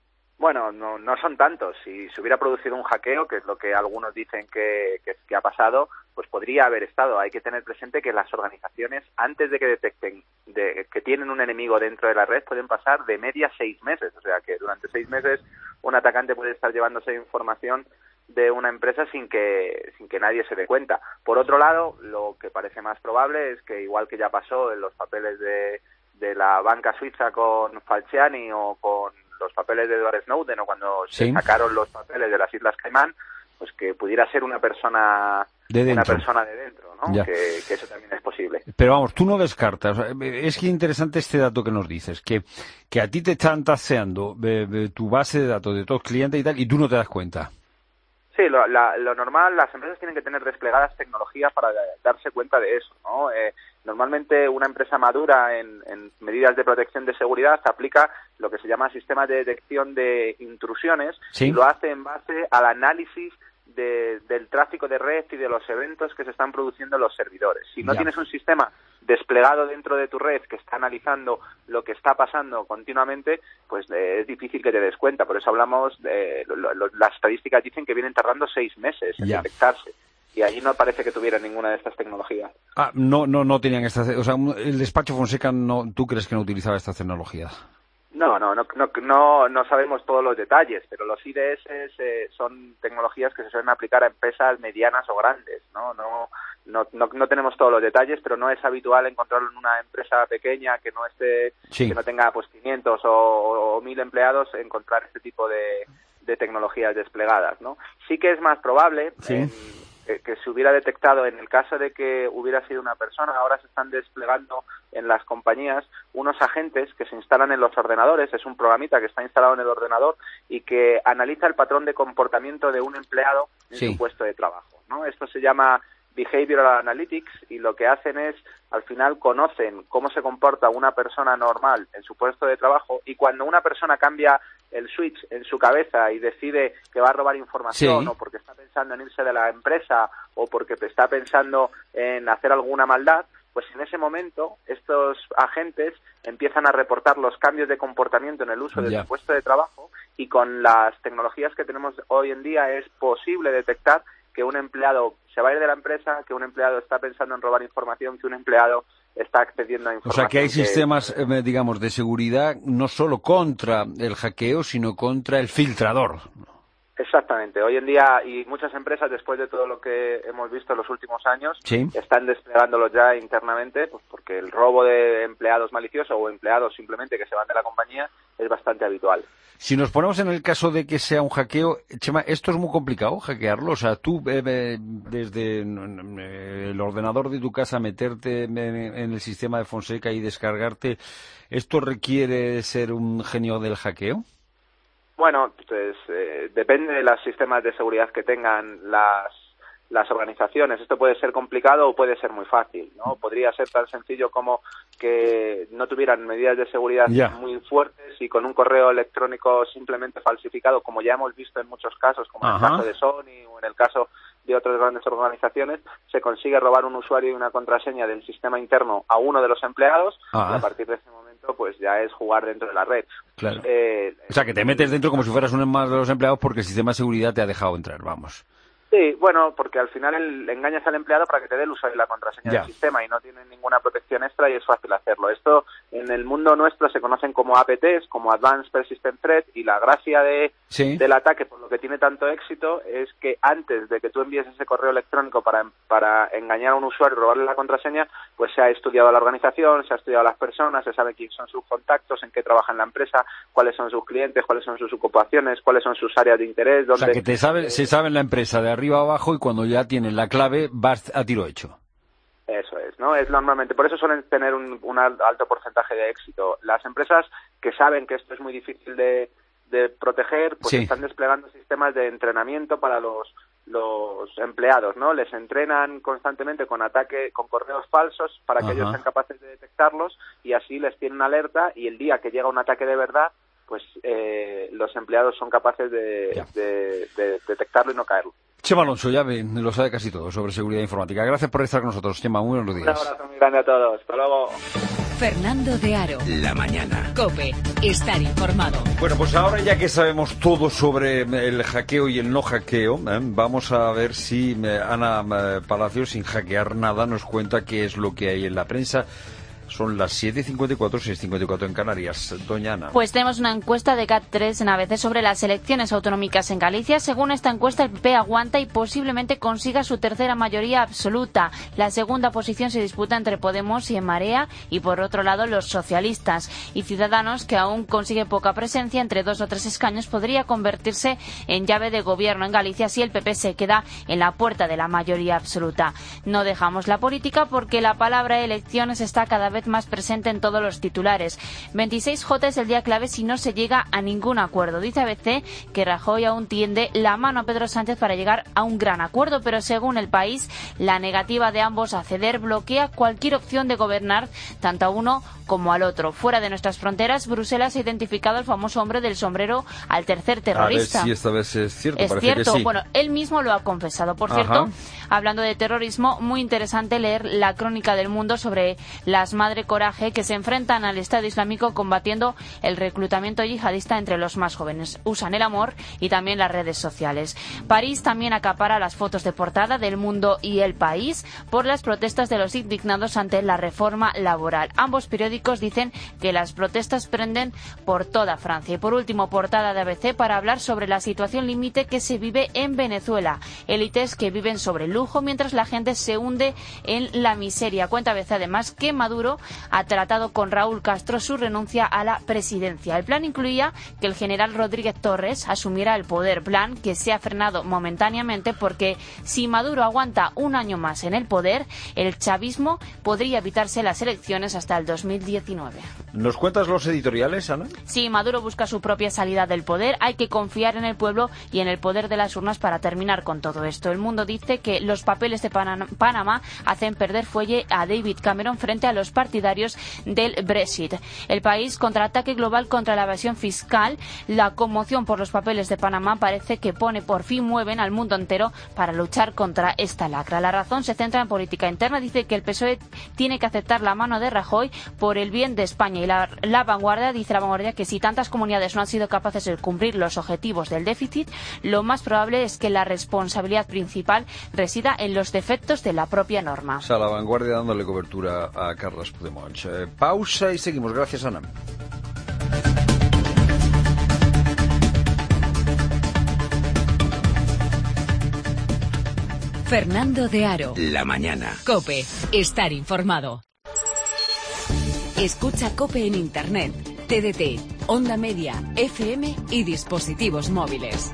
Bueno, no, no son tantos. Si se hubiera producido un hackeo, que es lo que algunos dicen que, que, que ha pasado, pues podría haber estado. Hay que tener presente que las organizaciones, antes de que detecten de, que tienen un enemigo dentro de la red, pueden pasar de media seis meses. O sea que durante seis meses un atacante puede estar llevándose información de una empresa sin que sin que nadie se dé cuenta. Por otro lado, lo que parece más probable es que, igual que ya pasó en los papeles de, de la banca suiza con Falciani o con los papeles de Edward Snowden, o cuando sí. se sacaron los papeles de las Islas Caimán, pues que pudiera ser una persona de dentro, una persona de dentro, ¿no? Que, que eso también es posible. Pero vamos, tú no descartas. Es que interesante este dato que nos dices, que, que a ti te están taseando eh, eh, tu base de datos de todos los clientes y tal, y tú no te das cuenta. Sí, lo, la, lo normal, las empresas tienen que tener desplegadas tecnologías para darse cuenta de eso, ¿no? Eh, normalmente una empresa madura en, en medidas de protección de seguridad aplica lo que se llama sistema de detección de intrusiones, ¿sí? Y lo hace en base al análisis de, del tráfico de red y de los eventos que se están produciendo en los servidores. Si no ya. tienes un sistema desplegado dentro de tu red que está analizando lo que está pasando continuamente, pues eh, es difícil que te des cuenta. Por eso hablamos, de, lo, lo, las estadísticas dicen que vienen tardando seis meses en ya. detectarse. Y allí no parece que tuvieran ninguna de estas tecnologías. Ah, no, no, no tenían estas. O sea, el despacho Fonseca, no, ¿tú crees que no utilizaba estas tecnologías? No, no, no, no, no, no sabemos todos los detalles, pero los I D S eh, son tecnologías que se suelen aplicar a empresas medianas o grandes, ¿no? No, no, no, no tenemos todos los detalles, pero no es habitual encontrarlo en una empresa pequeña que no esté, sí. que no tenga pues quinientos o, o, o mil empleados, encontrar este tipo de, de tecnologías desplegadas, ¿no? Sí que es más probable. Sí. En, Que, que se hubiera detectado en el caso de que hubiera sido una persona. Ahora se están desplegando en las compañías unos agentes que se instalan en los ordenadores. Es un programita que está instalado en el ordenador y que analiza el patrón de comportamiento de un empleado en sí. su puesto de trabajo, ¿no? Esto se llama Behavioral Analytics, y lo que hacen es, al final, conocen cómo se comporta una persona normal en su puesto de trabajo, y cuando una persona cambia el switch en su cabeza y decide que va a robar información, sí. o porque está pensando en irse de la empresa, o porque está pensando en hacer alguna maldad, pues en ese momento estos agentes empiezan a reportar los cambios de comportamiento en el uso de yeah. su puesto de trabajo, y con las tecnologías que tenemos hoy en día es posible detectar que un empleado se va a ir de la empresa, que un empleado está pensando en robar información, que un empleado está accediendo a información. O sea, que hay que, sistemas, eh, digamos, de seguridad no solo contra el hackeo, sino contra el filtrador. Exactamente. Hoy en día, y muchas empresas, después de todo lo que hemos visto en los últimos años, ¿sí? están desplegándolos ya internamente, pues porque el robo de empleados maliciosos o empleados simplemente que se van de la compañía es bastante habitual. Si nos ponemos en el caso de que sea un hackeo, Chema, esto es muy complicado, hackearlo. O sea, tú eh, desde el ordenador de tu casa meterte en el sistema de Fonseca y descargarte, ¿esto requiere ser un genio del hackeo? Bueno, pues eh, depende de los sistemas de seguridad que tengan las las organizaciones. Esto puede ser complicado o puede ser muy fácil, ¿no? Podría ser tan sencillo como que no tuvieran medidas de seguridad yeah. muy fuertes y con un correo electrónico simplemente falsificado, como ya hemos visto en muchos casos, como en el caso de Sony o en el caso de otras grandes organizaciones, se consigue robar un usuario y una contraseña del sistema interno a uno de los empleados ah. y a partir de ese momento pues ya es jugar dentro de la red. Claro. Eh, o sea, que te metes dentro como si fueras uno más de los empleados porque el sistema de seguridad te ha dejado entrar, vamos. Sí, bueno, porque al final el, engañas al empleado para que te dé el usuario y la contraseña yeah. del sistema y no tienen ninguna protección extra y es fácil hacerlo. Esto en el mundo nuestro se conocen como A P Ts, como Advanced Persistent Threat, y la gracia de sí. del ataque, por lo que tiene tanto éxito, es que antes de que tú envíes ese correo electrónico para, para engañar a un usuario y robarle la contraseña, pues se ha estudiado la organización, se ha estudiado a las personas, se sabe quiénes son sus contactos, en qué trabaja en la empresa, cuáles son sus clientes, cuáles son sus ocupaciones, cuáles son sus áreas de interés. Dónde, o sea, que te sabe, eh, se sabe en la empresa de arriba a abajo y cuando ya tienen la clave vas a tiro hecho. Eso es, ¿no? Es normalmente, por eso suelen tener un, un alto porcentaje de éxito. Las empresas que saben que esto es muy difícil de, de proteger, pues sí. están desplegando sistemas de entrenamiento para los los empleados, ¿no? Les entrenan constantemente con ataque, con correos falsos para que Ajá. ellos sean capaces de detectarlos y así les tienen alerta y el día que llega un ataque de verdad, pues eh, los empleados son capaces de, de, de detectarlo y no caerlo. Chema Alonso, ya ven, lo sabe casi todo sobre seguridad informática. Gracias por estar con nosotros, Chema. Muy buenos días. Un abrazo muy grande a todos. Hasta luego. Fernando de Aro. La mañana. COPE. Estar informado. Bueno, pues ahora ya que sabemos todo sobre el hackeo y el no hackeo, ¿eh? vamos a ver si eh, Ana eh, Palacios, sin hackear nada, nos cuenta qué es lo que hay en la prensa. Son las siete y cincuenta y cuatro, seis y cincuenta y cuatro en Canarias. Doña Ana. Pues tenemos una encuesta de C A T tres en A B C sobre las elecciones autonómicas en Galicia. Según esta encuesta, el P P aguanta y posiblemente consiga su tercera mayoría absoluta. La segunda posición se disputa entre Podemos y En Marea y, por otro lado, los socialistas. Y Ciudadanos, que aún consigue poca presencia, entre dos o tres escaños, podría convertirse en llave de gobierno en Galicia si el P P se queda en la puerta de la mayoría absoluta. No dejamos la política porque la palabra elecciones está cada vez más presente en todos los titulares. veintiséis J es el día clave si no se llega a ningún acuerdo. Dice A B C que Rajoy aún tiende la mano a Pedro Sánchez para llegar a un gran acuerdo, pero según El País, la negativa de ambos a ceder bloquea cualquier opción de gobernar tanto a uno como al otro. Fuera de nuestras fronteras, Bruselas ha identificado al famoso hombre del sombrero al tercer terrorista. A ver si esta vez es cierto. Es Parece cierto. que sí. Bueno, él mismo lo ha confesado. Por Ajá. cierto, hablando de terrorismo, muy interesante leer la crónica del Mundo sobre las Madre Coraje que se enfrentan al Estado Islámico combatiendo el reclutamiento yihadista entre los más jóvenes. Usan el amor y también las redes sociales. París también acapara las fotos de portada del Mundo y El País por las protestas de los indignados ante la reforma laboral. Ambos periódicos dicen que las protestas prenden por toda Francia. Y por último, portada de A B C para hablar sobre la situación límite que se vive en Venezuela. Élites que viven sobre el lujo mientras la gente se hunde en la miseria. Cuenta A B C además que Maduro ha tratado con Raúl Castro su renuncia a la presidencia. El plan incluía que el general Rodríguez Torres asumiera el poder, plan que se ha frenado momentáneamente porque si Maduro aguanta un año más en el poder, el chavismo podría evitarse las elecciones hasta el dos mil diecinueve. ¿Nos cuentas los editoriales, Ana? Sí, Maduro busca su propia salida del poder. Hay que confiar en el pueblo y en el poder de las urnas para terminar con todo esto. El Mundo dice que los papeles de Pan- Panamá hacen perder fuelle a David Cameron frente a los partidarios del Brexit. El País, contraataque global contra la evasión fiscal. La conmoción por los papeles de Panamá parece que pone por fin mueven al mundo entero para luchar contra esta lacra. La Razón se centra en política interna. Dice que el P S O E tiene que aceptar la mano de Rajoy por el bien de España. Y la, la Vanguardia dice la Vanguardia que si tantas comunidades no han sido capaces de cumplir los objetivos del déficit, lo más probable es que la responsabilidad principal resida en los defectos de la propia norma. O sea, la Vanguardia dándole cobertura a Carles Puigdemont. Eh, pausa y seguimos. Gracias, Ana. Fernando de Aro. La mañana. COPE. Estar informado. Escucha COPE en Internet, T D T, Onda Media, F M y dispositivos móviles.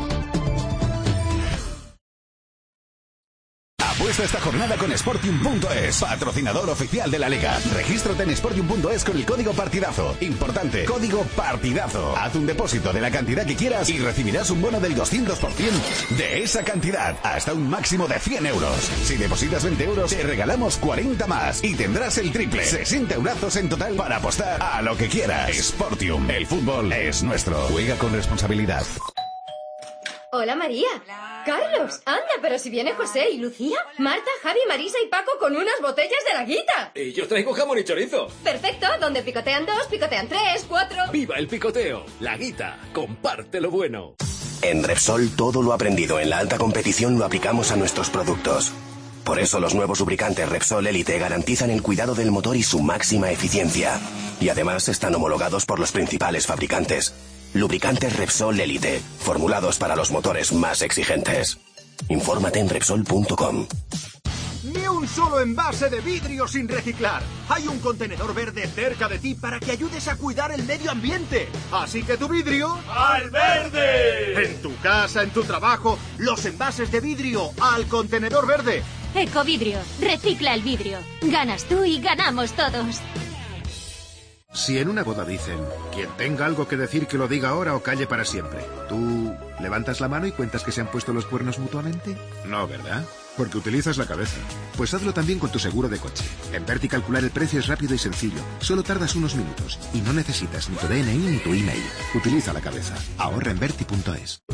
Apuesta esta jornada con Sportium punto es, patrocinador oficial de la Liga. Regístrate en Sportium punto es con el código partidazo. Importante, código partidazo. Haz un depósito de la cantidad que quieras y recibirás un bono del doscientos por ciento de esa cantidad, hasta un máximo de cien euros. Si depositas veinte euros, te regalamos cuarenta más y tendrás el triple. sesenta eurazos en total para apostar a lo que quieras. Sportium, el fútbol es nuestro. Juega con responsabilidad. Hola, María. Hola. Carlos, anda, pero si viene José y Lucía, Marta, Javi, Marisa y Paco con unas botellas de la Guita. Y yo traigo jamón y chorizo. Perfecto, donde picotean dos, picotean tres, cuatro. ¡Viva el picoteo! La Guita, comparte lo bueno. En Repsol todo lo aprendido en la alta competición lo aplicamos a nuestros productos. Por eso los nuevos lubricantes Repsol Elite garantizan el cuidado del motor y su máxima eficiencia. Y además están homologados por los principales fabricantes. Lubricantes Repsol Elite, formulados para los motores más exigentes. Infórmate en Repsol punto com. Ni un solo envase de vidrio sin reciclar. Hay un contenedor verde cerca de ti para que ayudes a cuidar el medio ambiente. Así que tu vidrio... ¡al verde! En tu casa, en tu trabajo, los envases de vidrio al contenedor verde. Ecovidrio, recicla el vidrio. Ganas tú y ganamos todos. Si en una boda dicen, quien tenga algo que decir que lo diga ahora o calle para siempre, ¿tú levantas la mano y cuentas que se han puesto los cuernos mutuamente? No, ¿verdad? Porque utilizas la cabeza. Pues hazlo también con tu seguro de coche. En Verti calcular el precio es rápido y sencillo. Solo tardas unos minutos y no necesitas ni tu D N I ni tu email. Utiliza la cabeza. Ahorra en Verti punto es.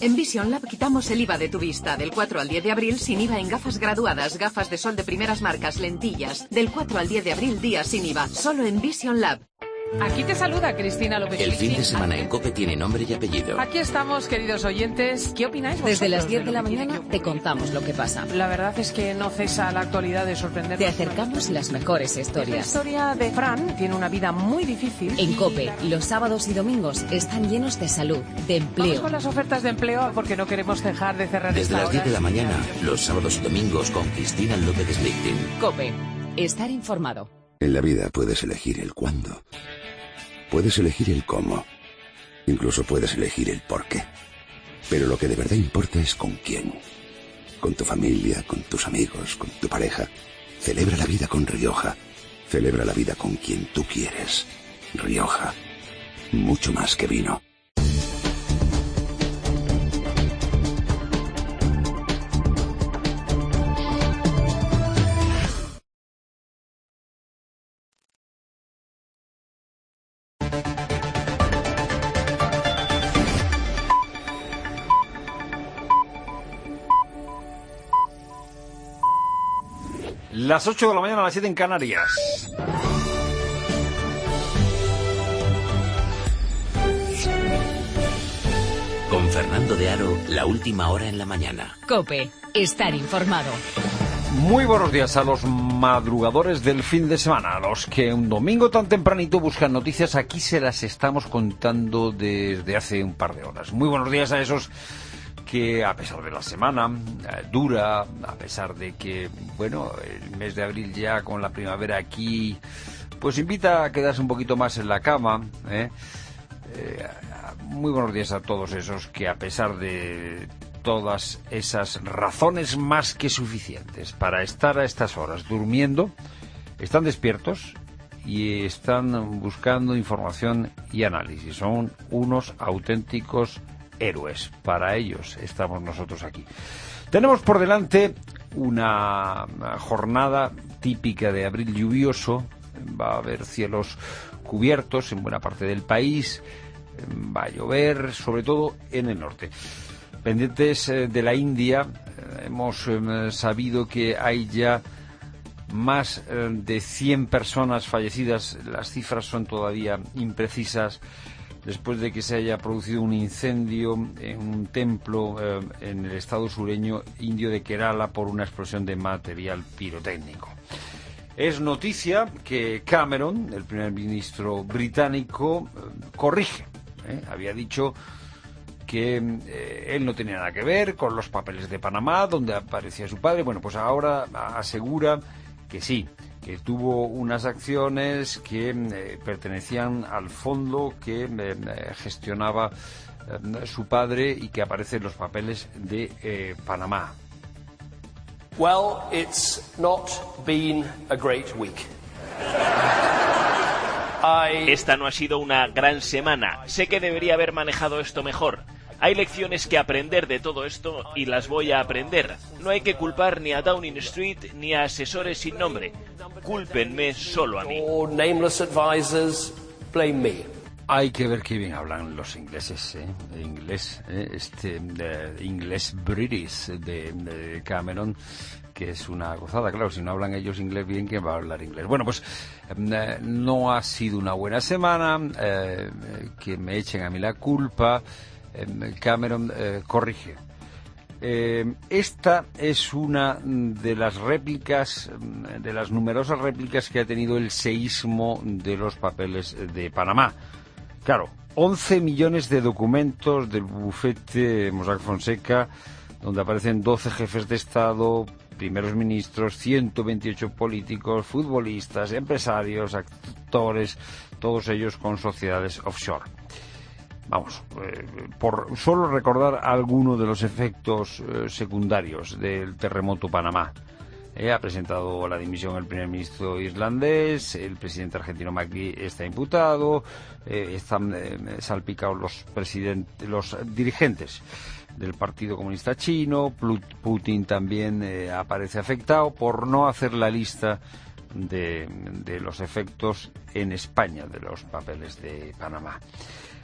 En Vision Lab quitamos el I V A de tu vista. Del cuatro al diez de abril sin I V A en gafas graduadas, gafas de sol de primeras marcas, lentillas. Del cuatro al diez de abril, días sin I V A. Solo en Vision Lab. Aquí te saluda Cristina López. El fin de semana en COPE tiene nombre y apellido. Aquí estamos, queridos oyentes. ¿Qué opináis vosotros? Desde las diez de la mañana te contamos lo que pasa. La verdad es que no cesa la actualidad de sorprendernos. Te acercamos las mejores La historias. historia de Fran tiene una vida muy difícil. En COPE, los sábados y domingos están llenos de salud, de Vamos empleo. con las ofertas de empleo porque no queremos dejar de cerrar Desde esta las diez hora. de la mañana, los sábados y domingos con Cristina López Slichting. COPE, estar informado. En la vida puedes elegir el cuándo. Puedes elegir el cómo. Incluso puedes elegir el por qué. Pero lo que de verdad importa es con quién. Con tu familia, con tus amigos, con tu pareja. Celebra la vida con Rioja. Celebra la vida con quien tú quieres. Rioja. Mucho más que vino. Las ocho de la mañana, a las siete en Canarias. Con Fernando de Aro, la última hora en la mañana. COPE, estar informado. Muy buenos días a los madrugadores del fin de semana, a los que un domingo tan tempranito buscan noticias. Aquí se las estamos contando desde hace un par de horas. Muy buenos días a esos que, a pesar de la semana eh, dura, a pesar de que, bueno, el mes de abril ya con la primavera aquí, pues invita a quedarse un poquito más en la cama, ¿eh? Eh, muy buenos días a todos esos que, a pesar de todas esas razones más que suficientes para estar a estas horas durmiendo, están despiertos y están buscando información y análisis. Son unos auténticos héroes. Para ellos estamos nosotros aquí. Tenemos por delante una jornada típica de abril lluvioso. Va a haber cielos cubiertos en buena parte del país. Va a llover, sobre todo en el norte. Pendientes eh, de la India, eh, hemos eh, sabido que hay ya más eh, de cien personas fallecidas. Las cifras son todavía imprecisas, después de que se haya producido un incendio en un templo eh, en el estado sureño indio de Kerala por una explosión de material pirotécnico. Es noticia que Cameron, el primer ministro británico, eh, corrige. ¿eh? Había dicho que eh, él no tenía nada que ver con los papeles de Panamá, donde aparecía su padre. Bueno, pues ahora asegura que sí, que tuvo unas acciones que eh, pertenecían al fondo que eh, gestionaba eh, su padre y que aparece en los papeles de eh, Panamá. Well, it's not been a great week. Esta no ha sido una gran semana. Sé que debería haber manejado esto mejor. Hay lecciones que aprender de todo esto y las voy a aprender. No hay que culpar ni a Downing Street ni a asesores sin nombre. Cúlpenme solo a mí. Nameless advisors, blame me. Hay que ver qué bien hablan los ingleses, ¿eh? Inglés, ¿eh? Este eh, inglés british de, de Cameron, que es una gozada. Claro, si no hablan ellos inglés bien, ¿quién va a hablar inglés? Bueno, pues eh, no ha sido una buena semana, eh, que me echen a mí la culpa. Cameron eh, corrige. Eh, esta es una de las réplicas, de las numerosas réplicas que ha tenido el seísmo de los papeles de Panamá. Claro, once millones de documentos del bufete Mossack Fonseca, donde aparecen doce jefes de Estado, primeros ministros, ciento veintiocho políticos, futbolistas, empresarios, actores, todos ellos con sociedades offshore. Vamos, eh, por solo recordar algunos de los efectos eh, secundarios del terremoto Panamá. Eh, ha presentado la dimisión el primer ministro islandés, el presidente argentino Macri está imputado, eh, están eh, salpicados los presidentes, los dirigentes del Partido Comunista Chino. Putin también eh, aparece afectado, por no hacer la lista de, de los efectos en España de los papeles de Panamá.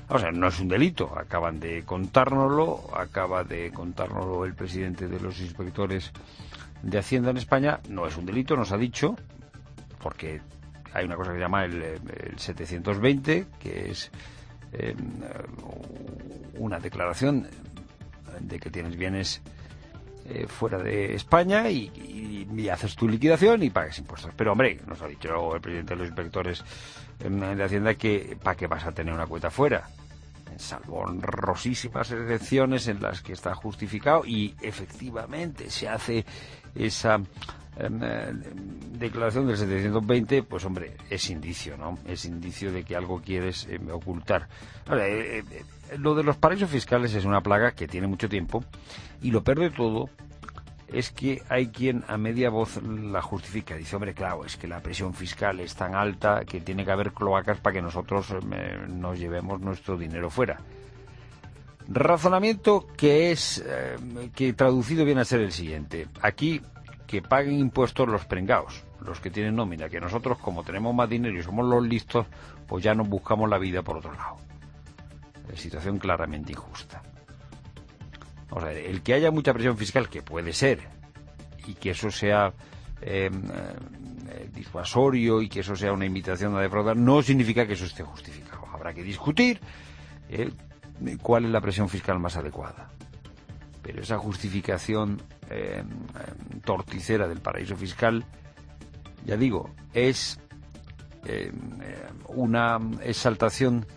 O sea, no es un delito, acaban de contárnoslo, acaba de contárnoslo el presidente de los inspectores de Hacienda en España, no es un delito, nos ha dicho, porque hay una cosa que se llama el, el setecientos veinte, que es eh, una declaración de que tienes bienes eh, fuera de España y, y, y haces tu liquidación y pagas impuestos. Pero, hombre, nos ha dicho el presidente de los inspectores eh, de Hacienda que ¿para qué vas a tener una cuenta fuera? Salvo honrosísimas excepciones en las que está justificado y efectivamente se hace esa eh, declaración del setecientos veinte, pues hombre, es indicio, ¿no? Es indicio de que algo quieres eh, ocultar. Ahora, eh, eh, lo de los paraísos fiscales es una plaga que tiene mucho tiempo y lo peor de todo es que hay quien a media voz la justifica. Dice, hombre, claro, es que la presión fiscal es tan alta que tiene que haber cloacas para que nosotros eh, nos llevemos nuestro dinero fuera. Razonamiento que es, eh, que traducido viene a ser el siguiente. Aquí, que paguen impuestos los pringaos, los que tienen nómina, que nosotros, como tenemos más dinero y somos los listos, pues ya nos buscamos la vida por otro lado. Situación claramente injusta. O sea, el que haya mucha presión fiscal, que puede ser, y que eso sea eh, eh, disuasorio y que eso sea una invitación a defraudar, no significa que eso esté justificado. Habrá que discutir eh, cuál es la presión fiscal más adecuada. Pero esa justificación eh, torticera del paraíso fiscal, ya digo, es eh, una exaltación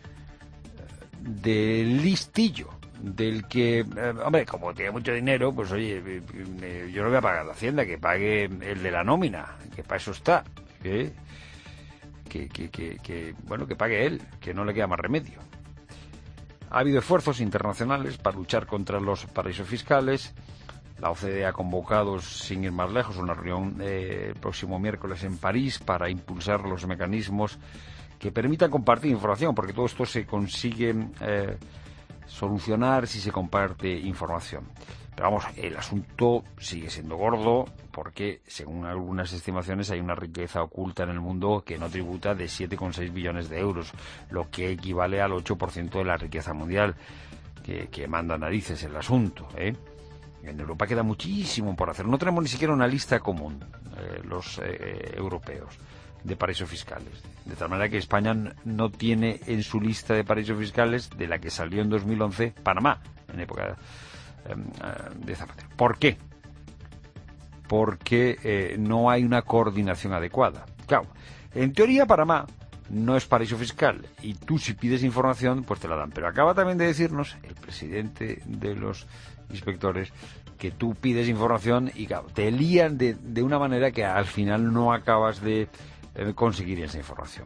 del listillo, del que, eh, hombre, como tiene mucho dinero, pues oye, eh, yo no voy a pagar la Hacienda, que pague el de la nómina, que para eso está, ¿eh? que, que, que, que, bueno, que pague él, que no le queda más remedio. Ha habido esfuerzos internacionales para luchar contra los paraísos fiscales. La O C D E ha convocado, sin ir más lejos, una reunión eh, el próximo miércoles en París para impulsar los mecanismos que permitan compartir información, porque todo esto se consigue eh, solucionar si se comparte información. Pero vamos, el asunto sigue siendo gordo, porque según algunas estimaciones hay una riqueza oculta en el mundo que no tributa de siete coma seis billones de euros, lo que equivale al ocho por ciento de la riqueza mundial, que, que manda narices el asunto, ¿eh? En Europa queda muchísimo por hacer. No tenemos ni siquiera una lista común, eh, los eh, europeos, de paraísos fiscales. De tal manera que España no tiene en su lista de paraísos fiscales, de la que salió en dos mil once, Panamá, en época eh, de Zapatero. ¿Por qué? Porque eh, no hay una coordinación adecuada. Claro, en teoría Panamá no es paraíso fiscal y tú, si pides información, pues te la dan. Pero acaba también de decirnos el presidente de los inspectores que tú pides información y claro, te lían de, de una manera que al final no acabas de eh, conseguir esa información.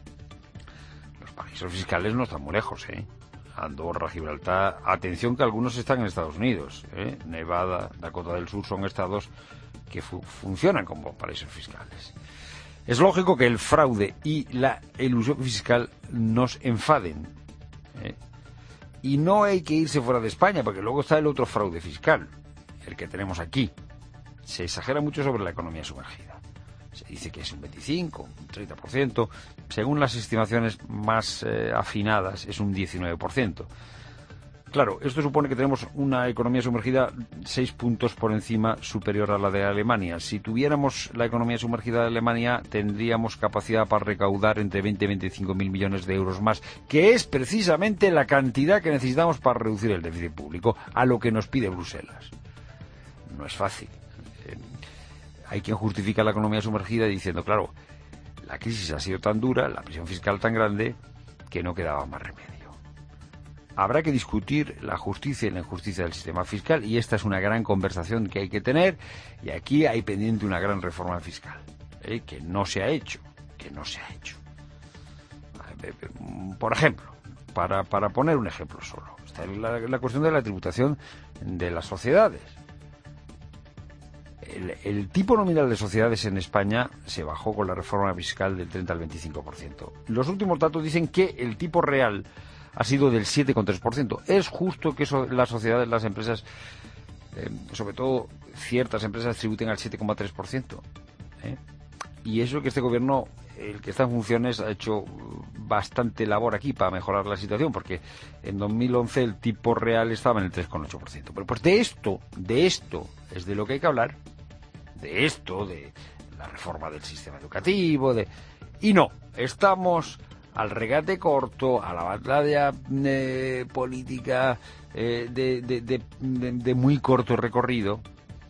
Los paraísos fiscales no están muy lejos, ¿eh? Andorra, Gibraltar, atención que algunos están en Estados Unidos, ¿eh? Nevada, Dakota del Sur son estados que fu- funcionan como paraísos fiscales. Es lógico que el fraude y la elusión fiscal nos enfaden, ¿eh? Y no hay que irse fuera de España, porque luego está el otro fraude fiscal, el que tenemos aquí. Se exagera mucho sobre la economía sumergida. Se dice que es un veinticinco, un treinta por ciento. Según las estimaciones más eh, afinadas, es un diecinueve por ciento. Claro, esto supone que tenemos una economía sumergida seis puntos por encima superior a la de Alemania. Si tuviéramos la economía sumergida de Alemania, tendríamos capacidad para recaudar entre veinte y veinticinco mil millones de euros más, que es precisamente la cantidad que necesitamos para reducir el déficit público, a lo que nos pide Bruselas. No es fácil. Eh, hay quien justifica la economía sumergida diciendo, claro, la crisis ha sido tan dura, la presión fiscal tan grande, que no quedaba más remedio. Habrá que discutir la justicia y la injusticia del sistema fiscal, y esta es una gran conversación que hay que tener, y aquí hay pendiente una gran reforma fiscal, ¿eh? que no se ha hecho, que no se ha hecho. Por ejemplo, para, para poner un ejemplo solo, está la, la cuestión de la tributación de las sociedades. El, el tipo nominal de sociedades en España se bajó con la reforma fiscal del treinta al veinticinco por ciento. Los últimos datos dicen que el tipo real ha sido del siete coma tres por ciento. Es justo que eso, las sociedades, las empresas, eh, sobre todo ciertas empresas, tributen al siete coma tres por ciento. ¿eh? Y eso que este gobierno, el que está en funciones, ha hecho bastante labor aquí para mejorar la situación, porque en dos mil once el tipo real estaba en el tres coma ocho por ciento. Pero pues de esto, de esto es de lo que hay que hablar, de esto, de la reforma del sistema educativo, de y no, estamos al regate corto, a la batalla eh, política eh, de, de, de, de, de muy corto recorrido.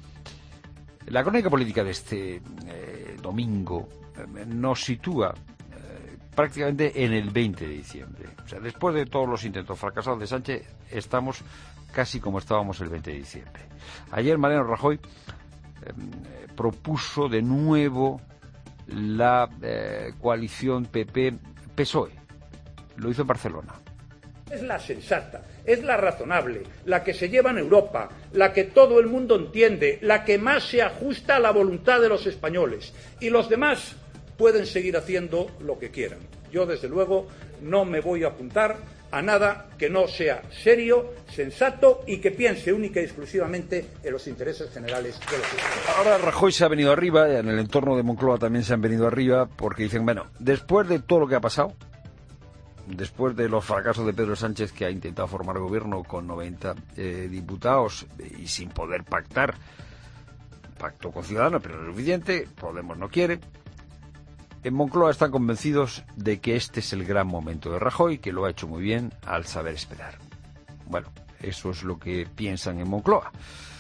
La crónica política de este eh, domingo eh, nos sitúa eh, prácticamente en el veinte de diciembre. O sea, después de todos los intentos fracasados de Sánchez, estamos casi como estábamos el veinte de diciembre. Ayer Mariano Rajoy eh, propuso de nuevo la eh, coalición P P P S O E. Lo hizo en Barcelona. Es la sensata, es la razonable, la que se lleva en Europa, la que todo el mundo entiende, la que más se ajusta a la voluntad de los españoles. Y los demás pueden seguir haciendo lo que quieran. Yo, desde luego, no me voy a apuntar a nada que no sea serio, sensato y que piense única y exclusivamente en los intereses generales de los españoles. Ahora Rajoy se ha venido arriba, en el entorno de Moncloa también se han venido arriba, porque dicen, bueno, después de todo lo que ha pasado, después de los fracasos de Pedro Sánchez, que ha intentado formar gobierno con noventa eh, diputados y sin poder pactar, pacto con Ciudadanos, pero no es suficiente, Podemos no quiere. En Moncloa están convencidos de que este es el gran momento de Rajoy, que lo ha hecho muy bien al saber esperar. Bueno, eso es lo que piensan en Moncloa.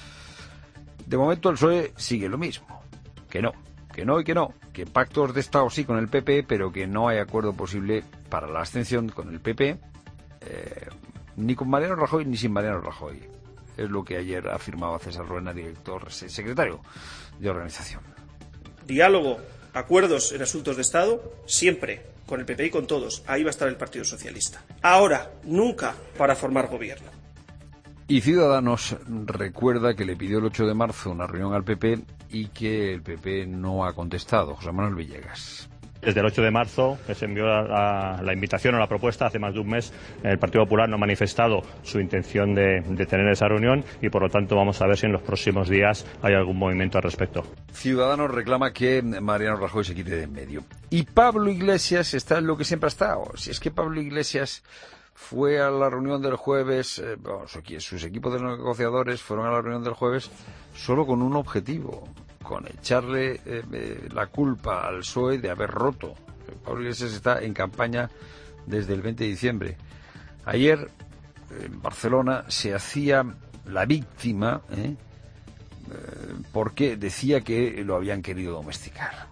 De momento el P S O E sigue lo mismo, que no, que no y que no, que pactos de Estado sí con el P P, pero que no hay acuerdo posible para la abstención con el P P, eh, ni con Mariano Rajoy ni sin Mariano Rajoy. Es lo que ayer afirmaba César Ruena, director, secretario de organización. Diálogo, acuerdos en asuntos de Estado, siempre, con el P P y con todos. Ahí va a estar el Partido Socialista. Ahora, nunca para formar gobierno. Y Ciudadanos recuerda que le pidió el ocho de marzo una reunión al P P y que el P P no ha contestado. José Manuel Villegas. Desde el ocho de marzo, que se envió la, la invitación o la propuesta, hace más de un mes, el Partido Popular no ha manifestado su intención de, de tener esa reunión y, por lo tanto, vamos a ver si en los próximos días hay algún movimiento al respecto. Ciudadanos reclama que Mariano Rajoy se quite de en medio. Y Pablo Iglesias está en lo que siempre ha estado. Si es que Pablo Iglesias fue a la reunión del jueves, eh, bueno, sus equipos de negociadores fueron a la reunión del jueves solo con un objetivo, con echarle eh, eh, la culpa al P S O E de haber roto. Pablo Iglesias está en campaña desde el veinte de diciembre. Ayer, en Barcelona, se hacía la víctima, ¿eh? Eh, porque decía que lo habían querido domesticar.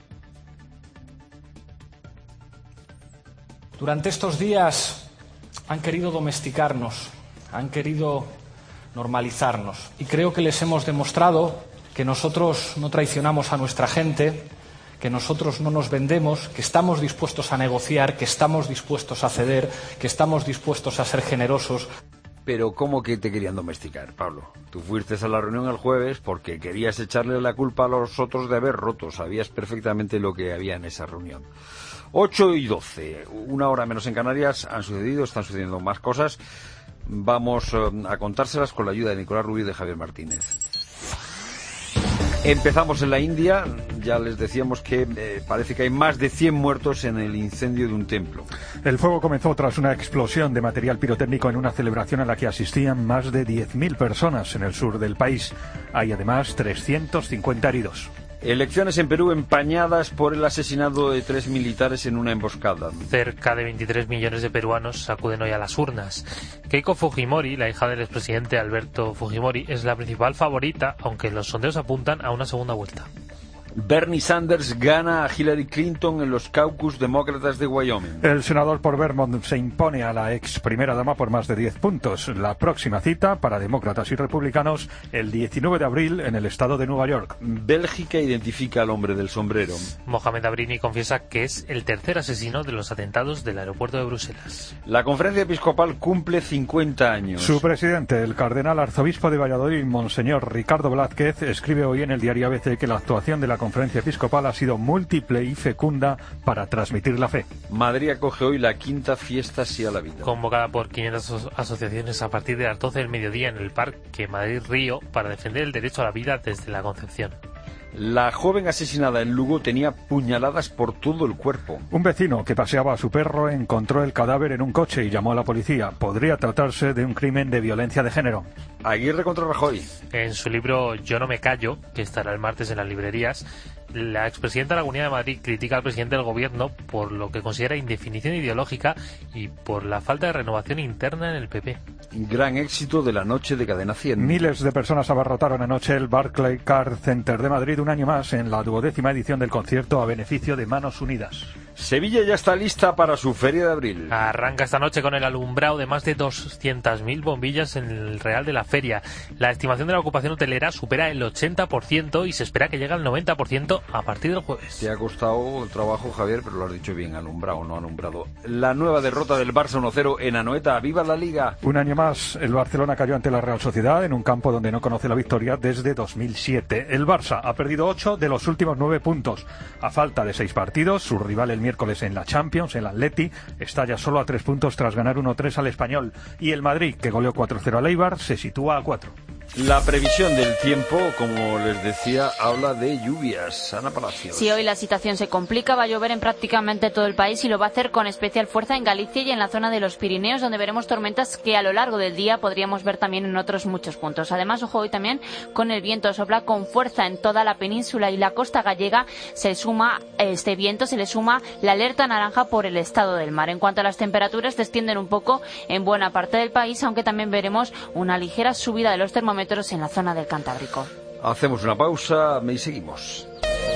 Durante estos días han querido domesticarnos, han querido normalizarnos. Y creo que les hemos demostrado que nosotros no traicionamos a nuestra gente, que nosotros no nos vendemos, que estamos dispuestos a negociar, que estamos dispuestos a ceder, que estamos dispuestos a ser generosos. Pero ¿cómo que te querían domesticar, Pablo? Tú fuiste a la reunión el jueves porque querías echarle la culpa a los otros de haber roto. Sabías perfectamente lo que había en esa reunión. ocho y doce, una hora menos en Canarias, han sucedido, están sucediendo más cosas. Vamos a contárselas con la ayuda de Nicolás Rubio y de Javier Martínez. Empezamos en la India, ya les decíamos que eh, parece que hay más de cien muertos en el incendio de un templo. El fuego comenzó tras una explosión de material pirotécnico en una celebración a la que asistían más de diez mil personas en el sur del país. Hay además trescientos cincuenta heridos. Elecciones en Perú empañadas por el asesinato de tres militares en una emboscada. Cerca de veintitrés millones de peruanos acuden hoy a las urnas. Keiko Fujimori, la hija del expresidente Alberto Fujimori, es la principal favorita, aunque los sondeos apuntan a una segunda vuelta. Bernie Sanders gana a Hillary Clinton en los caucus demócratas de Wyoming. El senador por Vermont se impone a la ex primera dama por más de diez puntos. La próxima cita para demócratas y republicanos el diecinueve de abril en el estado de Nueva York. Bélgica identifica al hombre del sombrero. Mohamed Abrini confiesa que es el tercer asesino de los atentados del aeropuerto de Bruselas. La conferencia episcopal cumple cincuenta años. Su presidente, el cardenal arzobispo de Valladolid, Monseñor Ricardo Blázquez, escribe hoy en el diario A B C que la actuación de la conferencia episcopal ha sido múltiple y fecunda para transmitir la fe. Madrid acoge hoy la quinta fiesta Sí a la Vida, convocada por quinientas aso- asociaciones a partir de las doce del mediodía en el Parque Madrid Río para defender el derecho a la vida desde la concepción. La joven asesinada en Lugo tenía puñaladas por todo el cuerpo. Un vecino que paseaba a su perro encontró el cadáver en un coche y llamó a la policía. Podría tratarse de un crimen de violencia de género. Aguirre contra Rajoy. En su libro Yo no me callo, que estará el martes en las librerías, la expresidenta de la Comunidad de Madrid critica al presidente del gobierno por lo que considera indefinición ideológica y por la falta de renovación interna en el P P. Gran éxito de la noche de Cadena cien. Miles de personas abarrotaron anoche el Barclaycard Center de Madrid un año más en la duodécima edición del concierto a beneficio de Manos Unidas. Sevilla ya está lista para su feria de abril. Arranca esta noche con el alumbrado de más de doscientas mil bombillas en el Real de la Feria. La estimación de la ocupación hotelera supera el ochenta por ciento y se espera que llegue al noventa por ciento a partir del jueves. Te ha costado el trabajo, Javier, pero lo has dicho bien, alumbrado, no alumbrado. La nueva derrota del Barça uno cero en Anoeta. ¡Viva la Liga! Un año más, el Barcelona cayó ante la Real Sociedad en un campo donde no conoce la victoria desde dos mil siete. El Barça ha perdido ocho de los últimos nueve puntos. A falta de seis partidos, su rival el miércoles en la Champions, el Atleti, está ya solo a tres puntos tras ganar uno tres al Español. Y el Madrid, que goleó cuatro cero al Eibar, se sitúa a cuatro. La previsión del tiempo, como les decía, habla de lluvias. Ana Palacios. Si hoy la situación se complica, va a llover en prácticamente todo el país y lo va a hacer con especial fuerza en Galicia y en la zona de los Pirineos, donde veremos tormentas que a lo largo del día podríamos ver también en otros muchos puntos. Además, ojo hoy también con el viento, sopla con fuerza en toda la península y la costa gallega. Se suma este viento, se le suma la alerta naranja por el estado del mar. En cuanto a las temperaturas, descienden un poco en buena parte del país, aunque también veremos una ligera subida de los termómetros en la zona del Cantábrico. Hacemos una pausa y seguimos.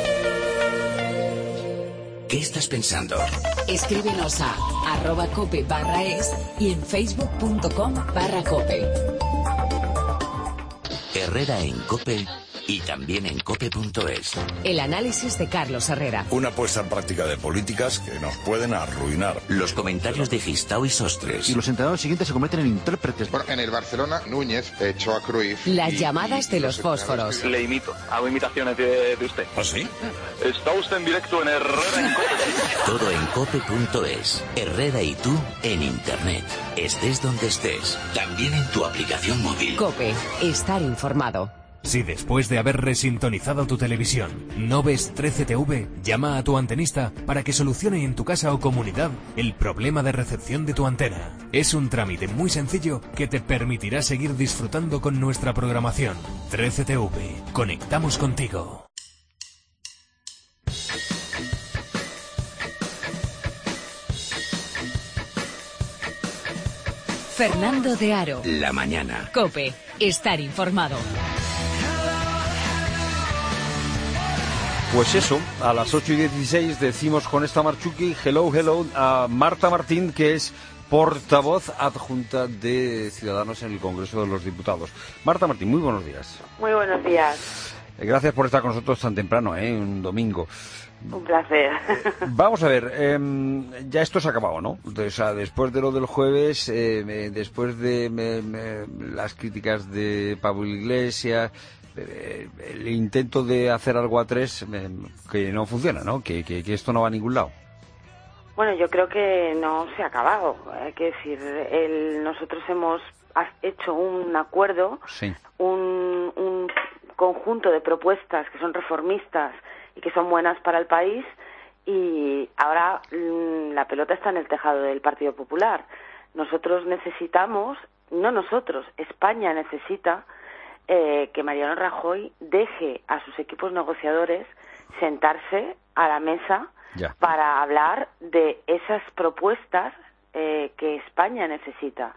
¿Qué estás pensando? Escríbenos a arroba cope barra es y en facebook.com barra cope. Herrera en COPE y también en cope punto es. El análisis de Carlos Herrera. Una puesta en práctica de políticas que nos pueden arruinar. Los comentarios de Gistao y Sostres. Y los entrenadores siguientes se convierten en intérpretes. Bueno, en el Barcelona, Núñez echó a Cruyff. Las y, llamadas y de los fósforos. Le imito, hago imitaciones de, de usted. ¿Ah, sí? Está usted en directo en Herrera en COPE. Todo en cope punto es. Herrera y tú en Internet. Estés donde estés. También en tu aplicación móvil. COPE. Estar informado. Si después de haber resintonizado tu televisión no ves trece T V, llama a tu antenista para que solucione en tu casa o comunidad el problema de recepción de tu antena. Es un trámite muy sencillo que te permitirá seguir disfrutando con nuestra programación. trece T V. Conectamos contigo. Fernando de Aro. La mañana. COPE. Estar informado. Pues eso, a las ocho y dieciséis decimos con esta Marchuki hello, hello a Marta Martín, que es portavoz adjunta de Ciudadanos en el Congreso de los Diputados. Marta Martín, muy buenos días. Muy buenos días. Gracias por estar con nosotros tan temprano, ¿eh? Un domingo. Un placer. Vamos a ver, eh, ya esto se ha acabado, ¿no? O sea, después de lo del jueves, eh, después de me, me, las críticas de Pablo Iglesias, eh, el intento de hacer algo a tres, eh, que no funciona, ¿no? Que, que, que esto no va a ningún lado. Bueno, yo creo que no se ha acabado. Hay que decir, el, nosotros hemos hecho un acuerdo, sí. un, un conjunto de propuestas que son reformistas y que son buenas para el país, y ahora mmm, la pelota está en el tejado del Partido Popular. Nosotros necesitamos, no nosotros, España necesita eh, que Mariano Rajoy deje a sus equipos negociadores sentarse a la mesa ya. para hablar de esas propuestas eh, que España necesita.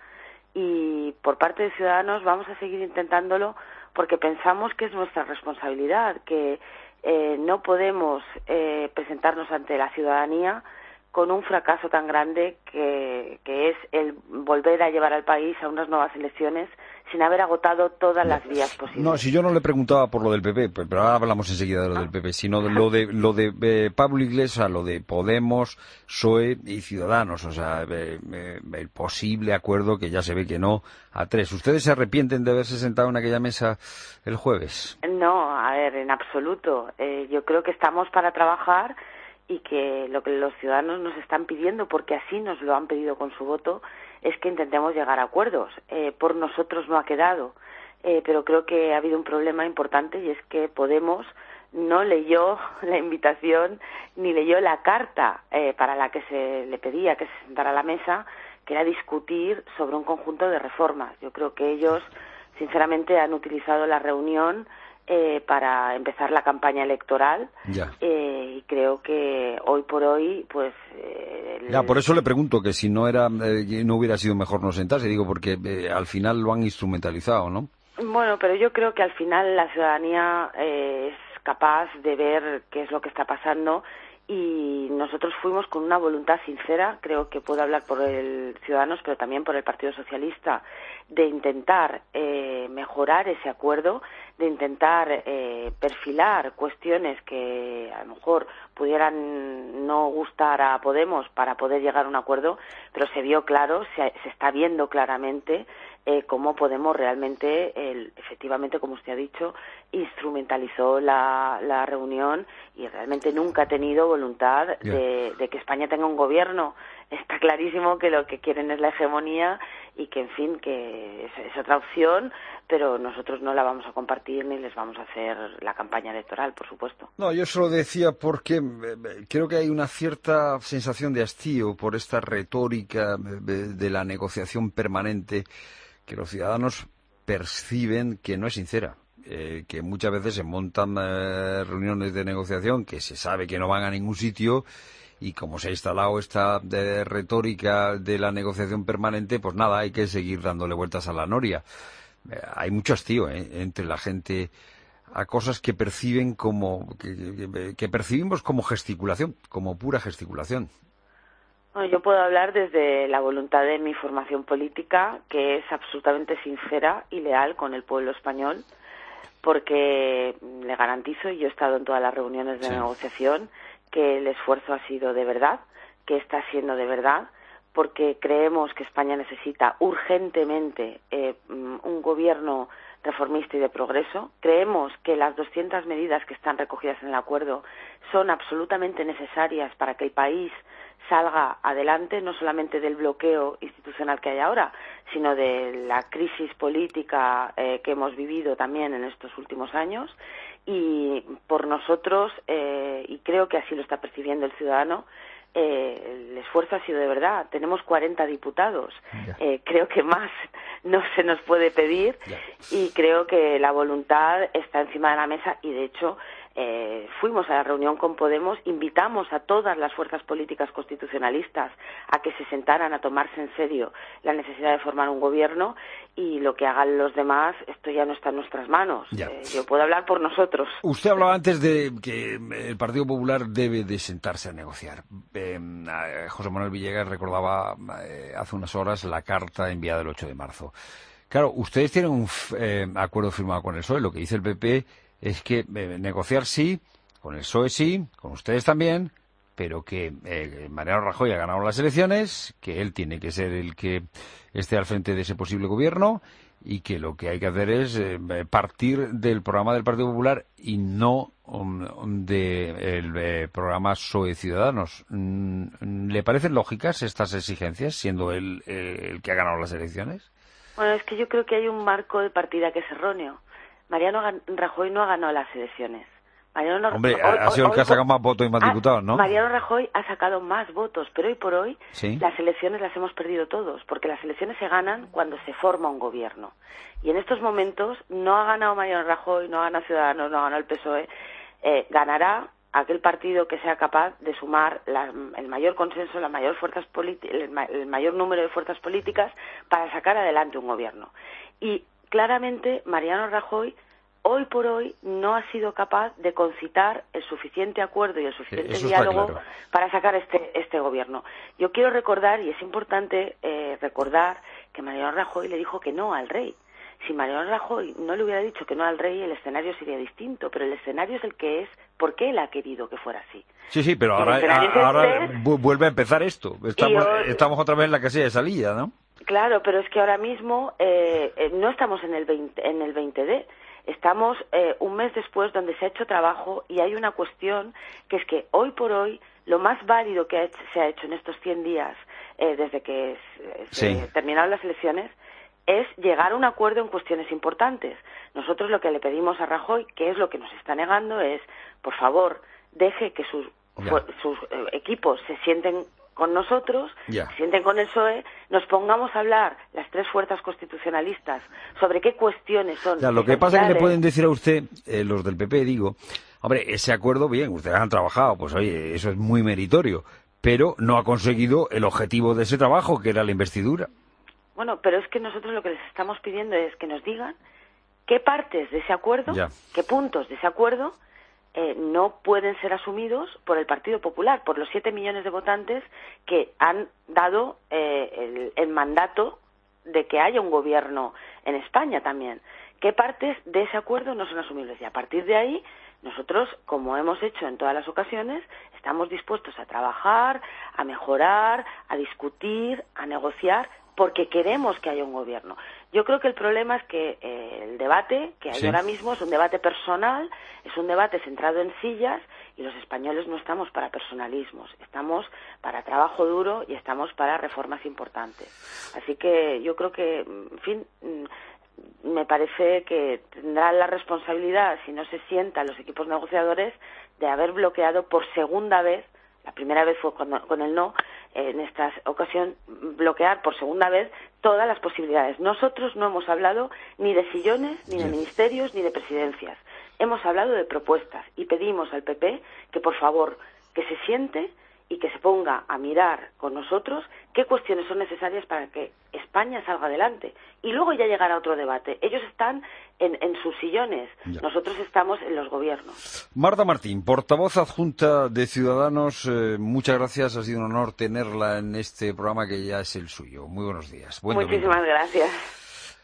Y por parte de Ciudadanos vamos a seguir intentándolo porque pensamos que es nuestra responsabilidad, que Eh, no podemos eh, presentarnos ante la ciudadanía con un fracaso tan grande que, que es el volver a llevar al país a unas nuevas elecciones sin haber agotado todas las vías posibles. No, si yo no le preguntaba por lo del P P, pero ahora hablamos enseguida de lo del P P, sino de lo de lo de eh, Pablo Iglesias, lo de Podemos, P S O E y Ciudadanos, o sea, eh, eh, el posible acuerdo que ya se ve que no a tres. ¿Ustedes se arrepienten de haberse sentado en aquella mesa el jueves? No, a ver, en absoluto. Eh, yo creo que estamos para trabajar y que lo que los ciudadanos nos están pidiendo, porque así nos lo han pedido con su voto, es que intentemos llegar a acuerdos. Eh, por nosotros no ha quedado, eh, pero creo que ha habido un problema importante y es que Podemos no leyó la invitación ni leyó la carta eh, para la que se le pedía que se sentara a la mesa, que era discutir sobre un conjunto de reformas. Yo creo que ellos, sinceramente, han utilizado la reunión eh, para empezar la campaña electoral eh, y creo que hoy por hoy, pues... Eh, ya, por eso le pregunto que si no era eh, no hubiera sido mejor no sentarse, digo, porque eh, al final lo han instrumentalizado, ¿no? Bueno, pero yo creo que al final la ciudadanía eh, es capaz de ver qué es lo que está pasando y nosotros fuimos con una voluntad sincera, creo que puedo hablar por el Ciudadanos, pero también por el Partido Socialista, de intentar eh, mejorar ese acuerdo, de intentar eh, perfilar cuestiones que a lo mejor pudieran no gustar a Podemos para poder llegar a un acuerdo, pero se vio claro, se, se está viendo claramente eh, cómo Podemos realmente, el, efectivamente, como usted ha dicho, instrumentalizó la, la reunión y realmente nunca ha tenido voluntad de, de que España tenga un gobierno. Está clarísimo que lo que quieren es la hegemonía y que, en fin, que es, es otra opción, pero nosotros no la vamos a compartir ni les vamos a hacer la campaña electoral, por supuesto. No, yo solo decía porque eh, creo que hay una cierta sensación de hastío por esta retórica de, de la negociación permanente que los ciudadanos perciben que no es sincera. Eh, que muchas veces se montan eh, reuniones de negociación que se sabe que no van a ningún sitio y como se ha instalado esta de retórica de la negociación permanente, pues nada, hay que seguir dándole vueltas a la noria. Eh, hay mucho hastío eh, entre la gente a cosas que perciben como que, que, que percibimos como gesticulación, como pura gesticulación. Bueno, yo puedo hablar desde la voluntad de mi formación política, que es absolutamente sincera y leal con el pueblo español, porque le garantizo, y yo he estado en todas las reuniones de sí. negociación, que el esfuerzo ha sido de verdad, que está siendo de verdad, porque creemos que España necesita urgentemente eh, un gobierno reformista y de progreso. Creemos que las doscientas medidas que están recogidas en el acuerdo son absolutamente necesarias para que el país salga adelante, no solamente del bloqueo institucional que hay ahora, sino de la crisis política eh, que hemos vivido también en estos últimos años. Y por nosotros, eh, y creo que así lo está percibiendo el ciudadano, eh, el esfuerzo ha sido de verdad. Tenemos cuarenta diputados, eh, creo que más no se nos puede pedir ya. Y creo que la voluntad está encima de la mesa y, de hecho, Eh, fuimos a la reunión con Podemos, invitamos a todas las fuerzas políticas constitucionalistas a que se sentaran a tomarse en serio la necesidad de formar un gobierno y lo que hagan los demás, esto ya no está en nuestras manos. Eh, yo puedo hablar por nosotros. Usted hablaba antes de que el Partido Popular debe de sentarse a negociar. Eh, José Manuel Villegas recordaba eh, hace unas horas la carta enviada el ocho de marzo. Claro, ustedes tienen un eh, acuerdo firmado con el P S O E, lo que dice el P P es que eh, negociar sí, con el P S O E sí, con ustedes también, pero que eh, Mariano Rajoy ha ganado las elecciones, que él tiene que ser el que esté al frente de ese posible gobierno y que lo que hay que hacer es eh, partir del programa del Partido Popular y no um, del eh, programa P S O E Ciudadanos. ¿Le parecen lógicas estas exigencias, siendo él eh, el que ha ganado las elecciones? Bueno, es que yo creo que hay un marco de partida que es erróneo. Mariano Rajoy no ha ganado las elecciones. Mariano Hombre, hoy, ha sido hoy, el que ha sacado hoy, más votos y más ah, diputados, ¿no? Mariano Rajoy ha sacado más votos, pero hoy por hoy ¿Sí? las elecciones las hemos perdido todos, porque las elecciones se ganan cuando se forma un gobierno. Y en estos momentos no ha ganado Mariano Rajoy, no ha ganado Ciudadanos, no ha ganado el P S O E. Eh, ganará aquel partido que sea capaz de sumar la, el mayor consenso, la mayor fuerzas el, el mayor número de fuerzas políticas para sacar adelante un gobierno. Y claramente Mariano Rajoy hoy por hoy no ha sido capaz de concitar el suficiente acuerdo y el suficiente Eso diálogo claro. para sacar este este gobierno. Yo quiero recordar, y es importante eh, recordar, que Mariano Rajoy le dijo que no al rey. Si Mariano Rajoy no le hubiera dicho que no al rey, el escenario sería distinto, pero el escenario es el que es porque él ha querido que fuera así. Sí, sí, pero ahora, a, ahora vuelve a empezar esto. Estamos, hoy, estamos otra vez en la casilla de salida, ¿no? Claro, pero es que ahora mismo eh, eh, no estamos en el veinte, en el veinte D. Estamos eh, un mes después donde se ha hecho trabajo y hay una cuestión que es que hoy por hoy lo más válido que ha hecho, se ha hecho en estos cien días eh, desde que se, sí. se terminaron las elecciones es llegar a un acuerdo en cuestiones importantes. Nosotros lo que le pedimos a Rajoy, que es lo que nos está negando, es, por favor, deje que sus, sus eh, equipos se sienten con nosotros, ya. se sienten con el P S O E, nos pongamos a hablar, las tres fuerzas constitucionalistas, sobre qué cuestiones son. Ya, lo que pasa es que le pueden decir a usted, eh, los del P P, digo, hombre, ese acuerdo, bien, ustedes han trabajado, pues oye, eso es muy meritorio, pero no ha conseguido el objetivo de ese trabajo, que era la investidura. Bueno, pero es que nosotros lo que les estamos pidiendo es que nos digan qué partes de ese acuerdo, ya. qué puntos de ese acuerdo eh, no pueden ser asumidos por el Partido Popular, por los siete millones de votantes que han dado eh, el, el mandato de que haya un gobierno en España también. ¿Qué partes de ese acuerdo no son asumibles? Y a partir de ahí, nosotros, como hemos hecho en todas las ocasiones, estamos dispuestos a trabajar, a mejorar, a discutir, a negociar, porque queremos que haya un gobierno. Yo creo que el problema es que eh, el debate que hay sí. ahora mismo es un debate personal, es un debate centrado en sillas, y los españoles no estamos para personalismos, estamos para trabajo duro y estamos para reformas importantes. Así que yo creo que, en fin, me parece que tendrán la responsabilidad, si no se sientan los equipos negociadores, de haber bloqueado por segunda vez, la primera vez fue cuando, con el no, en esta ocasión bloquear por segunda vez todas las posibilidades. Nosotros no hemos hablado ni de sillones, ni de ministerios, ni de presidencias. Hemos hablado de propuestas y pedimos al P P que, por favor, que se siente y que se ponga a mirar con nosotros qué cuestiones son necesarias para que España salga adelante. Y luego ya llegará otro debate. Ellos están en, en sus sillones, ya. Nosotros estamos en los gobiernos. Marta Martín, portavoz adjunta de Ciudadanos, eh, muchas gracias, ha sido un honor tenerla en este programa que ya es el suyo. Muy buenos días. Buen Muchísimas domingo. Gracias.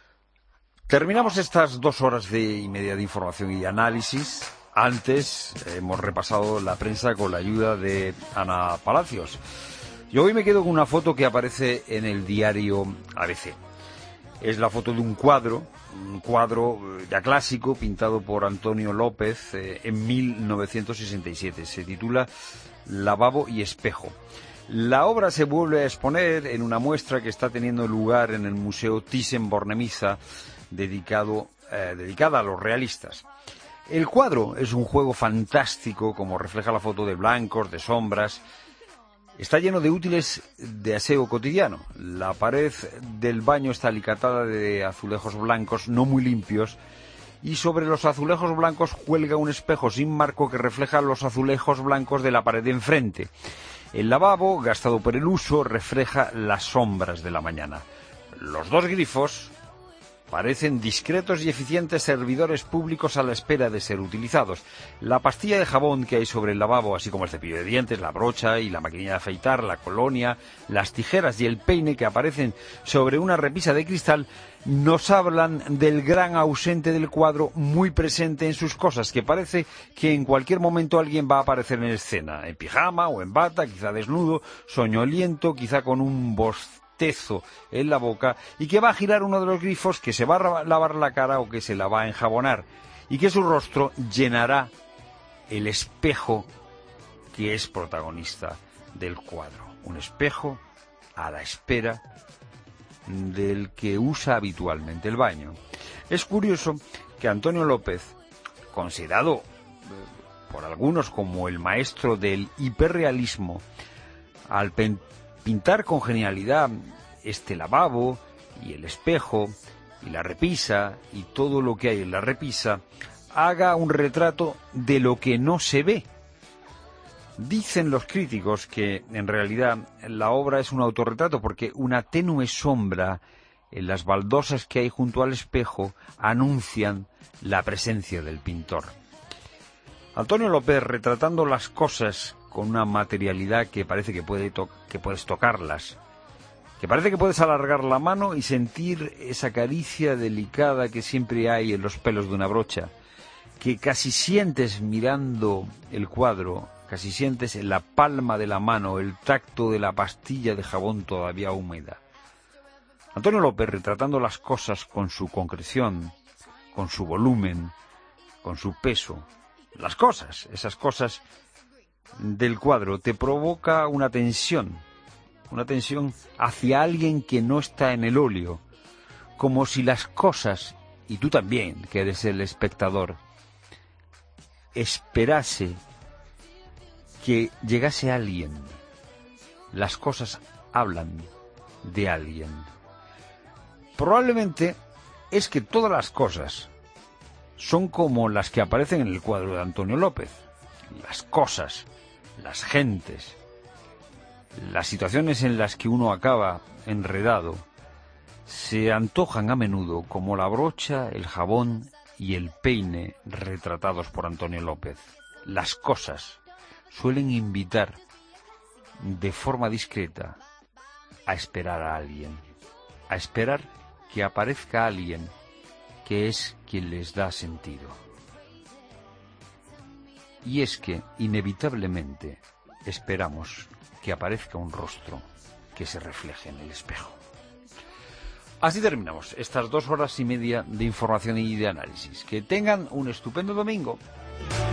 Terminamos estas dos horas de, y media de información y análisis. Antes hemos repasado la prensa con la ayuda de Ana Palacios. Yo hoy me quedo con una foto que aparece en el diario A B C. Es la foto de un cuadro, un cuadro ya clásico, pintado por Antonio López eh, en mil novecientos sesenta y siete. Se titula Lavabo y espejo. La obra se vuelve a exponer en una muestra que está teniendo lugar en el Museo Thyssen-Bornemisza, dedicado, eh, dedicada a los realistas. El cuadro es un juego fantástico, como refleja la foto, de blancos, de sombras. Está lleno de útiles de aseo cotidiano. La pared del baño está alicatada de azulejos blancos no muy limpios, y sobre los azulejos blancos cuelga un espejo sin marco que refleja los azulejos blancos de la pared de enfrente. El lavabo, gastado por el uso, refleja las sombras de la mañana. Los dos grifos parecen discretos y eficientes servidores públicos a la espera de ser utilizados. La pastilla de jabón que hay sobre el lavabo, así como el cepillo de dientes, la brocha y la maquinilla de afeitar, la colonia, las tijeras y el peine que aparecen sobre una repisa de cristal, nos hablan del gran ausente del cuadro, muy presente en sus cosas, que parece que en cualquier momento alguien va a aparecer en escena, en pijama o en bata, quizá desnudo, soñoliento, quizá con un bostezo en la boca, y que va a girar uno de los grifos, que se va a lavar la cara o que se la va a enjabonar, y que su rostro llenará el espejo que es protagonista del cuadro. Un espejo a la espera del que usa habitualmente el baño. Es curioso que Antonio López, considerado por algunos como el maestro del hiperrealismo, al pintar con genialidad este lavabo y el espejo y la repisa y todo lo que hay en la repisa, haga un retrato de lo que no se ve. Dicen los críticos que en realidad la obra es un autorretrato, porque una tenue sombra en las baldosas que hay junto al espejo anuncian la presencia del pintor. Antonio López, retratando las cosas con una materialidad que parece que, puede to- que puedes tocarlas, que parece que puedes alargar la mano y sentir esa caricia delicada que siempre hay en los pelos de una brocha, que casi sientes mirando el cuadro, casi sientes en la palma de la mano el tacto de la pastilla de jabón todavía húmeda. Antonio López, retratando las cosas con su concreción, con su volumen, con su peso, las cosas, esas cosas del cuadro, te provoca una tensión, una tensión hacia alguien que no está en el óleo, como si las cosas, y tú también, que eres el espectador, esperase que llegase alguien. Las cosas hablan de alguien. Probablemente es que todas las cosas son como las que aparecen en el cuadro de Antonio López. Las cosas, las gentes, las situaciones en las que uno acaba enredado, se antojan a menudo como la brocha, el jabón y el peine retratados por Antonio López. Las cosas suelen invitar de forma discreta a esperar a alguien, a esperar que aparezca alguien que es quien les da sentido. Y es que, inevitablemente, esperamos que aparezca un rostro que se refleje en el espejo. Así terminamos estas dos horas y media de información y de análisis. Que tengan un estupendo domingo.